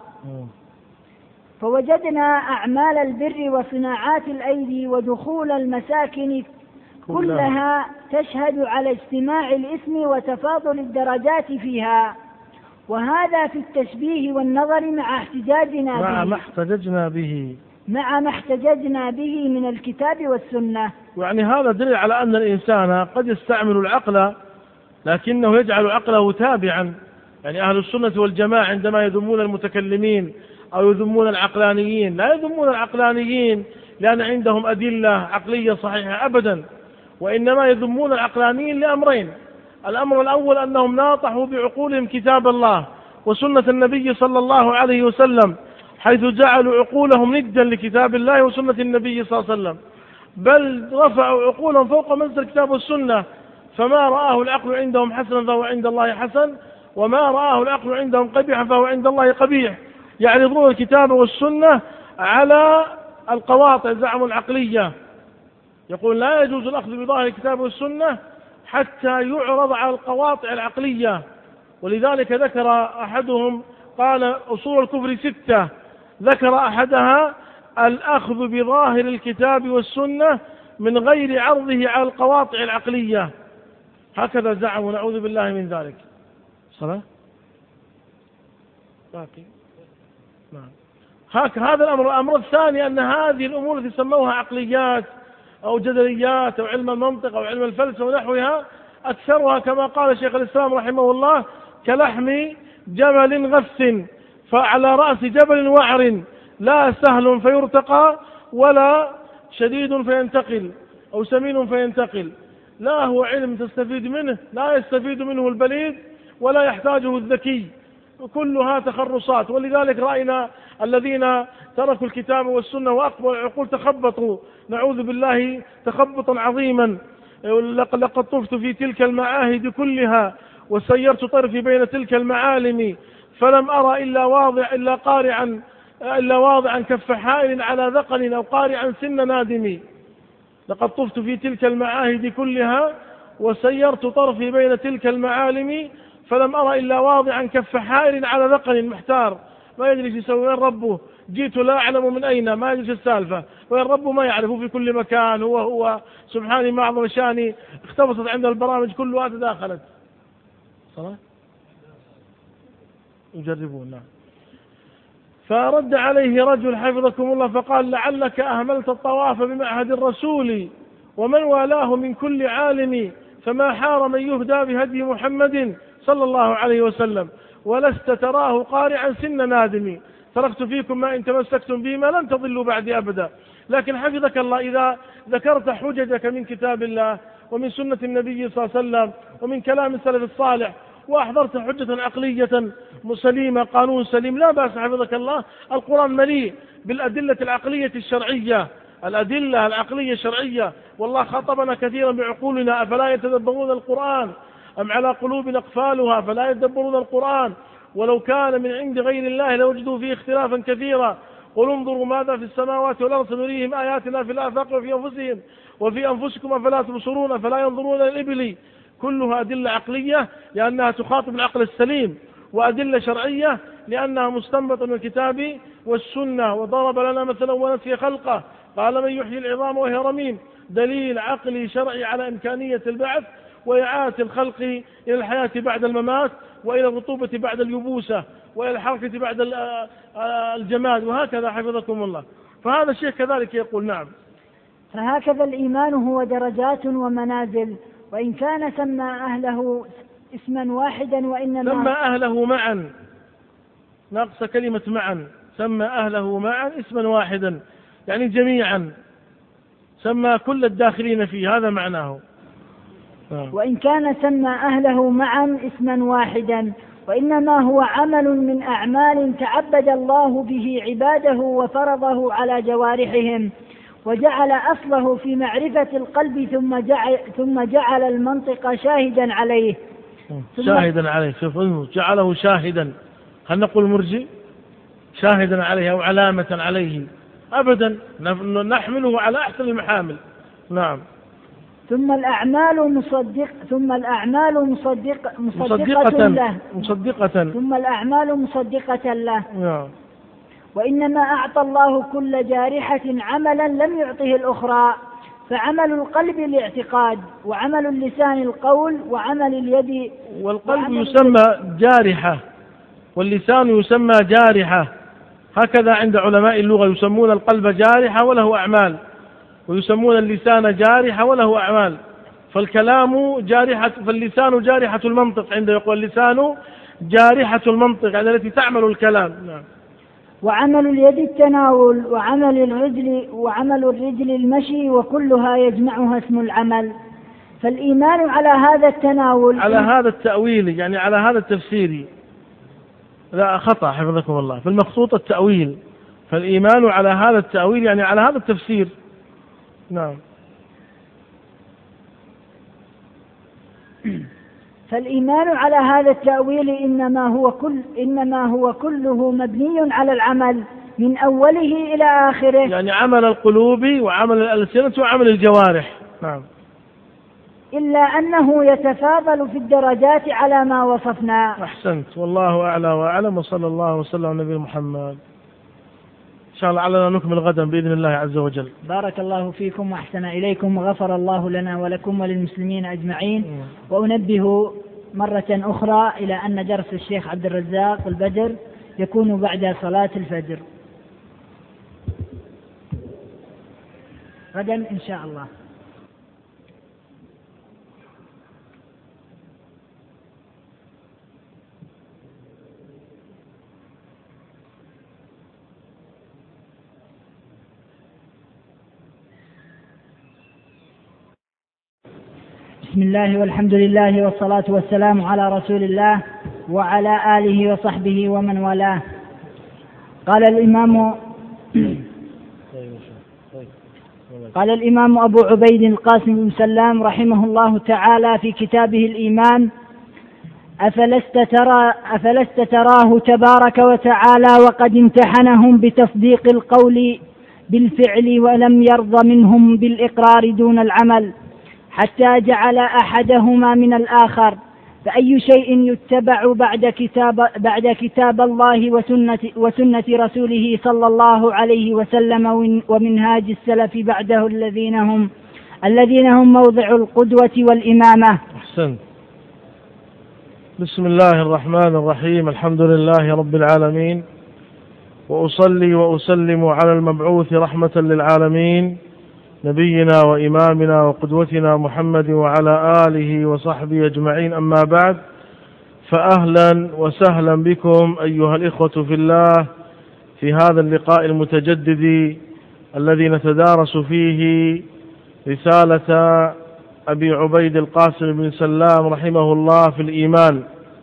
فوجدنا أعمال البر وصناعات الأيدي ودخول المساكن كلها تشهد على اجتماع الاسم وتفاضل الدرجات فيها، وهذا في التشبيه والنظر مع احتجاجنا مع به ما احتججنا به مع ما احتججنا به من الكتاب والسنة. يعني هذا دليل على أن الإنسان قد يستعمل العقل لكنه يجعل عقله تابعا. يعني أهل السنة والجماعة عندما يذمون المتكلمين أو يذمون العقلانيين لا يذمون العقلانيين لأن عندهم أدلة عقلية صحيحة أبدا، وإنما يذمون العقلانيين لأمرين: الأمر الأول أنهم ناطحوا بعقولهم كتاب الله وسنة النبي صلى الله عليه وسلم، حيث جعلوا عقولهم ندا لكتاب الله وسنة النبي صلى الله عليه وسلم، بل رفعوا عقولهم فوق منزل الكتاب والسنة، فما رآه العقل عندهم حسنا فهو عند الله حسن، وما رآه العقل عندهم قبيحا فهو عند الله قبيح. يعرضون الكتاب والسنة على القواطع زعموا العقلية، يقول لا يجوز الأخذ بظاهر الكتاب والسنة حتى يعرض على القواطع العقلية. ولذلك ذكر أحدهم قال أصول الكفر ستة، ذكر أحدها الأخذ بظاهر الكتاب والسنة من غير عرضه على القواطع العقلية، هكذا زعموا، نعوذ بالله من ذلك. صلاة باقي. نعم. هذا الأمر. الأمر الثاني أن هذه الأمور التي سموها عقليات أو جدليات أو علم المنطق أو علم الفلسفة ونحوها، أكثرها كما قال شيخ الإسلام رحمه الله كلحم جمل غث، فعلى رأس جبل وعر لا سهل فيرتقى ولا شديد فينتقل أو سمين فينتقل، لا هو علم تستفيد منه، لا يستفيد منه البليد ولا يحتاجه الذكي، كلها تخرصات. ولذلك رأينا الذين تركوا الكتاب والسنة وأقبلوا العقول تخبطوا، نعوذ بالله، تخبطا عظيما. لقد طفت في تلك المعاهد كلها وسيرت طرفي بين تلك المعالم، فلم أرى إلا واضع إلا قارعا إلا واضعا كف حائل على ذقن أو قارعا سن نادم. لقد طفت في تلك المعاهد كلها وسيرت طرفي بين تلك المعالم، فلم أرى إلا واضعا كف حائل على ذقن، محتار ما يدري يسوي، وين ربه؟ جئت لا أعلم من أين، ما يدري السالفة، وين ربه ما يعرفه، في كل مكان هو هو سبحانه ما أعظم شاني. اختبصت عند البرامج كلها تداخلت. صلاة يجربون. نعم. فرد عليه رجل حفظكم الله فقال لعلك أهملت الطواف بمعهد الرسول ومن والاه من كل عالم، فما حار من يهدى بهدي محمد صلى الله عليه وسلم، ولست تراه قارعا سن نادم، تركت فيكم ما إن تمسكتم به ما لن تضلوا بعد أبدا. لكن حفظك الله إذا ذكرت حججك من كتاب الله ومن سنة النبي صلى الله عليه وسلم ومن كلام السلف الصالح، وأحضرت حجة عقلية سليمة، قانون سليم، لا بأس حفظك الله. القرآن مليء بالأدلة العقلية الشرعية، الأدلة العقلية الشرعية، والله خاطبنا كثيرا بعقولنا، أفلا يتدبرون القرآن أم على قلوب أقفالها فلا يتدبرون القرآن، ولو كان من عند غير الله لوجدوا فيه اختلافا كثيرا، قل انظروا ماذا في السماوات والأرض سنريهم آياتنا في الآفاق وفي أنفسهم وفي أنفسكم أفلا تبصرون فلا ينظرون الإبل. كلها أدلة عقلية لأنها تخاطب العقل السليم، وأدلة شرعية لأنها مستنبطة من الكتاب والسنة. وضرب لنا مثلا ونسي خلقه، قال من يحيي العظام وهي رميم، دليل عقلي شرعي على إمكانية البعث وإعادة الخلق إلى الحياة بعد الممات، وإلى الرطوبة بعد اليبوسة، وإلى الحركة بعد الجماد، وهكذا حفظكم الله. فهذا الشيخ كذلك يقول. نعم. فهكذا الإيمان هو درجات ومنازل، وإن كان سمى أهله اسما واحدا وإنما سمى أهله معا، ناقص كلمة معا، سمى أهله معا اسما واحدا يعني جميعا، سمى كل الداخلين فيه، هذا معناه. وإن كان سمى أهله معا اسما واحدا وإنما هو عمل من أعمال تعبد الله به عباده وفرضه على جوارحهم، وجعل أصله في معرفة القلب ثم جعل, ثم جعل المنطق شاهدا عليه. شاهدا عليه، شوف جعله شاهدا، هل نقول مرجئ شاهدا عليه أو علامة عليه؟ أبدا، نحمله على أحسن المحامل. نعم. ثم الأعمال مصدق ثم الأعمال مصدق مصدقة, مصدقة له مصدقة ثم الأعمال مصدقة له. نعم. وإنما أعطى الله كل جارحة عملا لم يعطه الأخرى، فعمل القلب الاعتقاد، وعمل اللسان القول، وعمل اليد. والقلب يسمى جارحة واللسان يسمى جارحة، هكذا عند علماء اللغة، يسمون القلب جارحة وله أعمال، ويسمون اللسان جارحة وله أعمال. فالكلام جارحة، فاللسان جارحة المنطق، عند يقول اللسان جارحة المنطق يعني التي تعمل الكلام. نعم. وعمل اليد التناول، وعمل الرجل وعمل الرجل المشي، وكلها يجمعها اسم العمل. فالإيمان على هذا التناول، على هذا التأويل يعني على هذا التفسير، لا خطأ حفظكم الله، في المخطوط التأويل، فالإيمان على هذا التأويل يعني على هذا التفسير. نعم. فالإيمان على هذا التأويل إنما هو كل إنما هو كله مبني على العمل من أوله إلى آخره، يعني عمل القلوب وعمل الألسنة وعمل الجوارح. نعم. إلا أنه يتفاضل في الدرجات على ما وصفنا. أحسنت، والله أعلى وأعلم، وصلى الله وسلم على نبينا محمد. إن شاء الله علينا نكمل غدا بإذن الله عز وجل. بارك الله فيكم وأحسن إليكم وغفر الله لنا ولكم وللمسلمين أجمعين. وأنبه مرة أخرى إلى أن درس الشيخ عبد الرزاق البدر يكون بعد صلاة الفجر غدا إن شاء الله. بسم الله والحمد لله والصلاة والسلام على رسول الله وعلى آله وصحبه ومن والاه. قال الإمام قال الإمام أبو عبيد القاسم بن سلام رحمه الله تعالى في كتابه الإيمان: أفلست ترى أفلست تراه تبارك وتعالى وقد امتحنهم بتصديق القول بالفعل ولم يرض منهم بالإقرار دون العمل، حتى جعل أحدهما من الآخر، فأي شيء يتبع بعد كتاب, بعد كتاب الله وسنة, وسنة رسوله صلى الله عليه وسلم ومنهاج السلف بعده الذين هم, الذين هم موضع القدوة والإمامة. أحسن. بسم الله الرحمن الرحيم، الحمد لله رب العالمين، وأصلي وأسلم على المبعوث رحمة للعالمين نبينا وإمامنا وقدوتنا محمد وعلى آله وصحبه أجمعين، أما بعد، فأهلا وسهلا بكم أيها الإخوة في الله في هذا اللقاء المتجدد الذي نتدارس فيه رسالة أبي عبيد القاسم بن سلام رحمه الله في الإيمان.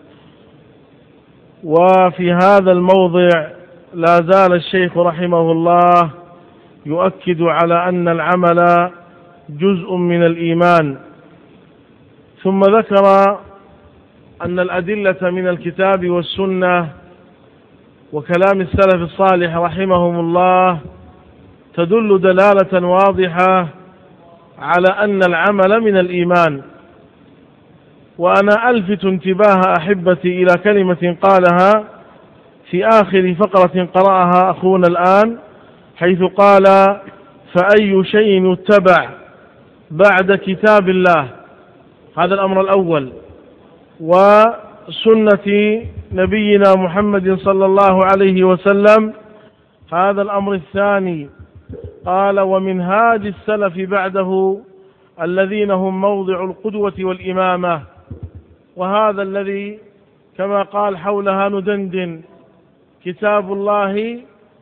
وفي هذا الموضع لا زال الشيخ رحمه الله يؤكد على أن العمل جزء من الإيمان، ثم ذكر أن الأدلة من الكتاب والسنة وكلام السلف الصالح رحمهم الله تدل دلالة واضحة على أن العمل من الإيمان. وأنا ألفت انتباه أحبتي إلى كلمة قالها في آخر فقرة قرأها أخونا الآن، حيث قال: فأي شيء يتبع بعد كتاب الله، هذا الأمر الأول، وسنة نبينا محمد صلى الله عليه وسلم، هذا الأمر الثاني. قال: ومنهاج السلف بعده الذين هم موضع القدوة والإمامة، وهذا الذي كما قال حولها ندندن: كتاب الله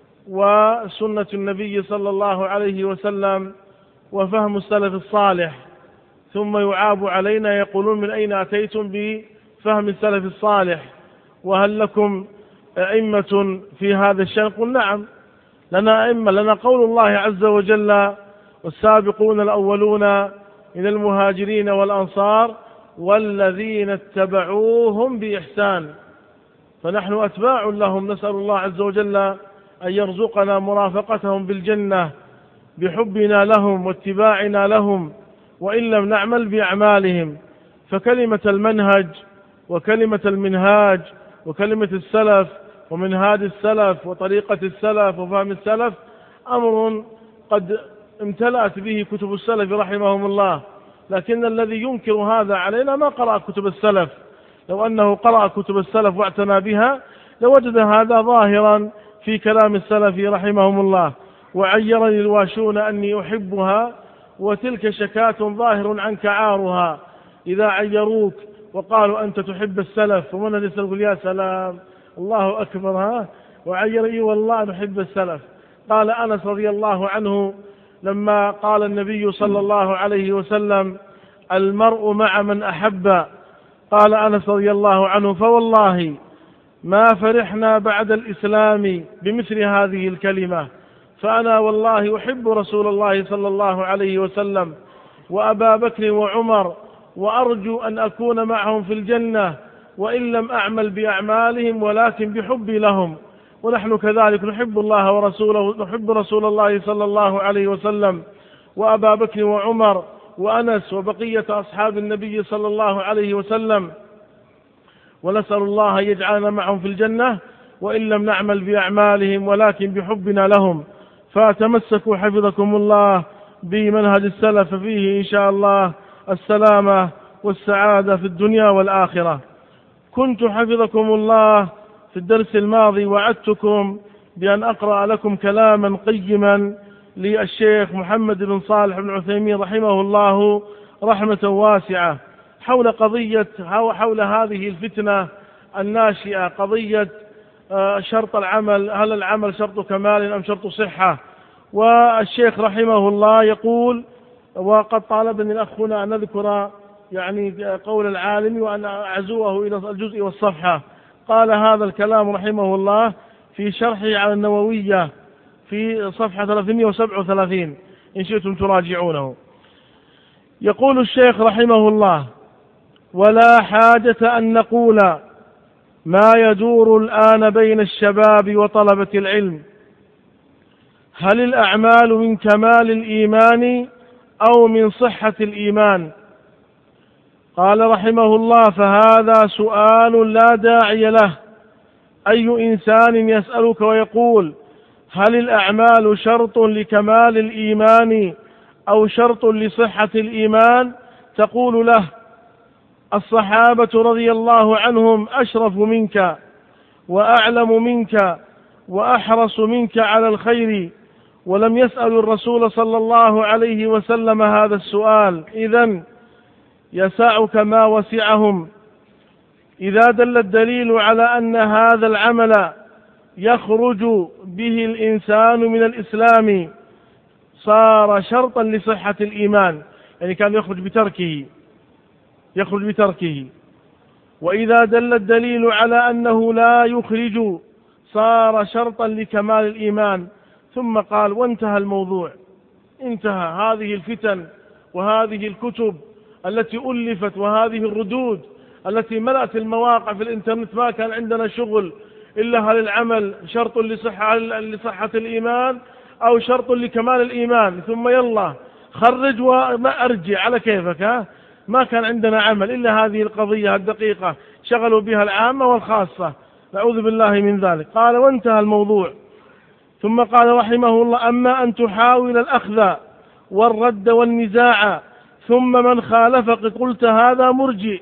وسنة النبي صلى الله عليه وسلم وفهم السلف الصالح. ثم يعاب علينا يقولون: من أين أتيتم بفهم السلف الصالح؟ وهل لكم أئمة في هذا الشأن؟ قل: نعم، لنا أئمة، لنا قول الله عز وجل: والسابقون الأولون من المهاجرين والأنصار والذين اتبعوهم بإحسان. فنحن أتباع لهم، نسأل الله عز وجل أن يرزقنا مرافقتهم بالجنة بحبنا لهم واتباعنا لهم، وإن لم نعمل بأعمالهم. فكلمة المنهج وكلمة المنهاج وكلمة السلف ومنهاج السلف وطريقة السلف وفهم السلف أمر قد امتلأت به كتب السلف رحمهم الله، لكن الذي ينكر هذا علينا ما قرأ كتب السلف. لو أنه قرأ كتب السلف واعتنى بها لوجد هذا ظاهرا في كلام السلف رحمهم الله. وعيرني الواشون أني أحبها وتلك شكاة ظاهر عنك عارها. إذا عيروك وقالوا أنت تحب السلف ومن الذي يقول: يا سلام، الله أكبر، ها وعيرني والله نحب السلف. قال أنس رضي الله عنه لما قال النبي صلى الله عليه وسلم: المرء مع من أحب، قال أنس رضي الله عنه: فوالله ما فرحنا بعد الإسلام بمثل هذه الكلمة، فأنا والله أحب رسول الله صلى الله عليه وسلم وأبا بكر وعمر، وأرجو أن أكون معهم في الجنة وإن لم أعمل بأعمالهم ولكن بحبي لهم. ونحن كذلك نحب الله ورسوله، نحب رسول الله صلى الله عليه وسلم وأبا بكر وعمر وأنس وبقية أصحاب النبي صلى الله عليه وسلم، ونسأل الله أن يجعلنا معهم في الجنة، وإن لم نعمل بأعمالهم ولكن بحبنا لهم. فتمسكوا حفظكم الله بمنهج السلف، فيه إن شاء الله السلامة والسعادة في الدنيا والآخرة. كنت حفظكم الله في الدرس الماضي وعدتكم بأن أقرأ لكم كلاما قيما للشيخ محمد بن صالح بن عثيمين رحمه الله رحمة واسعة حول قضية حول هذه الفتنة الناشئة، قضية شرط العمل، هل العمل شرط كمال أم شرط صحة؟ والشيخ رحمه الله يقول، وقد طالبني الأخ هنا أن نذكر يعني قول العالم وأن أعزوه إلى الجزء والصفحة. قال هذا الكلام رحمه الله في شرحه على النووية في صفحة ثلاثمائة وسبعة وثلاثين إن شئتم تراجعونه. يقول الشيخ رحمه الله: ولا حاجة أن نقول ما يدور الآن بين الشباب وطلبة العلم، هل الأعمال من كمال الإيمان أو من صحة الإيمان؟ قال رحمه الله: فهذا سؤال لا داعي له. أي إنسان يسألك ويقول هل الأعمال شرط لكمال الإيمان أو شرط لصحة الإيمان، تقول له: الصحابة رضي الله عنهم أشرف منك وأعلم منك وأحرص منك على الخير، ولم يسأل الرسول صلى الله عليه وسلم هذا السؤال، إذن يسعك ما وسعهم. إذا دل الدليل على أن هذا العمل يخرج به الإنسان من الإسلام صار شرطا لصحة الإيمان، يعني كان يخرج بتركه يخرج بتركه وإذا دل الدليل على أنه لا يخرج صار شرطا لكمال الإيمان. ثم قال: وانتهى الموضوع. انتهى. هذه الفتن وهذه الكتب التي ألفت وهذه الردود التي ملأت المواقع في الإنترنت، ما كان عندنا شغل إلا هل العمل شرط لصحة, لصحة الإيمان أو شرط لكمال الإيمان، ثم يلا خرج وما أرجع على كيفك. ها؟ ما كان عندنا عمل إلا هذه القضية الدقيقة شغلوا بها العامة والخاصة، نعوذ بالله من ذلك. قال: وانتهى الموضوع. ثم قال رحمه الله: أما أن تحاول الأخذ والرد والنزاع ثم من خالفك قلت هذا مرجئ،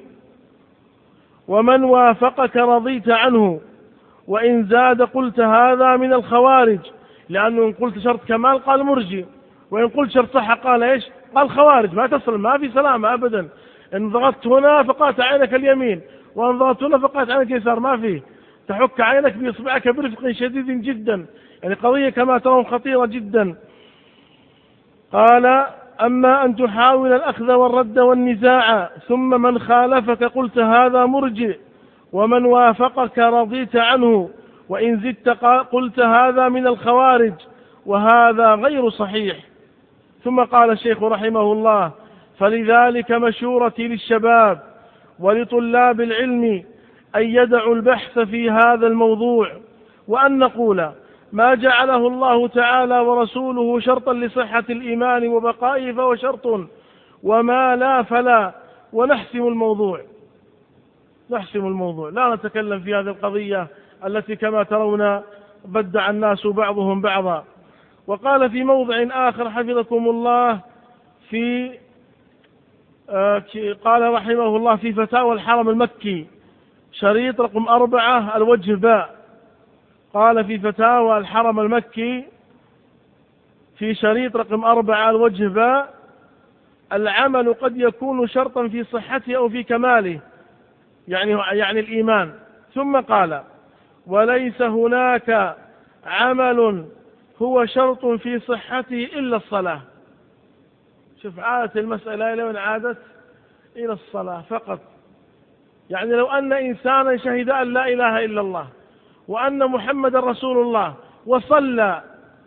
ومن وافقك رضيت عنه، وإن زاد قلت هذا من الخوارج. لأنه إن قلت شرط كمال قال مرجئ، وإن قلت شرط صحة قال إيش؟ قال خوارج. ما تصل، ما في سلامة أبدا. إن ضغطت هنا فقات عينك اليمين، وإن ضغطت هنا فقات عينك اليسار، ما فيه. تحك عينك بإصبعك برفق شديد جدا، يعني قضية كما ترون خطيرة جدا. قال: أما أن تحاول الأخذ والرد والنزاع ثم من خالفك قلت هذا مرجئ، ومن وافقك رضيت عنه، وإن زدت قلت هذا من الخوارج، وهذا غير صحيح. ثم قال الشيخ رحمه الله: فلذلك مشورتي للشباب ولطلاب العلم أن يدعوا البحث في هذا الموضوع، وأن نقول ما جعله الله تعالى ورسوله شرطا لصحة الإيمان وبقائه فهو شرط، وما لا فلا، ونحسم الموضوع. نحسم الموضوع، لا نتكلم في هذه القضية التي كما ترون بدع الناس بعضهم بعضا. وقال في موضع آخر حفظكم الله في آه قال رحمه الله في فتاوى الحرم المكي شريط رقم أربعة الوجه باء، قال في فتاوى الحرم المكي في شريط رقم أربعة الوجه باء: العمل قد يكون شرطا في صحته أو في كماله، يعني يعني الإيمان. ثم قال: وليس هناك عمل هو شرط في صحته إلا الصلاة. شوف عادت المسألة إلى من عادت إلى الصلاة فقط. يعني لو أن إنسانا شهد أن لا إله إلا الله وأن محمد رسول الله وصلى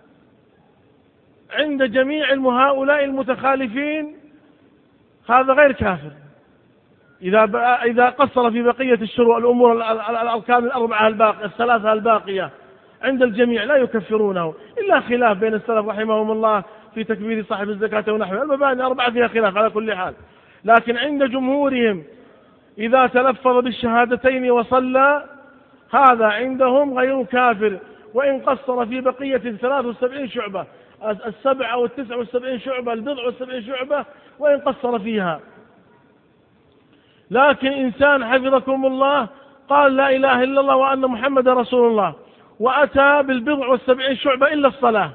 عند جميع هؤلاء المتخالفين، هذا غير كافر. إذا إذا قصر في بقية الشروع الأمور الأركان الأربعة الباقية الثلاثة الباقية عند الجميع لا يكفرونه، إلا خلاف بين السلف رحمهم الله في تكبير صاحب الزكاة ونحوها. المباني أربعة فيها خلاف على كل حال، لكن عند جمهورهم إذا تلفظ بالشهادتين وصلى هذا عندهم غير كافر، وإن قصر في بقية ثلاث وسبعين شعبة، السبع أو التسع والسبعين شعبة، البضع والسبعين شعبة، وإن قصر فيها. لكن إنسان حفظكم الله قال لا إله إلا الله وأن محمد رسول الله، وأتى بالبضع والسبعين شعبة إلا الصلاة،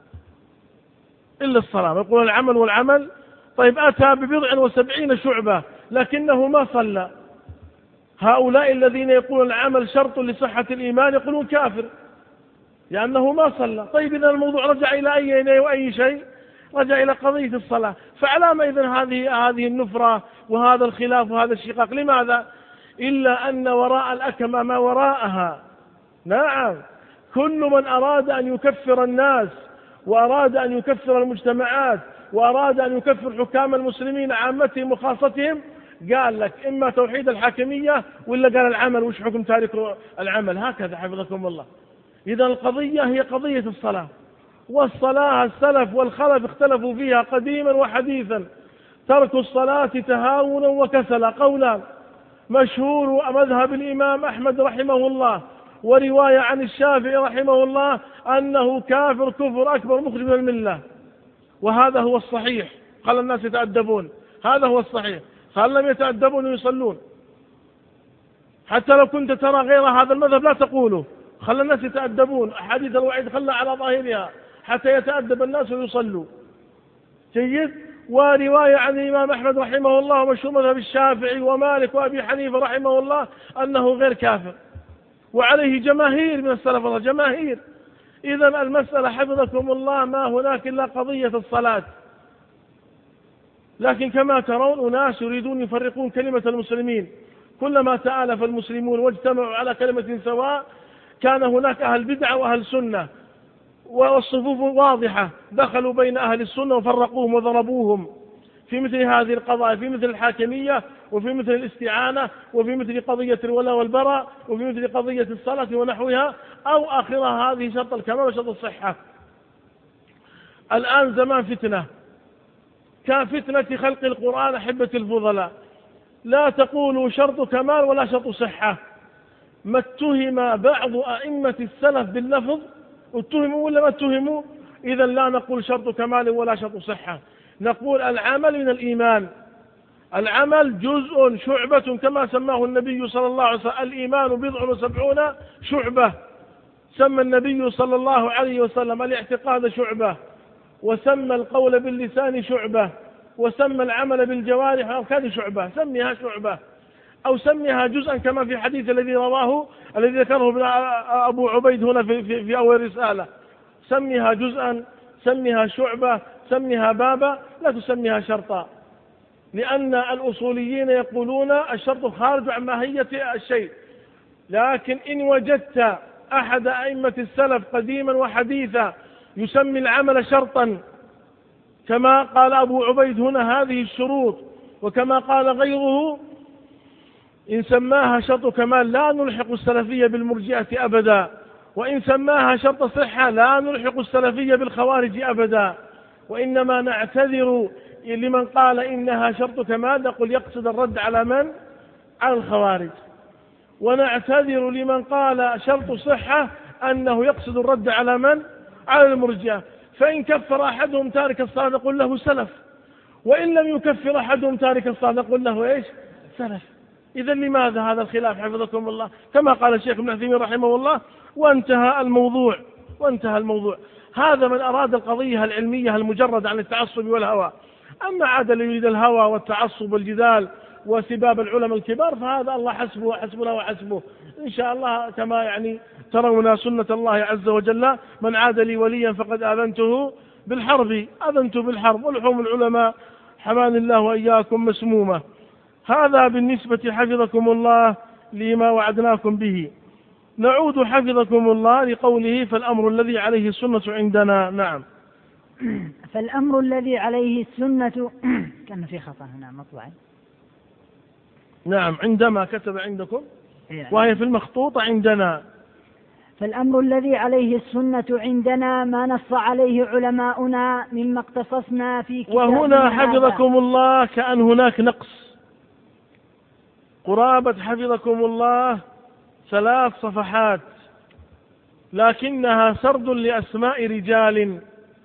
إلا الصلاة، يقول العمل والعمل. طيب أتى ببضع وسبعين شعبة لكنه ما صلى، هؤلاء الذين يقولون العمل شرط لصحة الإيمان يقولون كافر لأنه ما صلى. طيب إذا الموضوع رجع إلى أي وأي شيء؟ رجع إلى قضية الصلاة. فعلام إذن هذه هذه النفرة وهذا الخلاف وهذا الشقاق. لماذا؟ إلا أن وراء الأكمة ما وراءها. نعم، كل من أراد أن يكفر الناس وأراد أن يكفر المجتمعات وأراد أن يكفر حكام المسلمين عامتهم وخاصتهم قال لك إما توحيد الحاكمية ولا قال العمل، وش حكم تارك العمل؟ هكذا حفظكم الله. إذا القضية هي قضية الصلاة، والصلاة السلف والخلف اختلفوا فيها قديما وحديثا. ترك الصلاة تهاونا وكسلا قولان، مشهور مذهب الإمام أحمد رحمه الله ورواية عن الشافعي رحمه الله أنه كافر كفر أكبر مخرج من الملة، وهذا هو الصحيح. خلى الناس يتأدبون، هذا هو الصحيح. خلى لم يتأدبون ويصلون، حتى لو كنت ترى غير هذا المذهب لا تقوله. خلى الناس يتأدبون، أحاديث الوعيد خلى على ظاهرها حتى يتأدب الناس ويصلوا. جيد. ورواية عن الإمام أحمد رحمه الله ومشهور مذهب الشافعي ومالك وأبي حنيفة رحمه الله أنه غير كافر، وعليه جماهير من السلف الله، جماهير. إذا المسألة حفظكم الله ما هناك إلا قضية الصلاة. لكن كما ترون أناس يريدون يفرقون كلمة المسلمين. كلما تآلف المسلمون واجتمعوا على كلمة سواء كان هناك أهل بدعة وأهل سنة، والصفوف واضحة، دخلوا بين أهل السنة وفرقوهم وضربوهم في مثل هذه القضايا، في مثل الحاكمية وفي مثل الاستعانة وفي مثل قضية الولاء والبراء وفي مثل قضية الصلاة ونحوها، أو آخرها هذه شرط الكمال وشرط الصحة. الآن زمان فتنة كفتنة خلق القرآن أحبة الفضلاء، لا تقولوا شرط كمال ولا شرط صحة. ما اتهم بعض أئمة السلف باللفظ، اتهموا ولا ما اتهموا؟ إذا لا نقول شرط كمال ولا شرط صحة، نقول العمل من الإيمان. العمل جزء شعبة كما سماه النبي صلى الله عليه وسلم، الإيمان بضع وسبعون شعبة. سمى النبي صلى الله عليه وسلم الاعتقاد شعبة، وسمى القول باللسان شعبة، وسمى العمل بالجوارح وكان شعبة. سميها شعبة أو سميها جزءا كما في حديث الذي رواه الذي ذكره أبو عبيد هنا في, في, في أول رسالة. سميها جزءا، سميها شعبة، سميها بابا، لا تسميها شرطا، لأن الأصوليين يقولون الشرط خارج عن ماهية الشيء. لكن إن وجدت أحد أئمة السلف قديما وحديثا يسمي العمل شرطا كما قال أبو عبيد هنا هذه الشروط، وكما قال غيره، إن سماها شرط كمال لا نلحق السلفية بالمرجئة أبدا، وإن سماها شرط صحة لا نلحق السلفية بالخوارج أبدا. وإنما نعتذر لمن قال إنها شرط كمال، نقول يقصد الرد على من؟ على الخوارج. ونعتذر لمن قال شرط صحة أنه يقصد الرد على من؟ على المرجئة. فإن كفر أحدهم تارك الصلاة نقول له سلف، وإن لم يكفر أحدهم تارك الصلاة نقول له إيش؟ سلف. إذا لماذا هذا الخلاف حفظكم الله؟ كما قال الشيخ ابن عثيمين رحمه الله، وانتهى الموضوع وانتهى الموضوع. هذا من أراد القضية العلمية المجرد عن التعصب والهوى. أما عاد اللي يريد الهوى والتعصب والجدال وسباب العلماء الكبار فهذا الله حسبه وحسبنا وحسبه إن شاء الله. كما يعني ترون سنة الله عز وجل، من عاد لي وليا فقد آذنته بالحرب، آذنت بالحرب، ولحوم العلماء حمان الله وإياكم مسمومة. هذا بالنسبة حفظكم الله لما وعدناكم به. نعود حفظكم الله لقوله فالأمر الذي عليه السنة عندنا. نعم. فالأمر الذي عليه السنة كان في خطأ هنا مطبعي. نعم، عندما كتب عندكم وهي في المخطوطة عندنا. فالأمر الذي عليه السنة عندنا ما نص عليه علماؤنا مما اقتصصنا في كتابنا. وهنا حفظكم الله كأن هناك نقص، قرابة حفظكم الله ثلاث صفحات، لكنها سرد لأسماء رجال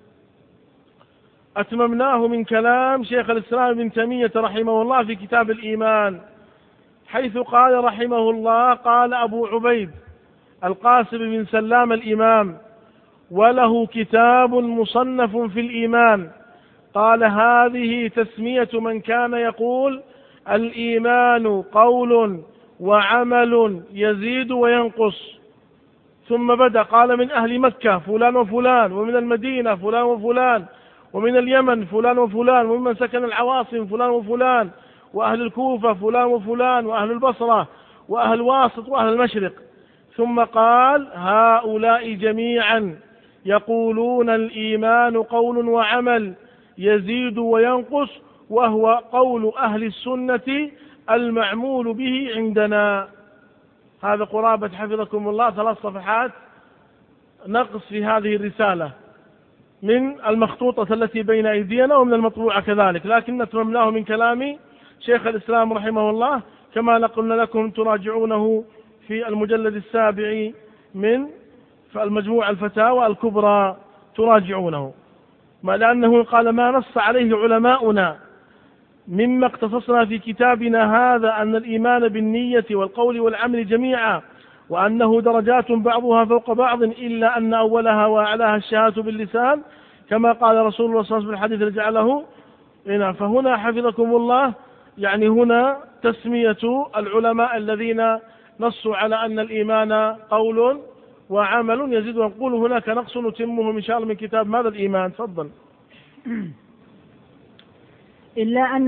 أتممناه من كلام شيخ الإسلام ابن تيمية رحمه الله في كتاب الإيمان، حيث قال رحمه الله: قال أبو عبيد القاسم بن سلام الإمام، وله كتاب مصنف في الإيمان، قال: هذه تسمية من كان يقول الإيمان قول وعمل يزيد وينقص. ثم بدأ قال: من أهل مكة فلان وفلان، ومن المدينة فلان وفلان، ومن اليمن فلان وفلان، وممن سكن العواصم فلان وفلان، وأهل الكوفة فلان وفلان، وأهل البصرة، وأهل الواسط، وأهل المشرق. ثم قال: هؤلاء جميعا يقولون الإيمان قول وعمل يزيد وينقص، وهو قول أهل السنة المعمول به عندنا. هذا قرابة حفظكم الله ثلاث صفحات نقص في هذه الرسالة من المخطوطة التي بين أيدينا ومن المطبوعة كذلك، لكن نتممناه من كلام شيخ الإسلام رحمه الله كما نقلنا لكم، تراجعونه في المجلد السابع من المجموعة الفتاوى الكبرى، تراجعونه، ما لأنه قال: ما نص عليه علماؤنا مما اقتصصنا في كتابنا هذا أن الإيمان بالنية والقول والعمل جميعا، وأنه درجات بعضها فوق بعض، إلا أن أولها وأعلاها الشهادة باللسان، كما قال رسول الله صلى الله عليه وسلم في الحديث الذي جعله. فهنا حفظكم الله يعني هنا تسمية العلماء الذين نصوا على أن الإيمان قول وعمل يزيد وينقول. هناك نقص نتمه إن شاء الله من كتاب ماذا الإيمان. تفضل. إلا أن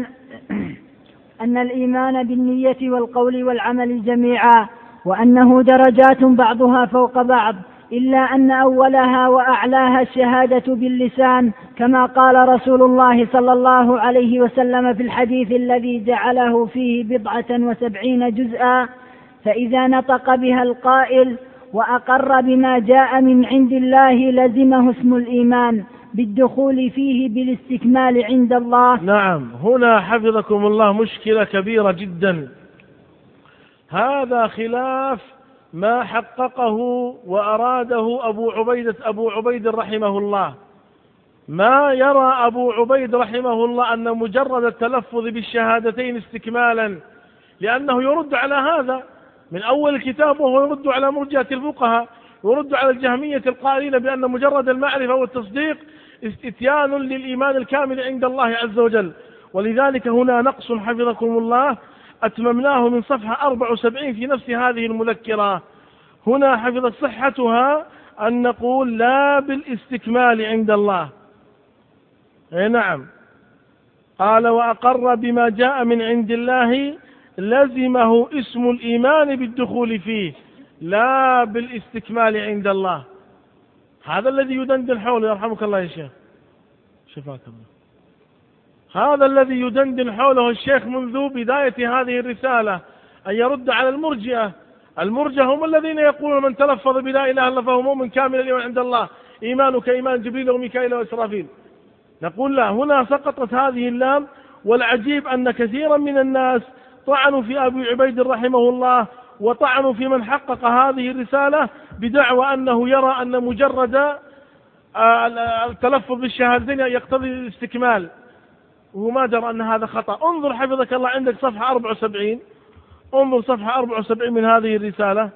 أن الإيمان بالنية والقول والعمل جميعا، وأنه درجات بعضها فوق بعض، إلا أن أولها وأعلاها الشهادة باللسان، كما قال رسول الله صلى الله عليه وسلم في الحديث الذي جعله فيه بضعة وسبعين جزءا: فإذا نطق بها القائل وأقر بما جاء من عند الله لزمه اسم الإيمان بالدخول فيه بالاستكمال عند الله. نعم، هنا حفظكم الله مشكلة كبيرة جدا. هذا خلاف ما حققه وأراده أبو عبيدة أبو عبيد رحمه الله. ما يرى أبو عبيد رحمه الله أن مجرد التلفظ بالشهادتين استكمالا، لأنه يرد على هذا من أول الكتاب، وهو يرد على مرجئة الفقهاء، يرد على الجهمية القائلين بأن مجرد المعرفة والتصديق استتيان للإيمان الكامل عند الله عز وجل. ولذلك هنا نقص حفظكم الله أتممناه من صفحة أربعة وسبعين في نفس هذه المذكرة. هنا حفظت صحتها أن نقول لا بالاستكمال عند الله. أي نعم، قال: وأقر بما جاء من عند الله لزمه اسم الإيمان بالدخول فيه، لا بالاستكمال عند الله. هذا الذي يدندن حوله، يرحمك الله يا شيخ، شفاك الله، هذا الذي يدندن حوله الشيخ منذ بداية هذه الرسالة، أن يرد على المرجئة. المرجئة هم الذين يقولون من تلفظ بلا إله إلا الله فهو مؤمن كامل الإيمان عند الله، إيمانه كإيمان جبريل وميكائيل وإسرافيل. نقول لا، هنا سقطت هذه اللام. والعجيب أن كثيرا من الناس طعنوا في أبي عبيد رحمه الله، وطعنوا في من حقق هذه الرسالة بدعوى أنه يرى أن مجرد التلفظ بالشهادتين يقتضي الاستكمال، وما درى أن هذا خطأ. انظر حفظك الله عندك صفحة أربعة وسبعين، انظر صفحة أربعة وسبعين من هذه الرسالة.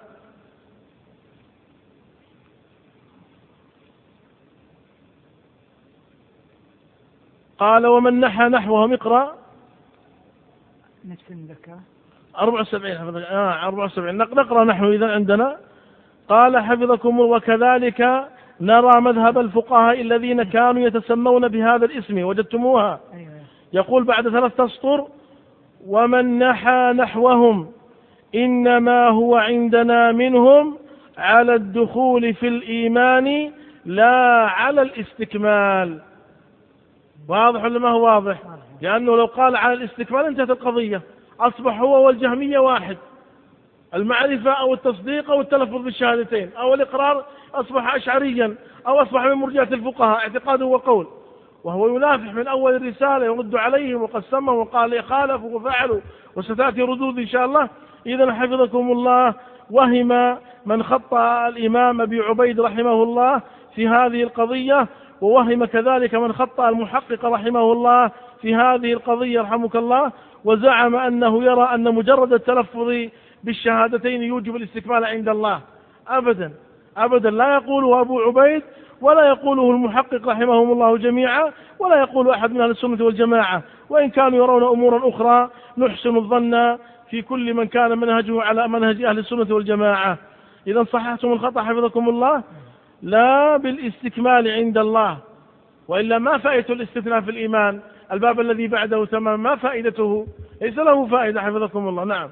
قال: ومن نحى نحوهم. اقرأ نفس المذكرة أربعة وسبعين. آه أربعة وسبعين نقرأ نحو إذا عندنا. قال حفظكم: وكذلك نرى مذهب الفقهاء الذين كانوا يتسمون بهذا الاسم. وجدتموها؟ يقول بعد ثلاث أسطر: ومن نحى نحوهم إنما هو عندنا منهم على الدخول في الإيمان لا على الاستكمال. واضح ولا ما هو واضح؟ لأنه لو قال على الاستكمال انتهت القضية، أصبح هو والجهمية واحد. المعرفة أو التصديق أو التلفظ بالشهادتين أو الإقرار أصبح أشعريا أو أصبح من مرجئة الفقهاء اعتقاد وقول، وهو ينافح من أول الرسالة يرد عليهم وقسمهم وقال خالفوا وفعلوا، وستأتي ردود إن شاء الله. إذن حفظكم الله، وهم من خطأ الإمام أبي عبيد رحمه الله في هذه القضية، ووهم كذلك من خطأ المحقق رحمه الله في هذه القضية رحمك الله، وزعم أنه يرى أن مجرد التلفظ بالشهادتين يوجب الاستكمال عند الله. أبدا أبدا، لا يقوله أبو عبيد ولا يقوله المحقق رحمهم الله جميعا، ولا يقول أحد من أهل السنة والجماعة، وإن كانوا يرون أمورا أخرى نحسن الظن في كل من كان منهجه على منهج أهل السنة والجماعة. إذا صححتم الخطأ حفظكم الله، لا بالاستكمال عند الله، وإلا ما فائدة الاستثناء في الإيمان؟ الباب الذي بعده تمام، ما فائدته؟ ليس له فائدة حفظكم الله. نعم.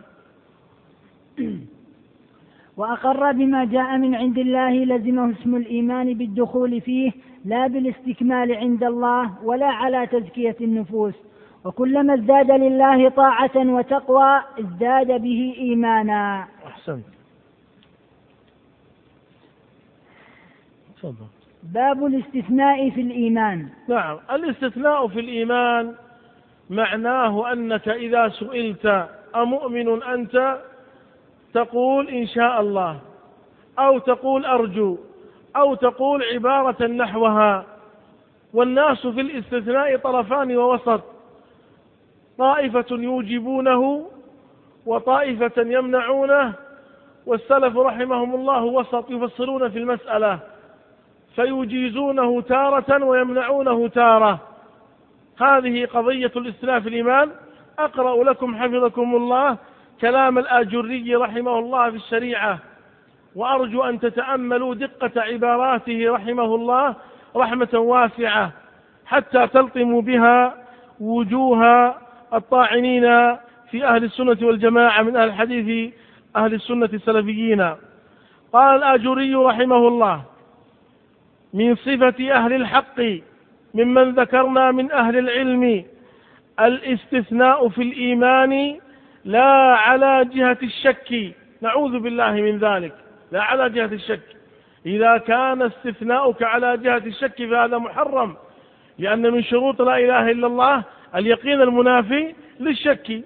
وأقر بما جاء من عند الله لزمه اسم الإيمان بالدخول فيه، لا بالاستكمال عند الله ولا على تزكية النفوس، وكلما ازداد لله طاعة وتقوى ازداد به إيمانا. أحسنت. تفضل. باب الاستثناء في الإيمان. نعم، الاستثناء في الإيمان معناه أنك إذا سئلت أمؤمن أنت تقول إن شاء الله، أو تقول أرجو، أو تقول عبارة نحوها. والناس في الاستثناء طرفان ووسط، طائفة يوجبونه وطائفة يمنعونه، والسلف رحمهم الله وسط يفصلون في المسألة، فيجيزونه تارة ويمنعونه تارة. هذه قضية الاستثناء في الإيمان. أقرأ لكم حفظكم الله كلام الآجري رحمه الله في الشريعة، وأرجو أن تتأملوا دقة عباراته رحمه الله رحمة واسعة حتى تلطموا بها وجوه الطاعنين في أهل السنة والجماعة من أهل الحديث أهل السنة السلفيين. قال الآجري رحمه الله: من صفة أهل الحق ممن ذكرنا من أهل العلم الاستثناء في الإيمان لا على جهة الشك، نعوذ بالله من ذلك، لا على جهة الشك. إذا كان استثناؤك على جهة الشك فهذا محرم، لأن من شروط لا إله إلا الله اليقين المنافي للشك.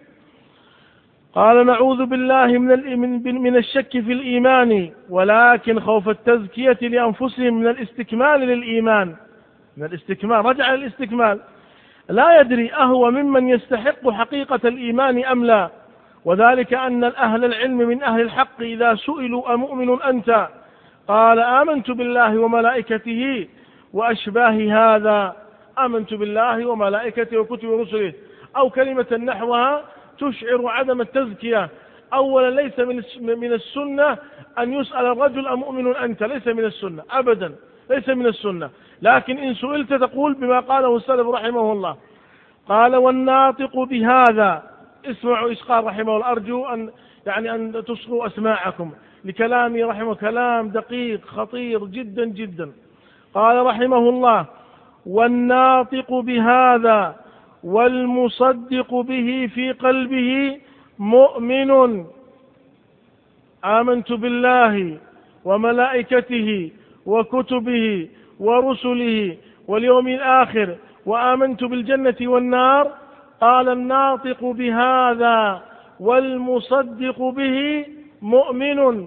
قال: نعوذ بالله من من الشك في الإيمان، ولكن خوف التزكية لأنفسهم من الاستكمال للإيمان، من الاستكمال، رجع للاستكمال، لا يدري أهو ممن يستحق حقيقة الإيمان أم لا. وذلك أن الأهل العلم من أهل الحق إذا سئلوا أمؤمن أنت قال: آمنت بالله وملائكته وأشباه هذا، آمنت بالله وملائكته وكتبه ورسله، أو كلمة نحوها تشعر عدم التزكية. أولا ليس من السنة أن يسأل الرجل أمؤمن أنت، ليس من السنة أبدا، ليس من السنة. لكن إن سئلت تقول بما قاله السلف رحمه الله. قال: والناطق بهذا، اسمعوا إيش قال رحمه الله، أرجو أن يعني أن تصغوا أسماعكم لكلامي رحمه، كلام دقيق خطير جدا جدا. قال رحمه الله: والناطق بهذا والمصدق به في قلبه مؤمن، آمنت بالله وملائكته وكتبه ورسله واليوم الآخر وآمنت بالجنة والنار. قال: الناطق بهذا والمصدق به مؤمن.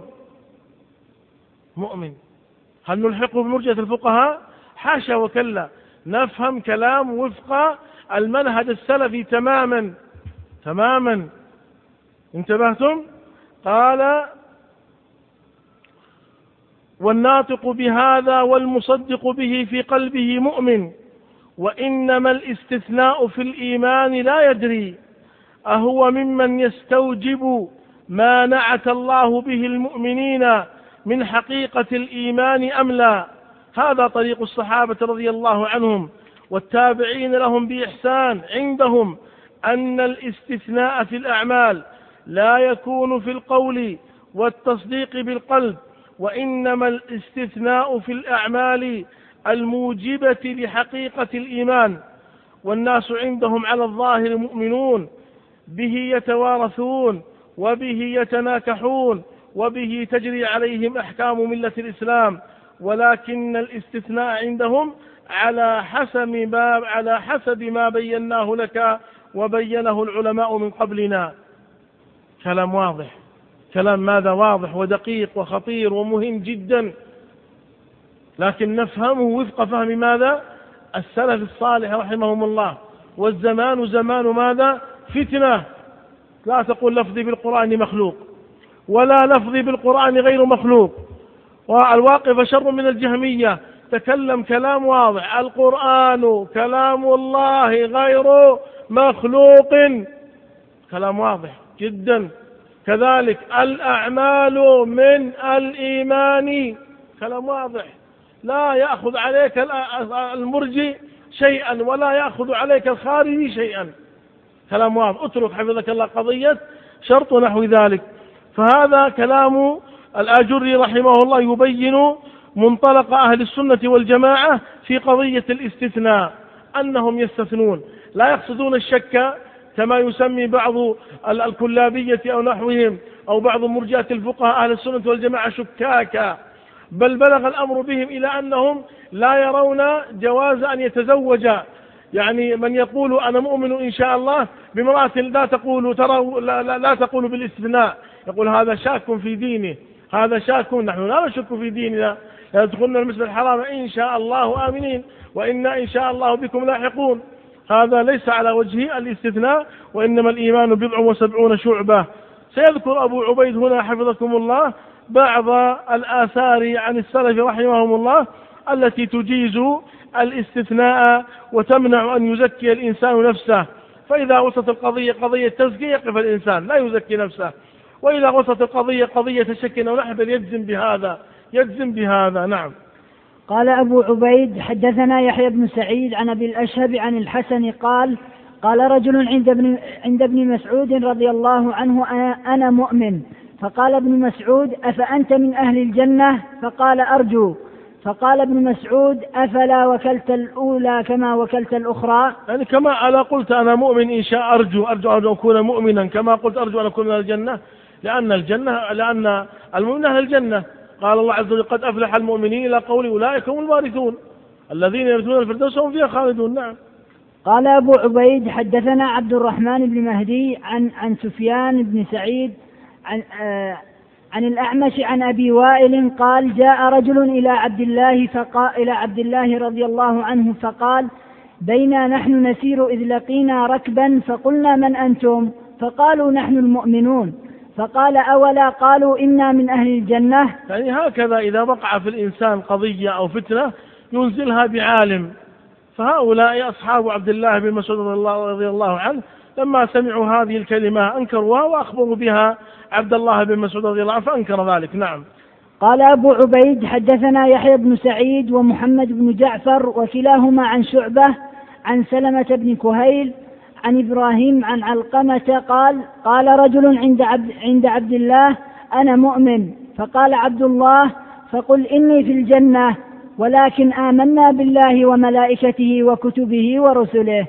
مؤمن، هل نلحقه بمرجئة الفقهاء؟ حاشا وكلا، نفهم كلام وفق المنهج السلفي تماما تماما. انتبهتم؟ قال: والناطق بهذا والمصدق به في قلبه مؤمن. وإنما الاستثناء في الإيمان لا يدري أهو ممن يستوجب ما نعت الله به المؤمنين من حقيقة الإيمان أم لا. هذا طريق الصحابة رضي الله عنهم والتابعين لهم بإحسان. عندهم أن الاستثناء في الأعمال لا يكون في القول والتصديق بالقلب، وإنما الاستثناء في الأعمال الموجبة لحقيقة الإيمان. والناس عندهم على الظاهر مؤمنون به يتوارثون وبه يتناكحون وبه تجري عليهم أحكام ملة الإسلام، ولكن الاستثناء عندهم على حسب ما على حسب ما بيناه لك وبينه العلماء من قبلنا. كلام واضح، كلام ماذا واضح ودقيق وخطير ومهم جدا، لكن نفهمه وفق فهم ماذا؟ السلف الصالح رحمهم الله. والزمان زمان ماذا؟ فتنة. لا تقول لفظي بالقرآن مخلوق، ولا لفظي بالقرآن غير مخلوق، والواقف شر من الجهمية. تكلم كلام واضح، القرآن كلام الله غير مخلوق، كلام واضح جدا. كذلك الأعمال من الإيمان، كلام واضح. لا يأخذ عليك المرجي شيئا ولا يأخذ عليك الخارجي شيئا، كلام واضح. اترك حفظك الله قضية شرط نحو ذلك. فهذا كلام الآجري رحمه الله يبين منطلق أهل السنة والجماعة في قضية الاستثناء، أنهم يستثنون، لا يقصدون الشك كما يسمي بعض الكلابية أو نحوهم أو بعض مرجئة الفقهاء أهل السنة والجماعة شكاكا، بل بلغ الأمر بهم إلى أنهم لا يرون جواز أن يتزوج، يعني من يقول أنا مؤمن إن شاء الله بامرأة لا تقول ترى لا, لا, لا تقول بالاستثناء، يقول هذا شاك في دينه، هذا شاك. نحن لا نشك في ديننا، يدخلنا المسجد الحرام إن شاء الله آمنين وإنا إن شاء الله بكم لاحقون. هذا ليس على وجه الاستثناء، وإنما الإيمان بضع وسبعون شعبة. سيذكر أبو عبيد هنا حفظكم الله بعض الآثار عن السلف رحمهم الله التي تجيز الاستثناء وتمنع أن يزكي الإنسان نفسه. فإذا وصلت القضية قضية تزكية يقف الإنسان لا يزكي نفسه، وإذا وصلت القضية قضية شك أو نحبل يجزم بهذا يجزم بهذا. نعم. قال أبو عبيد حدثنا يحيى بن سعيد عن أبي الأشهب عن الحسن قال قال رجل عند ابن, عند ابن مسعود رضي الله عنه أنا مؤمن، فقال ابن مسعود أفأنت من أهل الجنة؟ فقال أرجو. فقال ابن مسعود أفلا وكلت الأولى كما وكلت الأخرى؟ يعني كما ألا قلت أنا مؤمن إن شاء أرجو أرجو أن أكون مؤمنا كما قلت أرجو أن أكون من الجنة، لأن الجنة لأن المؤمن أهل الجنة. قال الله عز وجل قد أفلح المؤمنين إلى قول أولئك هم الوارثون الذين يرثون الفردوس وهم فيها خالدون. نعم. قال أبو عبيد حدثنا عبد الرحمن بن مهدي عن عن سفيان بن سعيد عن آه عن الأعمش عن أبي وائل قال جاء رجل إلى عبد الله فقال إلى عبد الله رضي الله عنه فقال بينا نحن نسير إذ لقينا ركبا فقلنا من أنتم؟ فقالوا نحن المؤمنون. فقال أولا قالوا إنا من أهل الجنة. يعني هكذا إذا وقع في الإنسان قضية أو فتنة ينزلها بعالم. فهؤلاء أصحاب عبد الله بن مسعود رضي الله عنه لما سمعوا هذه الكلمة أنكروها وأخبروا بها عبد الله بن مسعود رضي الله عنه فأنكر ذلك. نعم. قال أبو عبيد حدثنا يحيى بن سعيد ومحمد بن جعفر وكلاهما عن شعبة عن سلمة بن كهيل عن إبراهيم عن علقمة قال قال رجل عند عبد, عند عبد الله أنا مؤمن. فقال عبد الله فقل إني في الجنة ولكن آمنا بالله وملائكته وكتبه ورسله.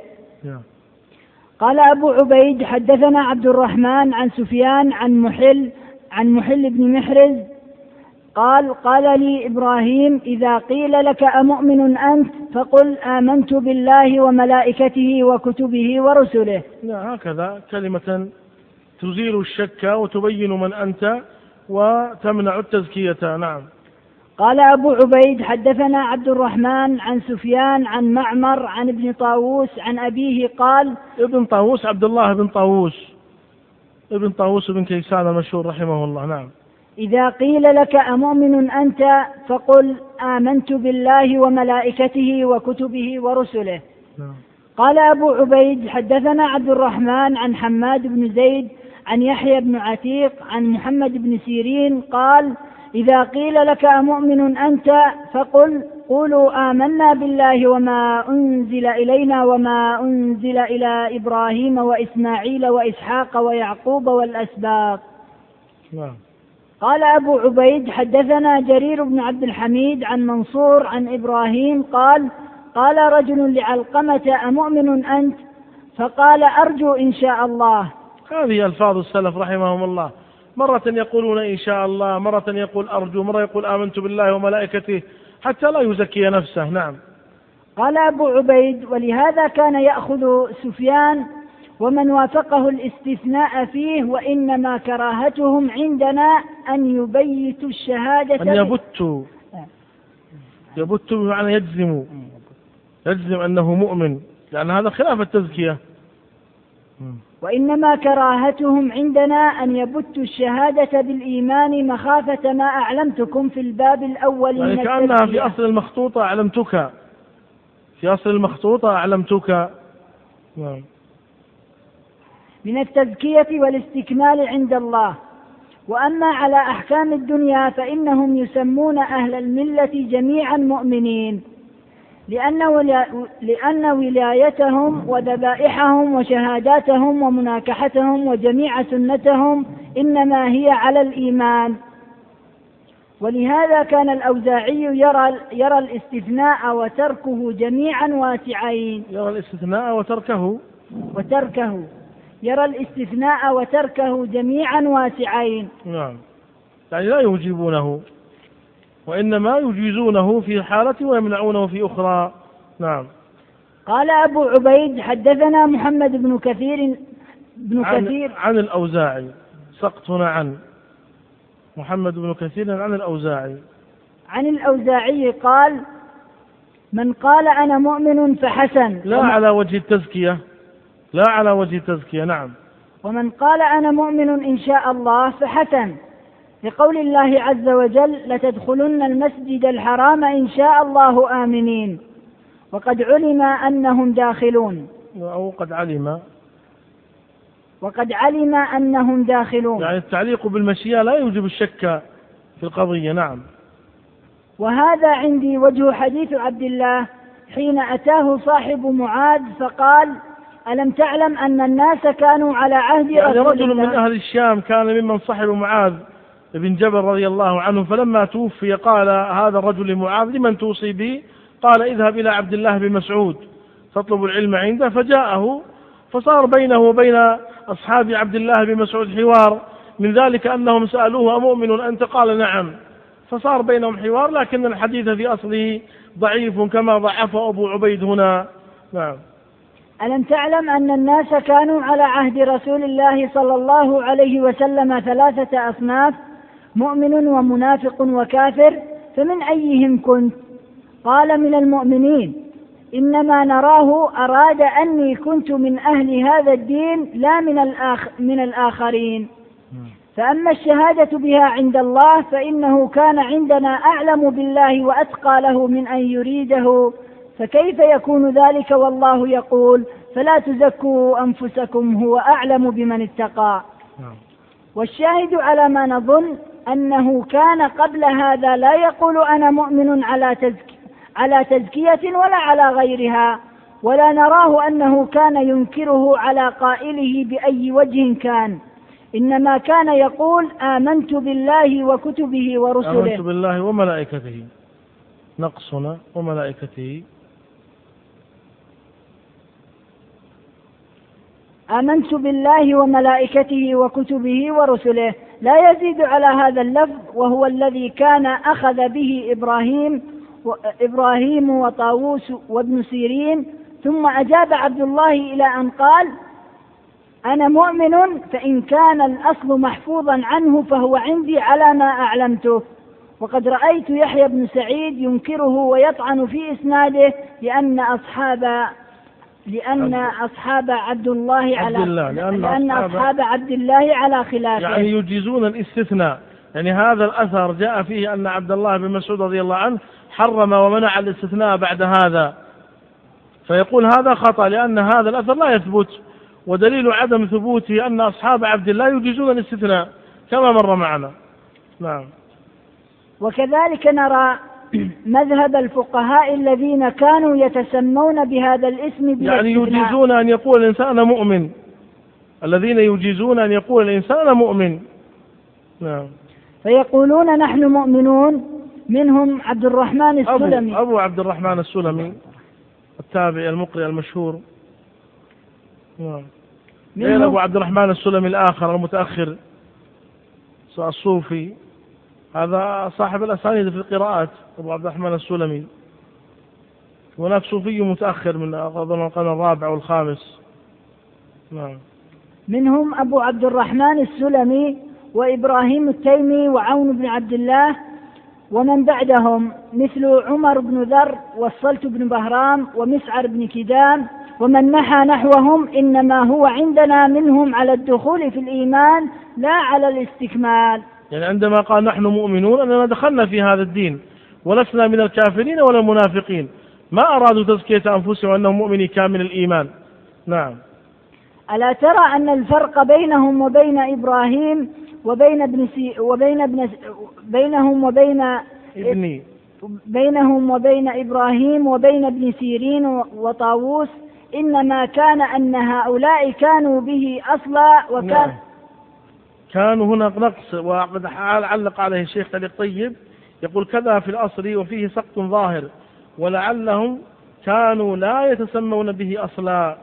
قال أبو عبيد حدثنا عبد الرحمن عن سفيان عن محل عن محل بن محرز قال قال لي إبراهيم إذا قيل لك أمؤمن أنت فقل آمنت بالله وملائكته وكتبه ورسله. هكذا كلمة تزيل الشك وتبين من أنت وتمنع التزكية. نعم. قال أبو عبيد حدثنا عبد الرحمن عن سفيان عن معمر عن ابن طاووس عن أبيه قال ابن طاووس عبد الله بن طاووس ابن طاووس بن كيسان المشهور رحمه الله. نعم. إذا قيل لك أمؤمن أنت فقل آمنت بالله وملائكته وكتبه ورسله. نعم. قال أبو عبيد حدثنا عبد الرحمن عن حماد بن زيد عن يحيى بن عتيق عن محمد بن سيرين قال إذا قيل لك أمؤمن أنت فقل قولوا آمنا بالله وما أنزل إلينا وما أنزل إلى إبراهيم وإسماعيل وإسحاق ويعقوب والأسباط. نعم. قال أبو عبيد حدثنا جرير بن عبد الحميد عن منصور عن إبراهيم قال قال رجل لعلقمة أمؤمن أنت؟ فقال أرجو إن شاء الله. هذه ألفاظ السلف رحمهم الله، مرة يقولون إن شاء الله، مرة يقول أرجو، مرة يقول آمنت بالله وملائكته، حتى لا يزكي نفسه. نعم. قال أبو عبيد: ولهذا كان يأخذ سفيان ومن وافقه الاستثناء فيه، وإنما كراهتهم عندنا أن يبيتوا الشهادة، أن يبتوا، يبتوا بمعنى يجزموا، يجزم أنه مؤمن، لأن هذا خلاف التزكية. وإنما كراهتهم عندنا أن يبتوا الشهادة بالإيمان مخافة ما أعلمتكم في الباب الأول يعني من كأنها في أصل المخطوطة أعلمتك، في أصل المخطوطة أعلمتك من التزكية والاستكمال عند الله. وأما على أحكام الدنيا فإنهم يسمون أهل الملة جميعا مؤمنين، لأن, ولا لأن ولايتهم وذبائحهم وشهاداتهم ومناكحتهم وجميع سنتهم إنما هي على الإيمان. ولهذا كان الأوزاعي يرى, يرى الاستثناء وتركه جميعا واسعين. يرى الاستثناء وتركه وتركه يرى الاستثناء وتركه جميعا واسعين. نعم، يعني لا يوجبونه، وإنما يجيزونه في حالة ويمنعونه في أخرى. نعم. قال أبو عبيد: حدثنا محمد بن كثير بن عن كثير عن الأوزاعي، سقط هنا عن محمد بن كثير عن الأوزاعي عن الأوزاعي قال: من قال أنا مؤمن فحسن. لا على وجه التزكية، لا على وجه التزكية. نعم. ومن قال أنا مؤمن إن شاء الله فحسن، لقول الله عز وجل: لتدخلن المسجد الحرام إن شاء الله آمنين، وقد علم أنهم داخلون، أو قد علم وقد علم أنهم داخلون. يعني التعليق بالمشيئة لا يوجب الشك في القضية. نعم. وهذا عندي وجه حديث عبد الله حين أتاه صاحب معاذ فقال: ألم تعلم أن الناس كانوا على عهد يعني رسول رجل الله؟ من أهل الشام كان ممن صحب معاذ بن جبل رضي الله عنه، فلما توفي قال هذا الرجل لمعاذ: لمن توصي بي؟ قال: اذهب إلى عبد الله بن مسعود تطلب العلم عنده. فجاءه، فصار بينه وبين أصحاب عبد الله بن مسعود حوار، من ذلك أنهم سألوه: أمؤمن أنت؟ قال: نعم. فصار بينهم حوار، لكن الحديث في أصله ضعيف كما ضعفه أبو عبيد هنا. نعم. ألم تعلم أن الناس كانوا على عهد رسول الله صلى الله عليه وسلم ثلاثة أصناف: مؤمن ومنافق وكافر، فمن أيهم كنت؟ قال: من المؤمنين، إنما نراه أراد أني كنت من أهل هذا الدين لا من, الآخ من الآخرين. فأما الشهادة بها عند الله فإنه كان عندنا أعلم بالله وأتقى له من أن يريده، فكيف يكون ذلك والله يقول: فلا تزكوا أنفسكم هو أعلم بمن اتقى. والشاهد على ما نظن أنه كان قبل هذا لا يقول أنا مؤمن على تزكية على تزكية ولا على غيرها، ولا نراه أنه كان ينكره على قائله بأي وجه كان، إنما كان يقول: آمنت بالله وكتبه ورسله. آمنت بالله وملائكته، نقصنا وملائكته. آمنت بالله وملائكته وكتبه ورسله، لا يزيد على هذا اللفظ، وهو الذي كان أخذ به إبراهيم إبراهيم وطاووس وابن سيرين. ثم أجاب عبد الله إلى أن قال: أنا مؤمن، فإن كان الأصل محفوظا عنه فهو عندي على ما أعلمته. وقد رأيت يحيى بن سعيد ينكره ويطعن في إسناده، لأن أصحاب لأن أصحاب عبد الله على الله لأن, لأن أصحاب عبد الله على خلافه، يعني يجيزون الاستثناء. يعني هذا الأثر جاء فيه أن عبد الله بن مسعود رضي الله عنه حرم ومنع الاستثناء بعد هذا، فيقول هذا خطأ لأن هذا الأثر لا يثبت، ودليل عدم ثبوته أن أصحاب عبد الله يجيزون الاستثناء كما مر معنا. نعم. وكذلك نرى مذهب الفقهاء الذين كانوا يتسمون بهذا الاسم بالاستثناء، يعني يجيزون أن يقول الإنسان مؤمن، الذين يجيزون أن يقول الإنسان مؤمن. نعم. فيقولون نحن مؤمنون، منهم عبد الرحمن السلمي أبو, أبو عبد الرحمن السلمي التابعي المقرئ المشهور. نعم. غير أبو عبد الرحمن السلمي الآخر المتأخر الصوفي، هذا صاحب الأسانيد في القراءات أبو عبد الرحمن السلمي. هناك صوفي متأخر من أظن القرن الرابع والخامس. نعم. منهم أبو عبد الرحمن السلمي وإبراهيم التيمي وعون بن عبد الله، ومن بعدهم مثل عمر بن ذر والصلت بن بهرام ومسعر بن كدام، ومن نحى نحوهم إنما هو عندنا منهم على الدخول في الإيمان لا على الاستكمال. يعني عندما قال نحن مؤمنون أننا دخلنا في هذا الدين ولسنا من الكافرين ولا المنافقين، ما أرادوا تزكية أنفسهم أنهم مؤمنين كامل الإيمان. نعم. ألا ترى أن الفرق بينهم وبين إبراهيم وبين ابن سي وبين ابن بينهم وبين ابني بينهم وبين إبراهيم وبين ابن سيرين وطاووس إنما كان أن هؤلاء كانوا به أصلا وكان نعم. كانوا هنا نقص، وقد علق عليه الشيخ خليل طيب يقول كذا في الأصل وفيه سقط ظاهر، ولعلهم كانوا لا يتسمون به أصلا.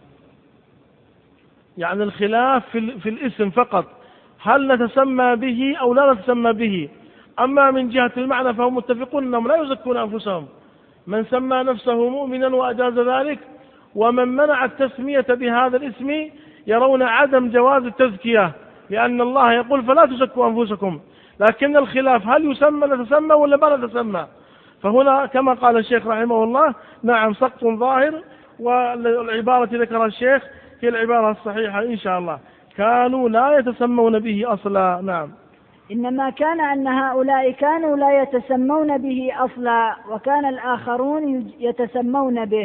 يعني الخلاف في, في الاسم فقط، هل نتسمى به أو لا نتسمى به. أما من جهة المعنى فهم متفقون أنهم لا يزكون أنفسهم، من سمى نفسه مؤمنا وأجاز ذلك، ومن منع التسمية بهذا الاسم يرون عدم جواز التزكية، لأن الله يقول فلا تزكوا أنفسكم. لكن الخلاف هل يسمى نتسمى ولا ما نتسمى. فهنا كما قال الشيخ رحمه الله نعم سقط ظاهر، والعبارة ذكرها الشيخ هي العبارة الصحيحة إن شاء الله، كانوا لا يتسمون به أصلا. نعم. إنما كان أن هؤلاء كانوا لا يتسمون به أصلا، وكان الآخرون يتسمون به.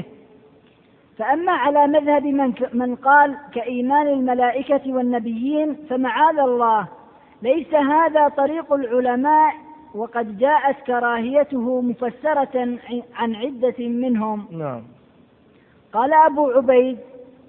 فأما على مذهب من, من قال كإيمان الملائكة والنبيين فمعاذ الله، ليس هذا طريق العلماء، وقد جاءت كراهيته مفسرة عن عدة منهم. نعم. قال أبو عبيد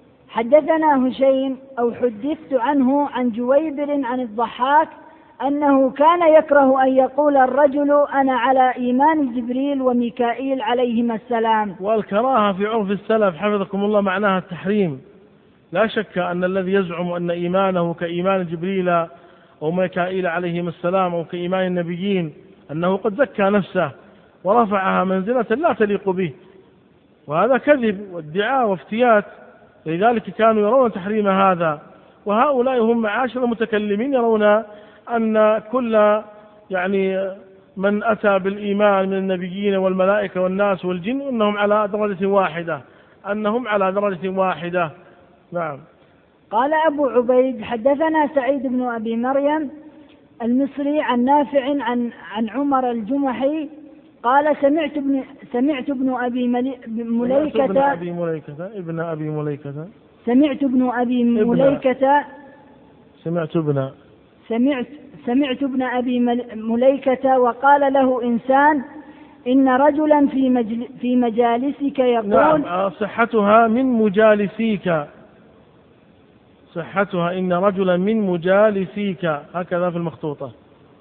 حدثنا هشيم أو حدثت عنه عن جويبر عن الضحاك أنه كان يكره أن يقول الرجل أنا على إيمان جبريل وميكائيل عليهما السلام. والكراهة في عرف السلف حفظكم الله معناها التحريم. لا شك أن الذي يزعم أن إيمانه كإيمان جبريل أو ميكائيل عليهما السلام أو كإيمان النبيين أنه قد زكى نفسه ورفعها منزلة لا تليق به، وهذا كذب وادعاء وافتيات. لذلك كانوا يرون تحريم هذا، وهؤلاء هم معاشر المتكلمين يرون أن كل يعني من أتى بالإيمان من النبيين والملائكة والناس والجن أنهم على درجة واحدة، أنهم على درجة واحدة. نعم. قال أبو عبيد حدثنا سعيد بن أبي مريم المصري عن نافع عن عن عمر الجمحي قال سمعت ابن سمعت ابن أبي مليكة ابن أبي مليكة ابن أبي مليكة سمعت ابن أبي مليكة سمعت ابن سمعت سمعت ابن أبي مليكة وقال له إنسان إن رجلا في مجل في مجالسك يقول. نعم. صحتها من مجالسيك، صحتها إن رجلا من مجالسيك، هكذا في المخطوطة.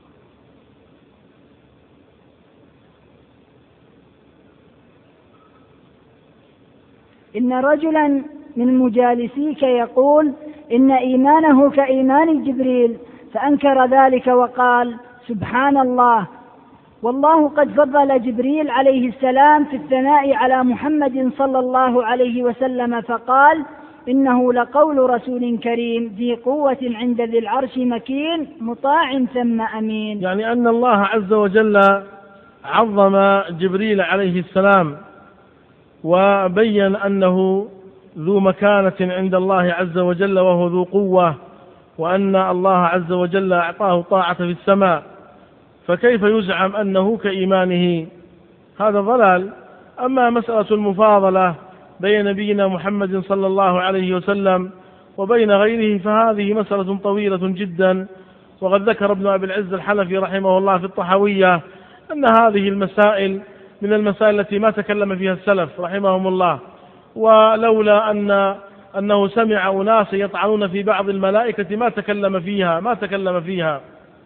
إن رجلا من مجالسيك يقول إن إيمانه كإيمان جبريل، فأنكر ذلك وقال سبحان الله، والله قد فضل جبريل عليه السلام في الثناء على محمد صلى الله عليه وسلم، فقال إنه لقول رسول كريم ذي قوة عند ذي العرش مكين مطاع ثم أمين. يعني أن الله عز وجل عظم جبريل عليه السلام وبين أنه ذو مكانة عند الله عز وجل وهو ذو قوة، وأن الله عز وجل أعطاه طاعة في السماء، فكيف يزعم أنه كإيمانه؟ هذا ضلال. أما مسألة المفاضلة بين نبينا محمد صلى الله عليه وسلم وبين غيره فهذه مسألة طويلة جدا، وقد ذكر ابن أبي العز الحنفي رحمه الله في الطحاوية أن هذه المسائل من المسائل التي ما تكلم فيها السلف رحمهم الله، ولولا أن أنه سمع أناس يطعنون في بعض الملائكة ما تكلم فيها ما تكلم فيها.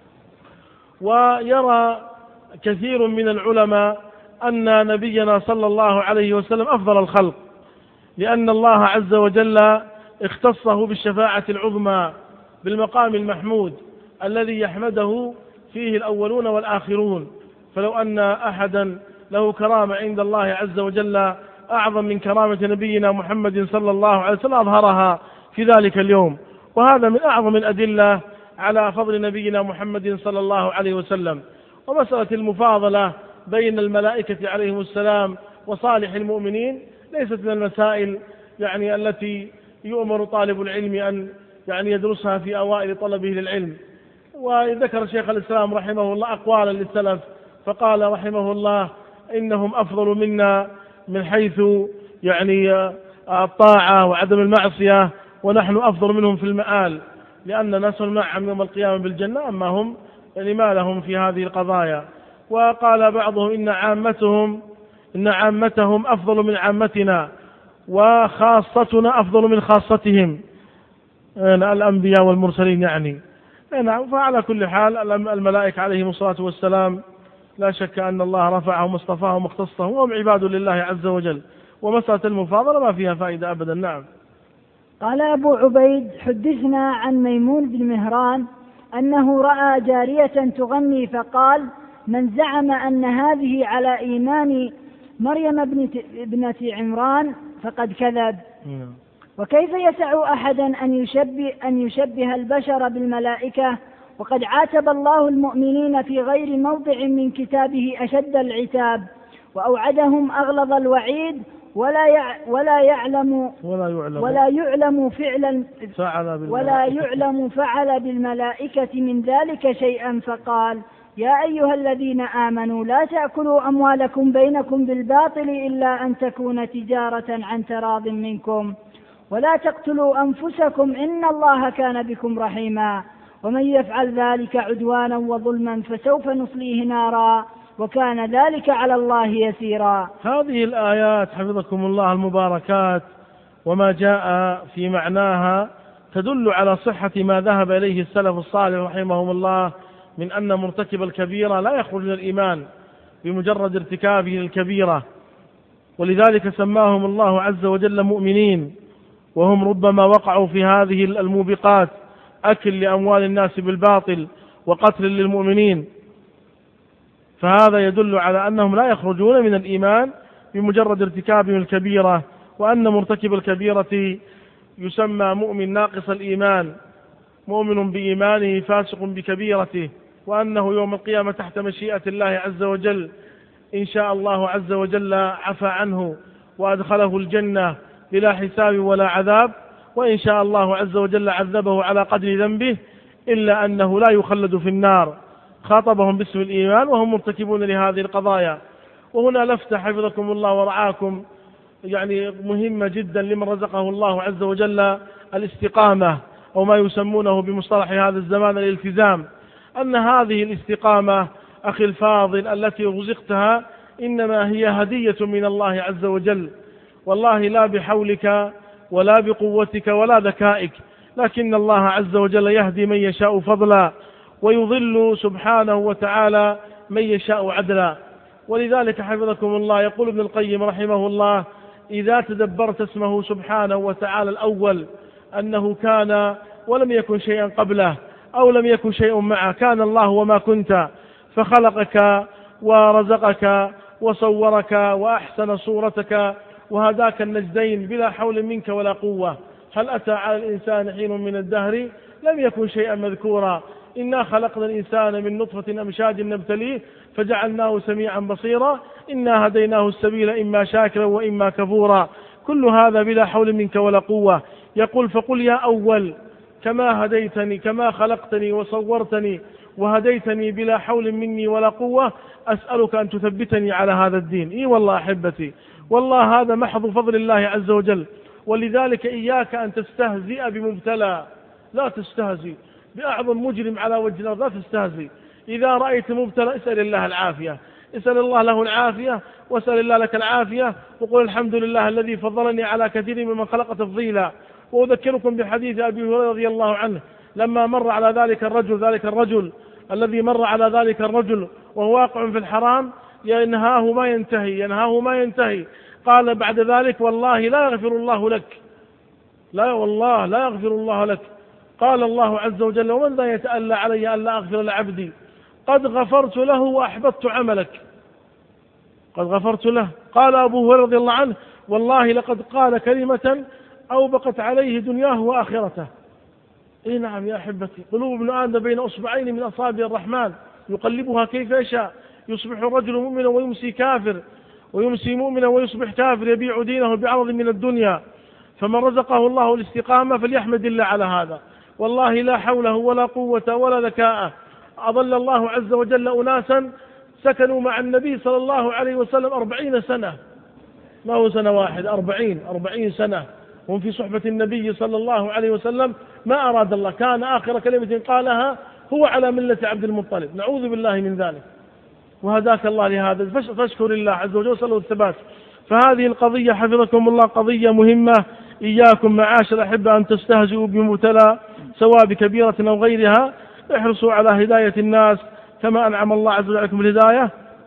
ويرى كثير من العلماء أن نبينا صلى الله عليه وسلم أفضل الخلق، لأن الله عز وجل اختصه بالشفاعة العظمى بالمقام المحمود الذي يحمده فيه الأولون والآخرون. فلو أن أحدا له كرامة عند الله عز وجل أعظم من كرامة نبينا محمد صلى الله عليه وسلم أظهرها في ذلك اليوم، وهذا من أعظم الأدلة على فضل نبينا محمد صلى الله عليه وسلم. ومسألة المفاضلة بين الملائكة عليهم السلام وصالح المؤمنين ليست من المسائل يعني التي يؤمر طالب العلم أن يعني يدرسها في أوائل طلبه للعلم. وذكر شيخ الإسلام رحمه الله أقوالا للسلف فقال رحمه الله إنهم أفضل منا من حيث يعني الطاعة وعدم المعصية، ونحن أفضل منهم في المآل، لأن نسأل معهم يوم القيامة بالجنة، أما هم يعني ما لهم في هذه القضايا. وقال بعضهم إن عامتهم إن عامتهم أفضل من عامتنا، وخاصتنا أفضل من خاصتهم، الأنبياء والمرسلين يعني. نعم. فعلى كل حال الملائكة عليهم الصلاة والسلام لا شك أن الله رفعهم واصطفاهم واختصهم وهم عباد لله عز وجل، ومسألة المفاضلة ما فيها فائدة أبدا. نعم. قال أبو عبيد بن عن ميمون بن مهران أنه رأى جارية تغني فقال من زعم أن هذه على إيمان مريم ابنة عمران فقد كذب. وكيف يسع أحدا أن يشبه, أن يشبه البشر بالملائكة، وقد عاتب الله المؤمنين في غير موضع من كتابه أشد العتاب وأوعدهم أغلظ الوعيد، ولا يع ولا يعلم ولا يعلم ولا يعلم فعل ولا يعلم فعل بالملائكة من ذلك شيئا، فقال يا أيها الذين آمنوا لا تأكلوا أموالكم بينكم بالباطل إلا أن تكون تجارة عن تراض منكم، ولا تقتلوا أنفسكم إن الله كان بكم رحيما، ومن يفعل ذلك عدوانا وظلما فسوف نصليه نارا وكان ذلك على الله يسيرا. هذه الآيات حفظكم الله المباركات وما جاء في معناها تدل على صحة ما ذهب إليه السلف الصالح رحمهم الله من أن مرتكب الكبيرة لا يخرج من الإيمان بمجرد ارتكابه الكبيرة، ولذلك سماهم الله عز وجل مؤمنين، وهم ربما وقعوا في هذه الموبقات أكل لأموال الناس بالباطل وقتل للمؤمنين. فهذا يدل على أنهم لا يخرجون من الإيمان بمجرد ارتكابهم الكبيرة، وأن مرتكب الكبيرة يسمى مؤمن ناقص الإيمان، مؤمن بإيمانه فاسق بكبيرته، وأنه يوم القيامة تحت مشيئة الله عز وجل إن شاء الله عز وجل عفى عنه وأدخله الجنة بلا حساب ولا عذاب، وإن شاء الله عز وجل عذبه على قدر ذنبه، إلا أنه لا يخلد في النار. خاطبهم باسم الإيمان وهم مرتكبون لهذه القضايا. وهنا لفتة حفظكم الله ورعاكم يعني مهمة جدا لمن رزقه الله عز وجل الاستقامة، أو ما يسمونه بمصطلح هذا الزمان الالتزام، أن هذه الاستقامة أخي الفاضل التي رزقتها إنما هي هدية من الله عز وجل، والله لا بحولك ولا بقوتك ولا ذكائك، لكن الله عز وجل يهدي من يشاء فضلا ويضل سبحانه وتعالى من يشاء عدلا. ولذلك حفظكم الله يقول ابن القيم رحمه الله إذا تدبرت اسمه سبحانه وتعالى الأول أنه كان ولم يكن شيئا قبله أو لم يكن شيء معه، كان الله وما كنت، فخلقك ورزقك وصورك وأحسن صورتك وهداك النجدين بلا حول منك ولا قوة. هل أتى على الإنسان حين من الدهر لم يكن شيئا مذكورا، إنا خلقنا الإنسان من نطفة أمشاج نبتليه فجعلناه سميعا بصيرا، إنا هديناه السبيل إما شاكرا وإما كفورا، كل هذا بلا حول منك ولا قوة. يقول فقل يا أول كما هديتني كما خلقتني وصورتني وهديتني بلا حول مني ولا قوة، أسألك أن تثبتني على هذا الدين. إي والله أحبتي، والله هذا محض فضل الله عز وجل. ولذلك إياك أن تستهزئ بمبتلى، لا تستهزئ بأعظم مجرم على وجه الأرض، لا تستهزئ. إذا رأيت مبتلى اسأل الله العافية، اسأل الله له العافية واسأل الله لك العافية، وقل الحمد لله الذي فضلني على كثير ممن خلق تفضيلا. وأذكركم بحديث أبي هريرة رضي الله عنه لما مر على ذلك الرجل ذلك الرجل الذي مر على ذلك الرجل وهو واقع في الحرام ينهاه ما ينتهي ينهاه ما ينتهي قال بعد ذلك والله لا يغفر الله لك لا والله لا يغفر الله لك. قال الله عز وجل: ومن ذا يتألى علي ألا أغفر لعبدي قد غفرت له وأحبطت عملك. قد غفرت له. قال أبو هريرة رضي الله عنه: والله لقد قال كلمة أوبقت عليه دنياه وآخرته. إيه نعم يا أحبتي، قلوب ابن آدم بين أصبعين من أصابع الرحمن يقلبها كيف يشاء، يصبح الرجل مؤمنا ويمسي كافر، ويمسي مؤمنا ويصبح كافر، يبيع دينه بعرض من الدنيا. فمن رزقه الله الاستقامة فليحمد الله على هذا. والله لا حوله ولا قوة ولا ذكاء أضل الله عز وجل أناسا سكنوا مع النبي صلى الله عليه وسلم أربعين سنة، ما هو سنة واحد، أربعين أربعين سنة هم في صحبة النبي صلى الله عليه وسلم. ما أراد الله، كان آخر كلمة قالها هو على ملة عبد المطلب، نعوذ بالله من ذلك. وهداك الله لهذا، فاشكر الله عز وجل وصلوا الثبات. فهذه القضية حفظكم الله قضية مهمة. إياكم معاشر الأحبة أن تستهزئوا بمبتلى سواء بكبيرة أو غيرها. احرصوا على هداية الناس كما أنعم الله عز وجل عليكم بالهداية.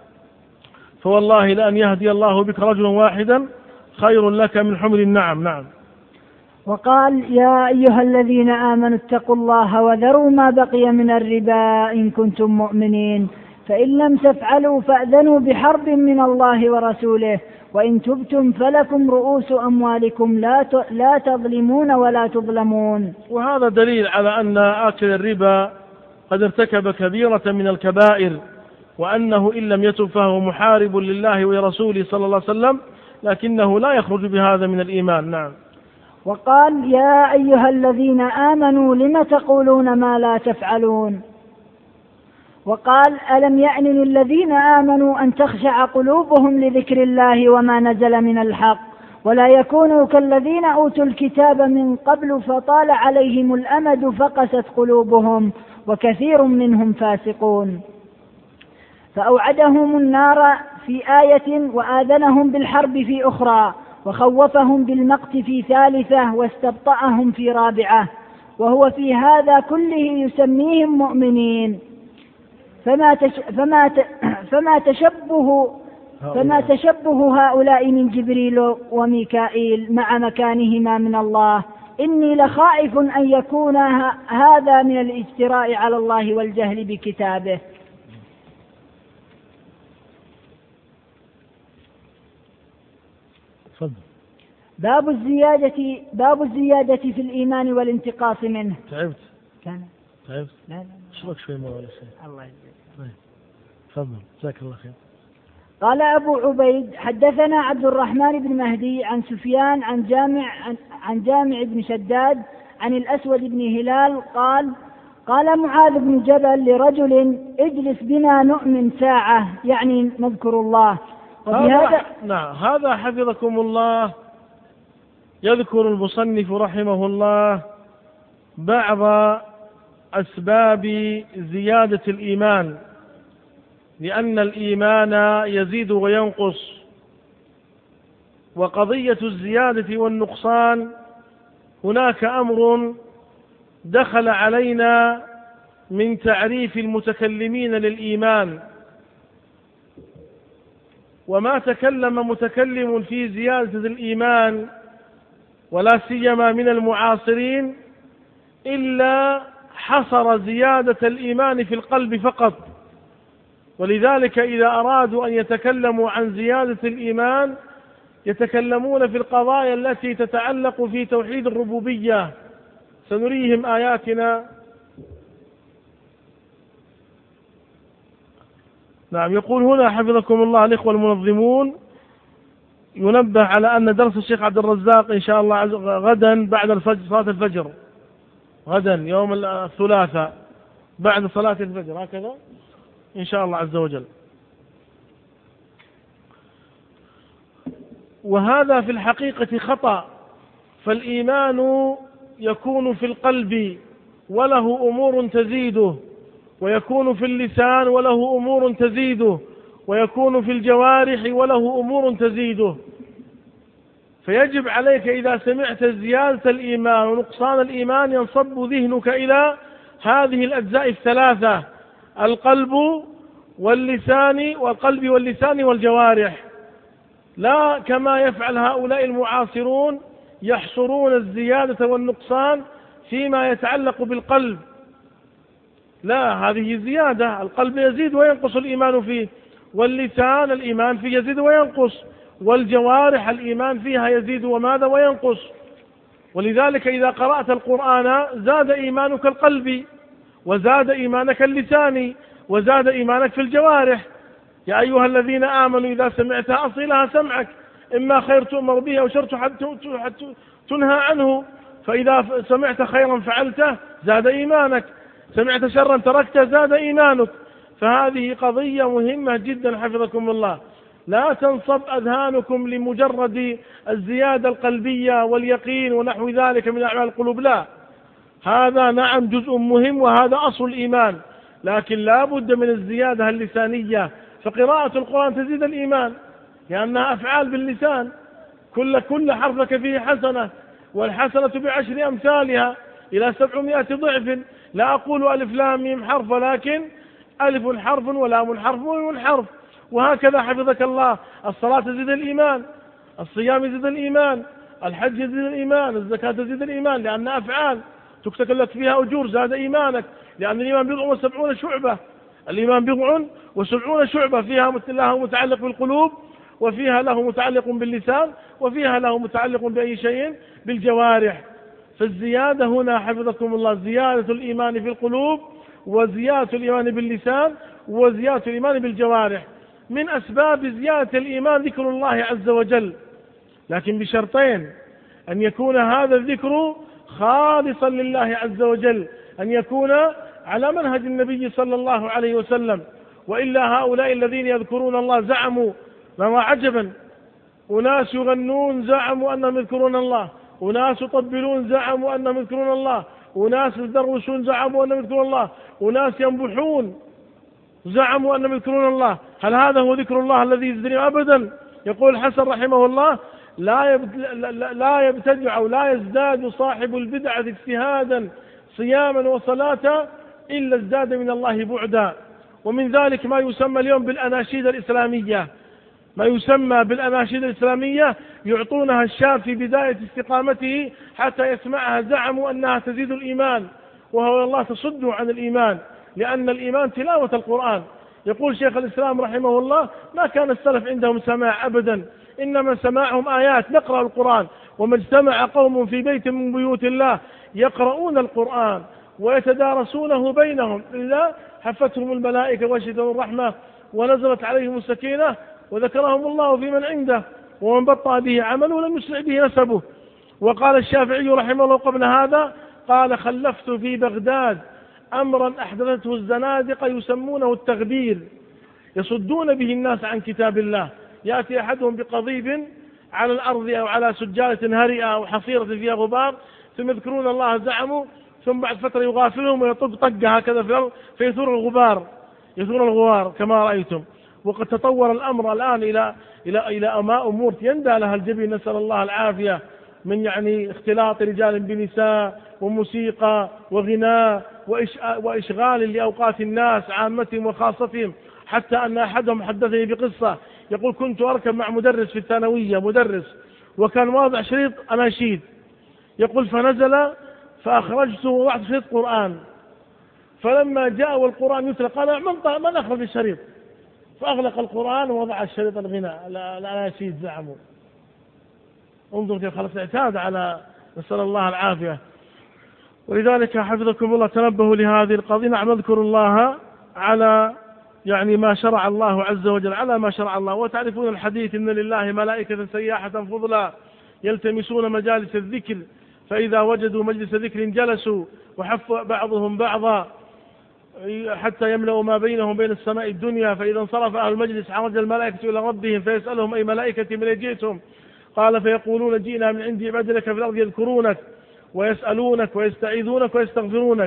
فوالله لأن يهدي الله بك رجلا واحدا خير لك من حمر النعم. نعم. وقال: يا أيها الذين آمنوا اتقوا الله وذروا ما بقي من الربا إن كنتم مؤمنين، فإن لم تفعلوا فأذنوا بحرب من الله ورسوله، وإن تبتم فلكم رؤوس أموالكم لا لا تظلمون ولا تظلمون. وهذا دليل على أن آكل الربا قد ارتكب كبيرة من الكبائر، وأنه إن لم يتب فهو محارب لله ولرسوله صلى الله عليه وسلم، لكنه لا يخرج بهذا من الإيمان. نعم. وقال: يا أيها الذين آمنوا لم تقولون ما لا تفعلون. وقال: ألم يأن للذين آمنوا أن تخشع قلوبهم لذكر الله وما نزل من الحق، ولا يكونوا كالذين أوتوا الكتاب من قبل فطال عليهم الأمد فقست قلوبهم وكثير منهم فاسقون. فأوعدهم النار في آية، وآذنهم بالحرب في أخرى، وخوفهم بالمقت في ثالثة، واستبطأهم في رابعة، وهو في هذا كله يسميهم مؤمنين. فما تش فما ت فما تشبه فما تشبه هؤلاء من جبريل وميكائيل مع مكانهما من الله. إني لخائف أن يكون هذا من الاجتراء على الله والجهل بكتابه. باب الزيادة باب الزيادة في الإيمان والانتقاص منه. تعبت؟ كان تعبت؟ لا لا اشرك شوي ما ولا شيء. الله يجزاك. تفضل جزاك الله خير. قال أبو عبيد: حدثنا عبد الرحمن بن مهدي عن سفيان عن جامع عن, عن جامع بن شداد عن الأسود بن هلال قال: قال معاذ بن جبل لرجل: اجلس بنا نؤمن ساعة، يعني نذكر الله. وبهذا نعم هذا حفظكم الله يذكر المصنف رحمه الله بعض أسباب زيادة الإيمان، لأن الإيمان يزيد وينقص. وقضية الزيادة والنقصان هناك أمر دخل علينا من تعريف المتكلمين للإيمان، وما تكلم متكلم في زيادة الإيمان ولا سيما من المعاصرين إلا حصر زيادة الإيمان في القلب فقط. ولذلك إذا أرادوا أن يتكلموا عن زيادة الإيمان يتكلمون في القضايا التي تتعلق في توحيد الربوبية. سنريهم آياتنا. نعم. يقول هنا حفظكم الله الإخوة المنظمون: ينبه على أن درس الشيخ عبد الرزاق إن شاء الله غدا بعد الفجر، صلاة الفجر، غدا يوم الثلاثاء بعد صلاة الفجر، هكذا إن شاء الله عز وجل. وهذا في الحقيقة خطأ، فالإيمان يكون في القلب وله أمور تزيده، ويكون في اللسان وله أمور تزيده، ويكون في الجوارح وله أمور تزيده. فيجب عليك إذا سمعت زيادة الإيمان ونقصان الإيمان ينصب ذهنك إلى هذه الأجزاء الثلاثة: القلب واللسان والقلب واللسان والجوارح، لا كما يفعل هؤلاء المعاصرون يحصرون الزيادة والنقصان فيما يتعلق بالقلب. لا، هذه زيادة، القلب يزيد وينقص الإيمان فيه، واللسان الإيمان فيه يزيد وينقص، والجوارح الإيمان فيها يزيد وماذا وينقص. ولذلك إذا قرأت القرآن زاد إيمانك القلبي، وزاد إيمانك اللساني، وزاد إيمانك في الجوارح. يا أيها الذين آمنوا إذا سمعت أصلها سمعك، إما خير تؤمر به أو شر تنهى عنه، فإذا سمعت خيرا فعلته زاد إيمانك، سمعت شرا تركته زاد إيمانك. فهذه قضية مهمة جدا حفظكم الله. لا تنصب أذهانكم لمجرد الزيادة القلبية واليقين ونحو ذلك من أعمال القلوب، لا، هذا نعم جزء مهم وهذا أصل الإيمان، لكن لا بد من الزيادة اللسانية. فقراءة القرآن تزيد الإيمان لأنها أفعال باللسان، كل كل حرف لك فيه حسنة، والحسنة بعشر أمثالها إلى سبعمائة ضعف. لا أقول ألف لام ميم حرف، ولكن ألف حرف ولام حرف وميم حرف، وهكذا حفظك الله. الصلاة تزيد الإيمان، الصيام يزيد الإيمان، الحج يزيد الإيمان، الزكاة تزيد الإيمان، لأن أفعال تكتب لك فيها أجور زاد إيمانك، لأن الإيمان بضع وسبعون شعبة، الإيمان بضع وسبعون شعبة، فيها له متعلق بالقلوب، وفيها له متعلق باللسان، وفيها له متعلق بأي شيء بالجوارح. فالزيادة هنا حفظكم الله زيادة الإيمان في القلوب، وزيادة الإيمان باللسان، وزيادة الإيمان بالجوارح. من أسباب زيادة الإيمان ذكر الله عز وجل، لكن بشرطين: أن يكون هذا الذكر خالصا لله عز وجل، أن يكون على منهج النبي صلى الله عليه وسلم، وإلا هؤلاء الذين يذكرون الله زعموا ما عجبا، أناس يغنون زعموا أنهم يذكرون الله، أناس يطبلون زعموا أنهم يذكرون الله، أناس يدرسون زعموا أنهم يذكرون الله، أناس ينبحون زعموا أنهم يذكرون الله. هل هذا هو ذكر الله الذي يزدري؟ أبدا. يقول الحسن رحمه الله: لا لا يبتدع أو لا يزداد صاحب البدعة اجتهادا صياما وصلاة إلا ازداد من الله بعدا. ومن ذلك ما يسمى اليوم بالأناشيد الإسلامية، ما يسمى بالأناشيد الإسلامية، يعطونها الشاب في بداية استقامته حتى يسمعها، زعموا أنها تزيد الإيمان، وهو الله تصد عن الإيمان، لأن الإيمان تلاوة القرآن. يقول شيخ الإسلام رحمه الله: ما كان السلف عندهم سماع أبدا، إنما سماعهم آيات، نقرأ القرآن. وما اجتمع قوم في بيت من بيوت الله يقرؤون القرآن ويتدارسونه بينهم إلا حفتهم الملائكة وغشيتهم الرحمة ونزلت عليهم السكينة وذكرهم الله في من عنده، ومن بطأ به عمله لم يسرع به نسبه. وقال الشافعي رحمه الله قبل هذا: قال: خلفت في بغداد أمرا أحدثته الزنادقة يسمونه التغبير، يصدون به الناس عن كتاب الله. يأتي أحدهم بقضيب على الأرض أو على سجالة هرئة أو حصيرة فيها غبار، ثم يذكرون الله زعموا، ثم بعد فترة يغافلهم ويطق طقة هكذا في الأرض فيثور الغبار، يثور الغبار كما رأيتم. وقد تطور الأمر الآن إلى إلى إلى أماء أمور يندى لها الجبين، نسأل الله العافية، من يعني اختلاط رجال بنساء وموسيقى وغناء وإشغال لأوقات الناس عامتهم وخاصتهم، حتى أن أحدهم حدثني بقصة، يقول: كنت أركب مع مدرس في الثانوية، مدرس، وكان واضع شريط أناشيد، يقول: فنزل فأخرجته ووضعت شريط قرآن، فلما جاء والقرآن يتلى قال: من من أخرج الشريط؟ فأغلق القرآن ووضع الشريط الغناء الأناشيد زعموا. انظر كيف خلص اعتاد على، نسأل الله العافية. ولذلك حفظكم الله تنبهوا لهذه القضية. نعم، نذكر الله على يعني ما شرع الله عز وجل، على ما شرع الله. وتعرفون الحديث: إن لله ملائكة سياحة فضلا يلتمسون مجالس الذكر، فإذا وجدوا مجلس ذكر جلسوا وحف بعضهم بعضا حتى يملأوا ما بينهم بين السماء الدنيا، فإذا انصرف أهل المجلس عرج الملائكة إلى ربهم فيسألهم: أي ملائكة من جئتم؟ قال: فيقولون: جئنا من عند عبادك في الأرض يذكرونك ويسألونك ويستعيذونك ويستغفرونك.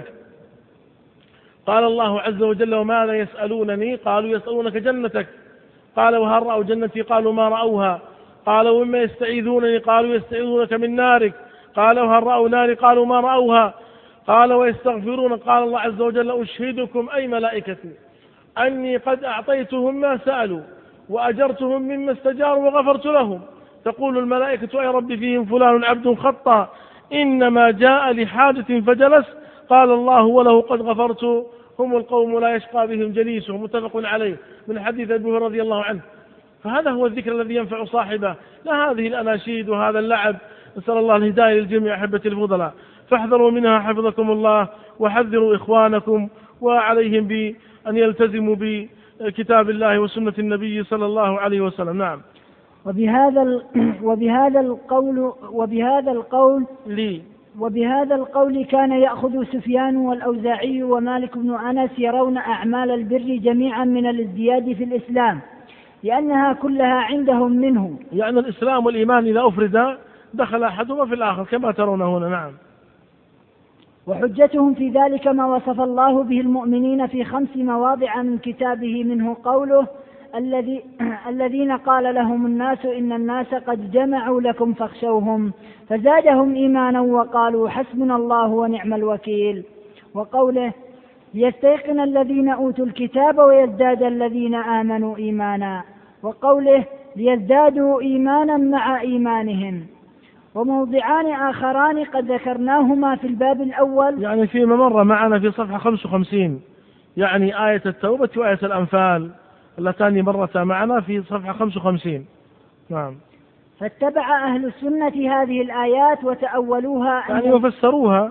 قال الله عز وجل: وماذا يسألونني؟ قالوا: يسألونك جنتك. قال: وهل رأوا جنتي؟ قالوا: ما رأوها. قال: ومما يستعيذونني؟ قالوا: يستعيذونك من نارك. قال: وهل رأوا ناري؟ قالوا: ما رأوها. قال: ويستغفرون. قال الله عز وجل: أشهدكم أي ملائكتي أني قد أعطيتهم ما سألوا وأجرتهم مما استجاروا وغفرت لهم. تقول الملائكة يا رب فيهم فلان عبد خطأ إنما جاء لحاجة فجلس، قال الله وله قد غفرت، هم القوم لا يشقى بهم جليسهم، متفق عليه من حديث أبي هريرة رضي الله عنه. فهذا هو الذكر الذي ينفع صاحبه، لا هذه الأناشيد وهذا اللعب. نسأل الله الهداية للجميع أحبتي الفضلاء، فاحذروا منها حفظكم الله، وحذروا إخوانكم وعليهم بأن يلتزموا بكتاب الله وسنة النبي صلى الله عليه وسلم. نعم. وبهذا وبهذا القول وبهذا القول لي وبهذا القول كان يأخذ سفيان والأوزاعي ومالك بن أنس يرون أعمال البر جميعا من الازدياد في الإسلام، لأنها كلها عندهم منه. يعني الإسلام والإيمان إذا أفرد دخل أحدهما في الآخر كما ترون هنا. نعم. وحجتهم في ذلك ما وصف الله به المؤمنين في خمس مواضع من كتابه، منه قوله الذي الذين قال لهم الناس إن الناس قد جمعوا لكم فاخشوهم فزادهم إيمانا وقالوا حسبنا الله ونعم الوكيل. وقوله ليستيقن الذين أوتوا الكتاب ويزداد الذين آمنوا إيمانا. وقوله ليزدادوا إيمانا مع إيمانهم. وموضعان آخران قد ذكرناهما في الباب الأول، يعني فيما مر معنا في صفحة خمسة وخمسين، يعني آية التوبة وآية الأنفال اللتان مرتا معنا في صفحة خمسة وخمسين. نعم. فاتبع أهل السنة هذه الآيات وتأولوها يعني وفسروها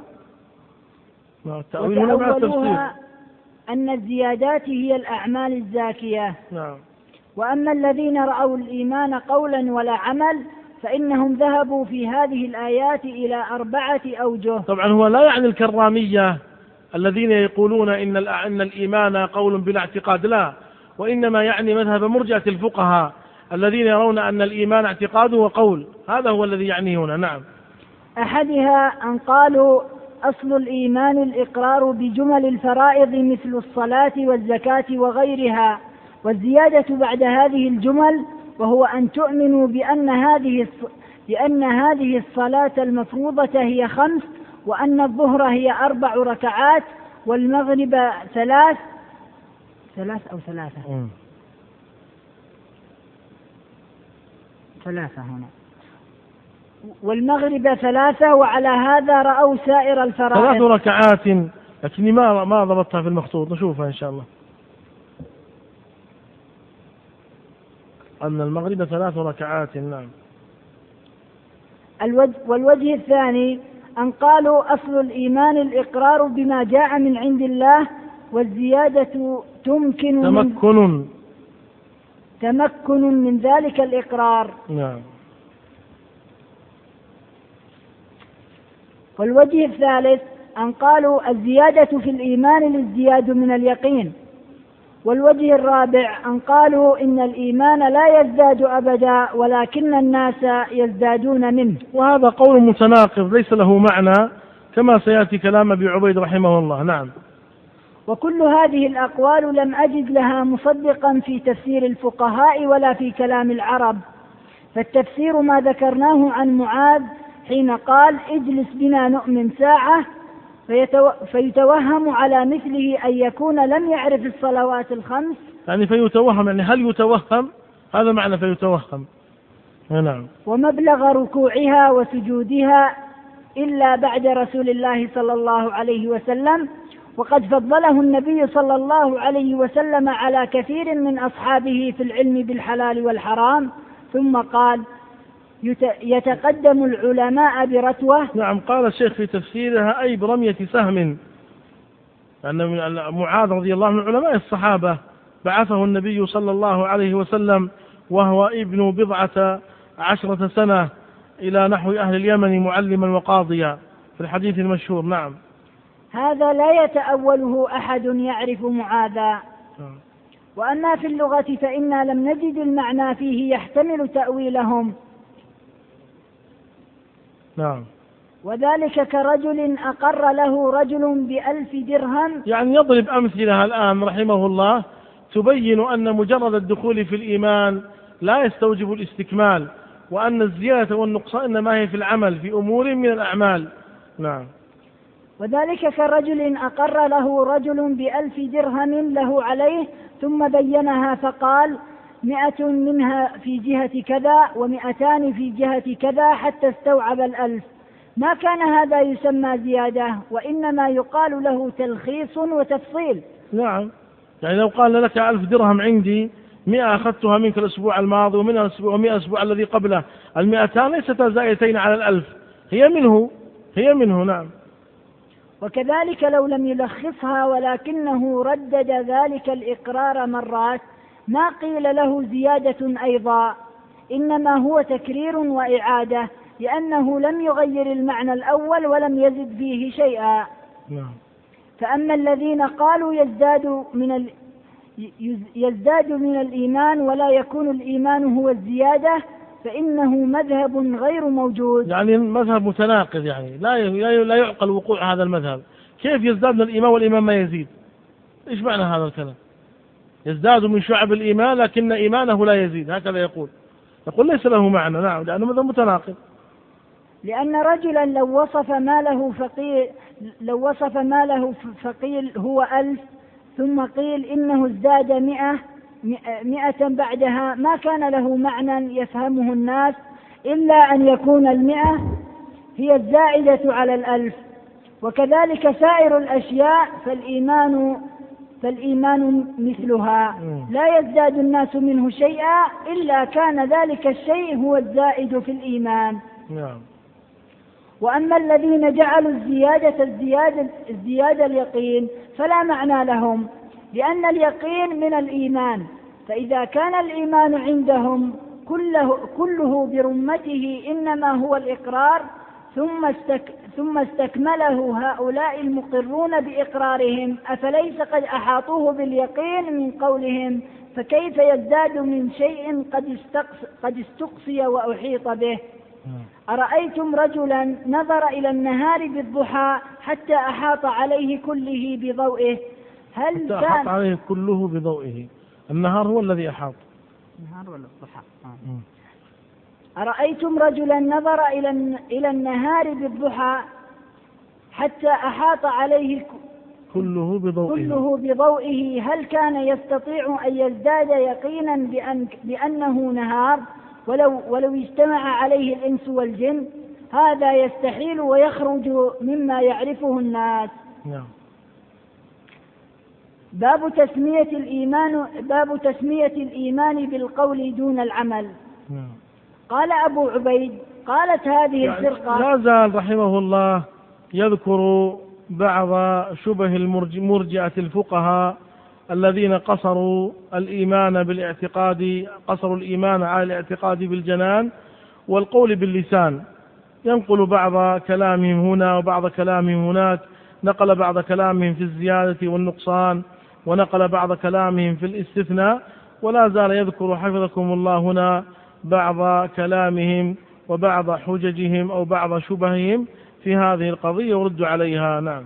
وتأولوها أن الزيادات هي الأعمال الزاكية. نعم. وأما الذين رأوا الإيمان قولا ولا عمل فإنهم ذهبوا في هذه الآيات إلى أربعة أوجه. طبعا هو لا يعني الكرامية الذين يقولون إن إن الإيمان قول بلا اعتقاد، لا، وإنما يعني مذهب مرجئة الفقهاء الذين يرون أن الإيمان اعتقاد وقول، هذا هو الذي يعني هنا. نعم. أحدها أن قالوا أصل الإيمان الإقرار بجمل الفرائض مثل الصلاة والزكاة وغيرها، والزيادة بعد هذه الجمل وهو أن تؤمنوا بأن هذه بأن هذه الصلاة المفروضة هي خمس، وأن الظهر هي أربع ركعات، والمغرب ثلاث ثلاث أو ثلاثة م. ثلاثة هنا، والمغرب ثلاثة، وعلى هذا رأوا سائر الفرائض ثلاث ركعات، لكني ما ما ضبطتها في المخطوط، نشوفها إن شاء الله. أن المغرب ثلاث ركعات. نعم. الوجه والوجه الثاني أن قالوا أصل الإيمان الإقرار بما جاء من عند الله، والزيادة تمكن تمكن من تمكن من ذلك الإقرار. نعم. والوجه الثالث أن قالوا الزيادة في الإيمان الازدياد من اليقين. والوجه الرابع أن قالوا إن الإيمان لا يزداد أبدا ولكن الناس يزدادون منه. وهذا قول متناقض ليس له معنى كما سيأتي كلام أبي عبيد رحمه الله. نعم. وكل هذه الأقوال لم أجد لها مصدقا في تفسير الفقهاء ولا في كلام العرب، فالتفسير ما ذكرناه عن معاذ حين قال اجلس بنا نؤمن ساعة، فيتو... فيتوهم على مثله أن يكون لم يعرف الصلوات الخمس. يعني فيتوهم، يعني هل يتوهم؟ هذا معنى فيتوهم. نعم. ومبلغ ركوعها وسجودها إلا بعد رسول الله صلى الله عليه وسلم، وقد فضله النبي صلى الله عليه وسلم على كثير من أصحابه في العلم بالحلال والحرام، ثم قال يتقدم العلماء برتوة. نعم. قال الشيخ في تفسيرها أي برمية سهم، لأن معاذ رضي الله عنه من علماء الصحابة بعثه النبي صلى الله عليه وسلم وهو ابن بضعة عشرة سنة إلى نحو أهل اليمن معلما وقاضيا في الحديث المشهور. نعم. هذا لا يتأوله أحد يعرف معاذا. وأما في اللغة فإنا لم نجد المعنى فيه يحتمل تأويلهم. نعم. وذلك كرجل أقر له رجل بألف درهم. يعني يضرب أمثلة الآن رحمه الله تبين أن مجرد الدخول في الإيمان لا يستوجب الاستكمال، وأن الزيادة والنقصان إنما هي في العمل في أمور من الأعمال. نعم. وذلك كرجل أقر له رجل بألف درهم له عليه ثم بينها فقال مئة منها في جهة كذا ومئتان في جهة كذا حتى استوعب الألف، ما كان هذا يسمى زيادة، وإنما يقال له تلخيص وتفصيل. نعم، يعني لو قال لك ألف درهم عندي، مئة أخذتها منك الأسبوع الماضي ومن الأسبوع ومئة الأسبوع الذي قبله، المئتان ليستا زائدتين على الألف، هي منه هي منه نعم. وكذلك لو لم يلخصها ولكنه ردد ذلك الإقرار مرات ما قيل له زيادة أيضا، إنما هو تكرير وإعادة، لأنه لم يغير المعنى الأول ولم يزد فيه شيئا. نعم. فأما الذين قالوا يزداد من ال... يزداد من الإيمان ولا يكون الإيمان هو الزيادة فإنه مذهب غير موجود. يعني مذهب متناقض، يعني لا لا يعقل وقوع هذا المذهب. كيف يزداد من الإيمان والإيمان ما يزيد؟ إيش معنى هذا الكلام؟ يزداد من شعب الإيمان لكن إيمانه لا يزيد، هكذا يقول. يقول ليس له معنى. نعم، لأنه مذهب متناقض. لأن رجلا لو وصف ماله فقيل لو وصف ماله فقيل هو ألف، ثم قيل إنه ازداد مئة مئة بعدها، ما كان له معنى يفهمه الناس إلا أن يكون المئة هي الزائدة على الألف. وكذلك سائر الأشياء فالإيمان فالإيمان مثلها، لا يزداد الناس منه شيئا إلا كان ذلك الشيء هو الزائد في الإيمان. نعم. وأما الذين جعلوا الزيادة الزيادة, الزيادة اليقين فلا معنى لهم، لأن اليقين من الإيمان، فإذا كان الإيمان عندهم كله, كله برمته إنما هو الإقرار، ثم, استك ثم استكمله هؤلاء المقرون بإقرارهم، أفليس قد أحاطوه باليقين من قولهم، فكيف يزداد من شيء قد, قد استقصي وأحيط به؟ أرأيتم رجلا نظر إلى النهار بالضحى حتى أحاط عليه كله بضوئه، هل حتى كان أحاط عليه كله بضوئه؟ النهار هو الذي أحاط. النهار ولا الضحى؟ آه. أرأيتم رجلا نظر إلى إلى النهار بالضحى حتى أحاط عليه كله بضوئه كله بضوئه هل كان يستطيع أن يزداد يقينا بأن بأنه نهار ولو ولو اجتمع عليه الإنس والجن؟ هذا يستحيل ويخرج مما يعرفه الناس. نعم. باب تسمية الإيمان باب تسمية الإيمان بالقول دون العمل. نعم. قال أبو عبيد قالت هذه يعني الفرقة. لا زال رحمه الله يذكر بعض شبه المرجئة الفقهاء الذين قصروا الإيمان بالاعتقاد قصروا الإيمان على الاعتقاد بالجنان والقول باللسان. ينقل بعض كلامهم هنا وبعض كلامهم هناك، نقل بعض كلامهم في الزيادة والنقصان، ونقل بعض كلامهم في الاستثناء، ولا زال يذكر حفظكم الله هنا بعض كلامهم وبعض حججهم أو بعض شبههم في هذه القضية ورد عليها. نعم.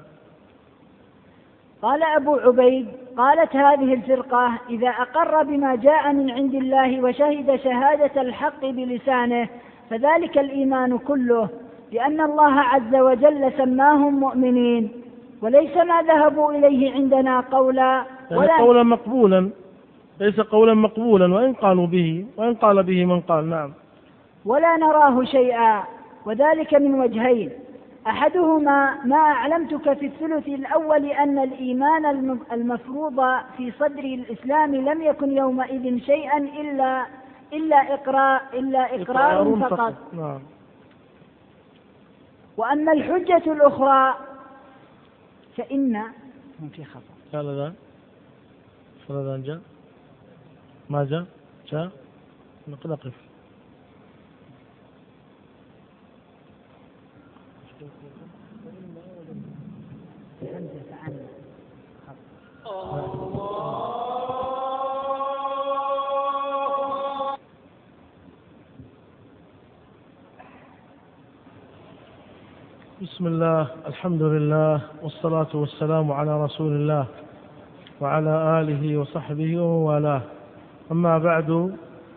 قال أبو عبيد قالت هذه الفرقة إذا أقر بما جاء من عند الله وشهد شهادة الحق بلسانه فذلك الإيمان كله، لأن الله عز وجل سماهم مؤمنين، وليس ما ذهبوا إليه عندنا قولا ولا يعني قولا مقبولا، ليس قولا مقبولا وإن قالوا به وإن قال به من قال. نعم. ولا نراه شيئا، وذلك من وجهين: أحدهما ما أعلمتك في الثلث الأول أن الإيمان المفروض في صدر الإسلام لم يكن يومئذ شيئا إلا إلا إقرار إلا إقرار فقط. فقط. نعم. وأما الحجة الأخرى فإن في خطأ. قال ذا فلذا جاء ما جاء جاء نقف. بسم الله، الحمد لله، والصلاة والسلام على رسول الله وعلى آله وصحبه وموالاه. أما بعد،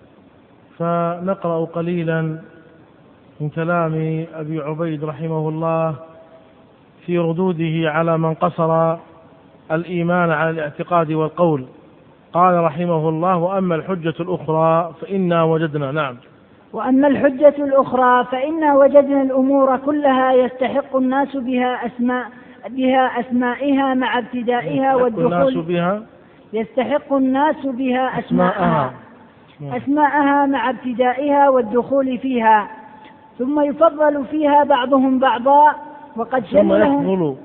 فنقرأ قليلا من كلام أبي عبيد رحمه الله في ردوده على من قصر الإيمان على الاعتقاد والقول. قال رحمه الله: وأما الحجة الأخرى فإنا وجدنا. نعم. وأما الحجة الأخرى فإنا وجدنا الأمور كلها يستحق الناس بها أسماء بها أسمائها مع ابتدائها والدخول بها يستحق الناس بها أسماءها أسماءها مع ابتدائها والدخول فيها، ثم يفضل فيها بعضهم بعضا وقد شملهم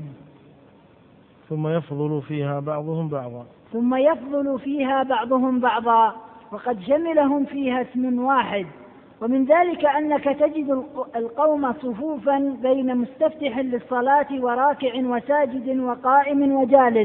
ثم يفضل فيها بعضهم بعضا ثم يفضل فيها بعضهم بعضا وقد شملهم فيها اسم واحد. ومن ذلك أنك تجد القوم صفوفا بين مستفتح للصلاة وراكع وساجد وقائم وجالس،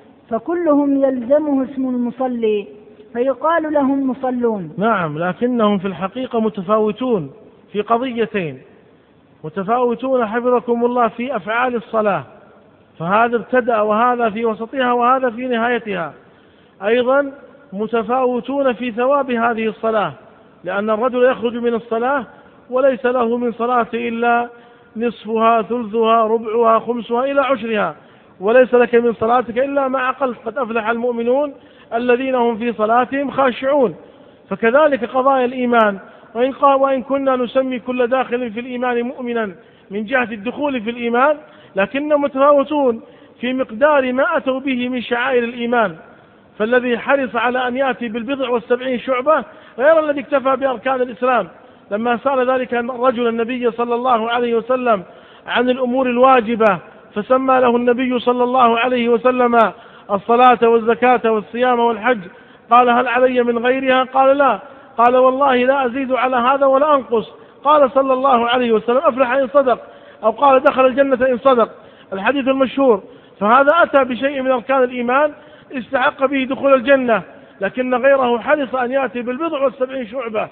فكلهم يلزمه اسم المصلي فيقال لهم مصلون. نعم، لكنهم في الحقيقة متفاوتون في قضيتين، متفاوتون حفظكم الله في أفعال الصلاة، فهذا ابتدأ وهذا في وسطها وهذا في نهايتها. أيضا متفاوتون في ثواب هذه الصلاة، لأن الرجل يخرج من الصلاة وليس له من صلاة إلا نصفها ثلثها ربعها خمسها إلى عشرها، وليس لك من صلاتك إلا ما أقل. قد أفلح المؤمنون الذين هم في صلاتهم خاشعون. فكذلك قضايا الإيمان، وإن, وإن كنا نسمي كل داخل في الإيمان مؤمنا من جهة الدخول في الإيمان، لكنهم متفاوتون في مقدار ما أتوا به من شعائر الإيمان. فالذي حرص على أن يأتي بالبضع والسبعين شعبة غير الذي اكتفى بأركان الإسلام. لما سأل ذلك الرجل النبي صلى الله عليه وسلم عن الأمور الواجبة، فسمى له النبي صلى الله عليه وسلم الصلاة والزكاة والصيام والحج، قال: هل علي من غيرها؟ قال: لا. قال: والله لا أزيد على هذا ولا أنقص. قال صلى الله عليه وسلم: أفلح إن صدق، أو قال: دخل الجنة إن صدق، الحديث المشهور. فهذا أتى بشيء من أركان الإيمان استحق به دخول الجنة، لكن غيره حرص أن يأتي بالبضع والسبعين شعبة.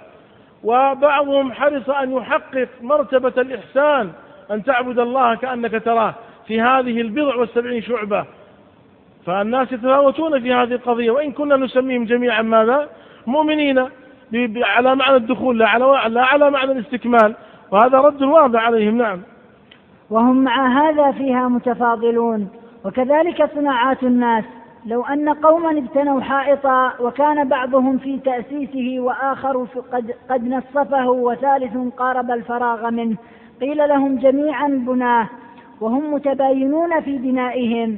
وبعضهم حرص أن يحقق مرتبة الإحسان، أن تعبد الله كأنك تراه، في هذه البضع والسبعين شعبة. فالناس يتفاوتون في هذه القضية، وإن كنا نسميهم جميعا ماذا؟ مؤمنين على معنى الدخول، لا على, لا على معنى الاستكمال، وهذا رد واضح عليهم. نعم. وهم مع هذا فيها متفاضلون. وكذلك صناعات الناس، لو أن قوما ابتنوا حائطا وكان بعضهم في تأسيسه وآخر قد, قد نصفه وثالث قارب الفراغ منه، قيل لهم جميعا بناه وهم متباينون في بنائهم.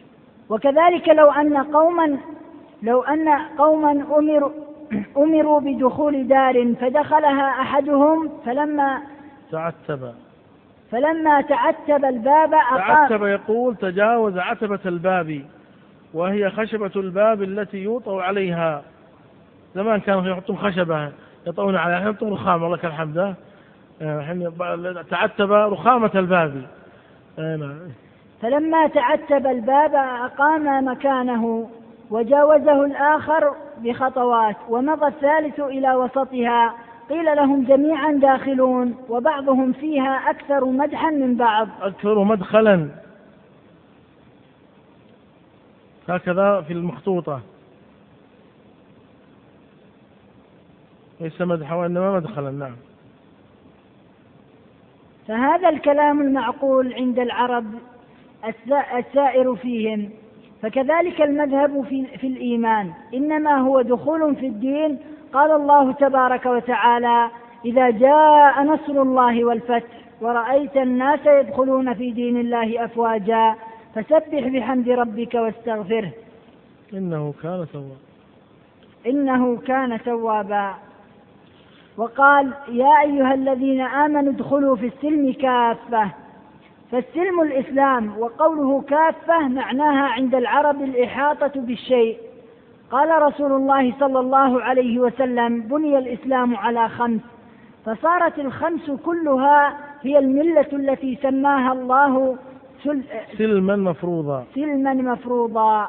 وكذلك لو أن قوما لو أن قوما أمروا أمروا بدخول دار فدخلها أحدهم فلما تعتب فلما تعتب الباب تعتب يقول تجاوز عتبة الباب، وهي خشبة الباب التي يوطأ عليها. زمان كانوا يحطون خشبة يطؤون عليها، الحين يحطون رخام، الله الحمد. تعتب رخامة الباب. فلما تعتب الباب أقام مكانه وجاوزه الآخر بخطوات، ومضى الثالث إلى وسطها، قيل لهم جميعا داخلون، وبعضهم فيها أكثر مدحا من بعض. أكثر مدخلا، هكذا في المخطوطة، ليس مدحا وإنما مدخلا. نعم. فهذا الكلام المعقول عند العرب السائر فيهم. فكذلك المذهب في, في الإيمان إنما هو دخول في الدين. قال الله تبارك وتعالى: إذا جاء نصر الله والفتح ورأيت الناس يدخلون في دين الله أفواجا فسبح بحمد ربك واستغفره إنه كان توابا إنه كان توابا. وقال: يا أيها الذين آمنوا ادخلوا في السلم كافة. فالسلم الإسلام، وقوله كافة معناها عند العرب الإحاطة بالشيء. قال رسول الله صلى الله عليه وسلم: بني الإسلام على خمس، فصارت الخمس كلها هي الملة التي سماها الله سلما مفروضا سلما مفروضا.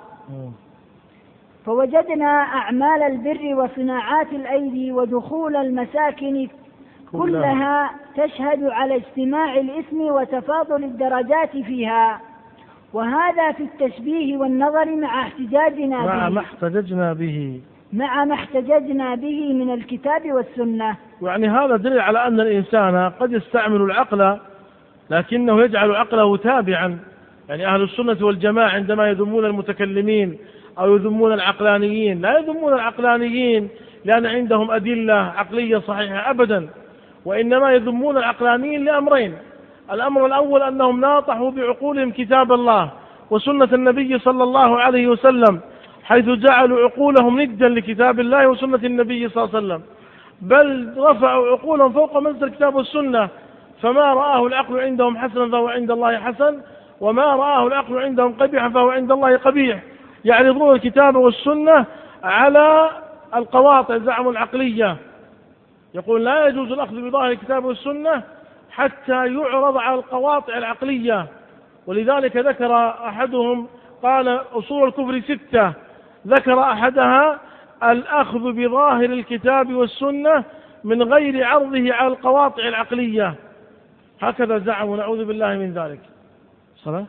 فوجدنا أعمال البر وصناعات الأيدي ودخول المساكن كلها تشهد على اجتماع الاسم وتفاضل الدرجات فيها، وهذا في التشبيه والنظر مع احتجاجنا مع به ما احتججنا به مع ما احتججنا به من الكتاب والسنة. يعني هذا دليل على أن الإنسان قد يستعمل العقل لكنه يجعل عقله تابعا. يعني أهل السنة والجماعة عندما يذمون المتكلمين أو يذمون العقلانيين. لا يذمون العقلانيين لأن عندهم أدلة عقلية صحيحة أبدا، وإنما يذمون العقلانيين لأمرين: الأمر الأول أنهم ناطحوا بعقولهم كتاب الله وسنة النبي صلى الله عليه وسلم، حيث جعلوا عقولهم ندا لكتاب الله وسنة النبي صلى الله عليه وسلم، بل رفعوا عقولهم فوق منزل الكتاب والسنة، فما رآه العقل عندهم حسنا فهو عند الله حسن، وما رآه العقل عندهم قبيحا فهو عند الله قبيح. يعرضون الكتاب والسنة على القواطع زعموا العقلية، يقول لا يجوز الأخذ بظاهر الكتاب والسنة حتى يعرض على القواطع العقلية. ولذلك ذكر أحدهم قال أصول الكفر ستة، ذكر أحدها الأخذ بظاهر الكتاب والسنة من غير عرضه على القواطع العقلية، هكذا زعموا نعوذ بالله من ذلك. صلاة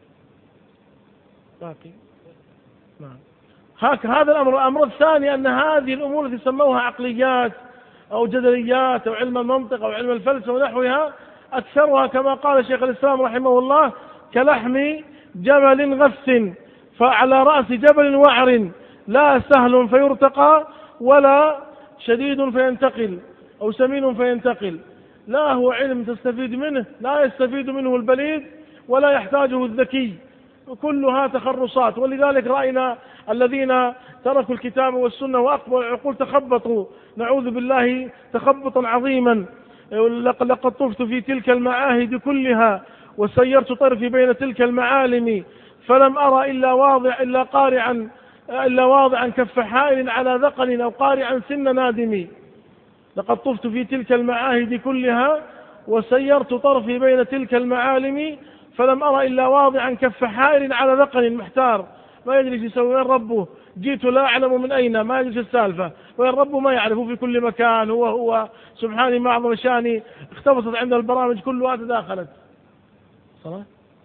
باقي نعم. هذا الأمر. الأمر الثاني أن هذه الأمور التي سموها عقليات أو جدليات أو علم المنطق أو علم الفلسفة ونحوها أكثرها كما قال شيخ الإسلام رحمه الله كلحم جمل غث، فعلى رأس جبل وعر لا سهل فيرتقى ولا شديد فينتقل أو سمين فينتقل. لا هو علم تستفيد منه، لا يستفيد منه البليد ولا يحتاجه الذكي، كلها تخرصات. ولذلك رأينا الذين تركوا الكتاب والسنة وأقبلوا العقول تخبطوا نعوذ بالله تخبطا عظيما. لقد طفت في تلك المعاهد كلها وسيرت طرفي بين تلك المعالم، فلم أرى إلا واضع إلا قارعا إلا واضعا كف حائل على ذقن أو قارعا سن نادم. لقد طفت في تلك المعاهد كلها وسيرت طرفي بين تلك المعالم، فلم أرى إلا واضعا كف حائل على ذقن محتار ما يدري يسوي وين ربه، جئت لا أعلم من أين ما يدري السالفة، وين ربه ما يعرفه في كل مكان، هو هو سبحانه ما أعظم شاني. اختبصت عند البرامج كلها تداخلت. صلاة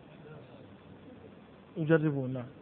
يجربون. نعم.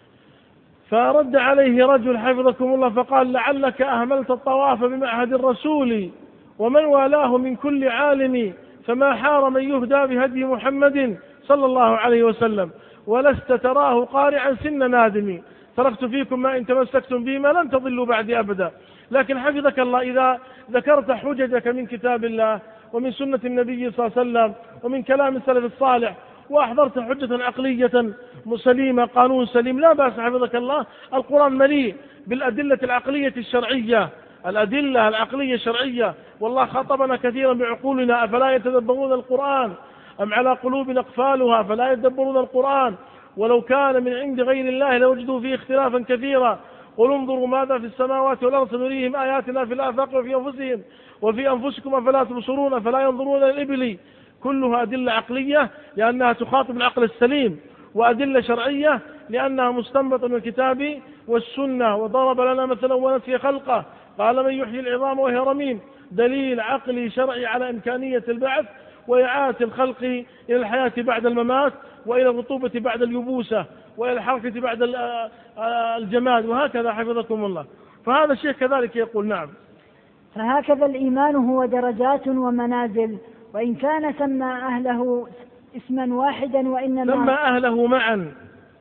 فرد عليه رجل حفظكم الله فقال لعلك أهملت الطواف بمعهد الرسول ومن والاه من كل عالم، فما حار من يهدى بهدي محمد صلى الله عليه وسلم، ولست تراه قارعا سن نادم. تركت فيكم ما إن تمسكتم به ما لن تضلوا بعد أبدا. لكن حفظك الله إذا ذكرت حججك من كتاب الله ومن سنة النبي صلى الله عليه وسلم ومن كلام السلف الصالح وأحضرت حجة عقلية سليمة قانون سليم لا بأس حفظك الله. القرآن مليء بالأدلة العقلية الشرعية، الأدلة العقلية الشرعية. والله خاطبنا كثيرا بعقولنا أفلا يتدبرون القرآن أم على قلوب أقفالها فلا يتدبرون القرآن ولو كان من عند غير الله لوجدوا فيه اختلافا كثيرا. قل انظروا ماذا في السماوات والأرض سنريهم آياتنا في الآفاق وفي أنفسهم وفي أنفسكم أفلا تبصرون فلا ينظرون الإبل. كلها أدلة عقلية لأنها تخاطب العقل السليم، وأدلة شرعية لأنها مستنبطة من الكتاب والسنة. وضرب لنا مثلا ونسي خلقه قال من يحيي العظام وهي رميم، دليل عقلي شرعي على إمكانية البعث وإعادة الخلق إلى الحياة بعد الممات وإلى الرطوبة بعد اليبوسة وإلى الحركة بعد الجماد، وهكذا حفظكم الله. فهذا الشيخ كذلك يقول. نعم. فهكذا الإيمان هو درجات ومنازل، وإن كان سمى أهله اسما واحدا وإنما سمى أهله معا،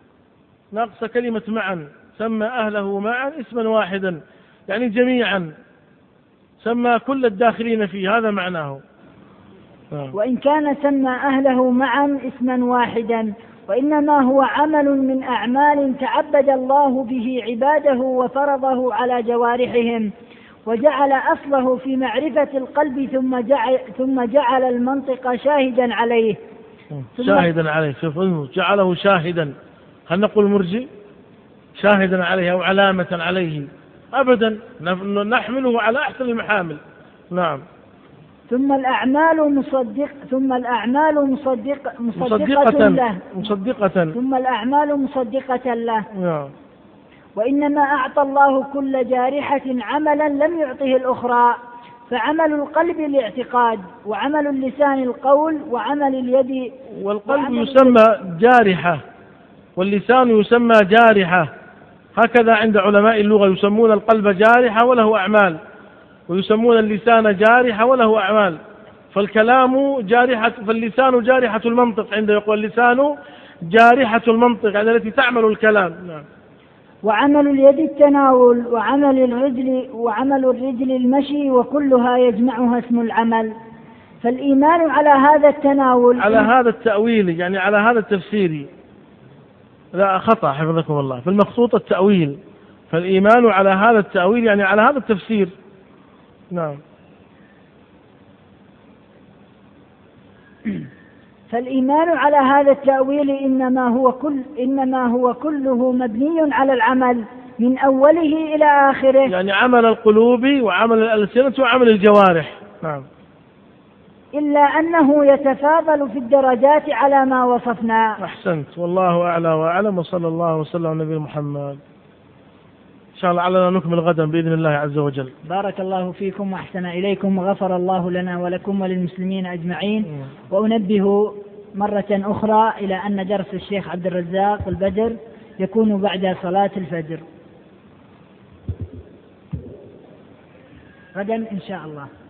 ناقص كلمة معا، سمى أهله معا اسما واحدا يعني جميعا، سمى كل الداخلين فيه، هذا معناه. وإن كان سمى أهله معا اسما واحدا وإنما هو عمل من أعمال تعبد الله به عباده وفرضه على جوارحهم، وجعل أصله في معرفة القلب ثم جعل, ثم جعل المنطق شاهدا عليه. شاهدا عليه، شوف جعله شاهدا. هل نقول مرجئ شاهدا عليه أو علامة عليه؟ أبدا، نحمله على أحسن المحامل. نعم. ثم الأعمال مصدق ثم الأعمال مصدق مصدقة, مصدقة له مصدقة ثم الأعمال مصدقة له. نعم. وإنما أعطى الله كل جارحة عملا لم يعطه الأخرى، فعمل القلب الاعتقاد، وعمل اللسان القول، وعمل اليد. والقلب يسمى جارحة واللسان يسمى جارحة، هكذا عند علماء اللغة يسمون القلب جارحة وله أعمال، ويسمون اللسان جارحة وله أعمال. فالكلام جارحة، فاللسان جارحة المنطق، عند يقول اللسان جارحة المنطق يعني التي تعمل الكلام. نعم. وعمل اليد التناول، وعمل الرجل وعمل الرجل المشي، وكلها يجمعها اسم العمل. فالإيمان على هذا التناول على هذا التأويل، يعني على هذا التفسير، لا خطأ حفظكم الله، في المخطوط التأويل، فالإيمان على هذا التأويل يعني على هذا التفسير. نعم. فالإيمان على هذا التأويل إنما هو كل إنما هو كله مبني على العمل من أوله إلى آخره، يعني عمل القلوب وعمل الألسنة وعمل الجوارح. نعم. إلا أنه يتفاضل في الدرجات على ما وصفنا. أحسنت، والله أعلى وأعلم، وصلى الله وسلم على نبينا محمد. إن شاء الله علينا نكمل غدا بإذن الله عز وجل. بارك الله فيكم وأحسن إليكم، وغفر الله لنا ولكم وللمسلمين أجمعين. وأنبه مرة أخرى إلى أن درس الشيخ عبد الرزاق البدر يكون بعد صلاة الفجر غدا إن شاء الله.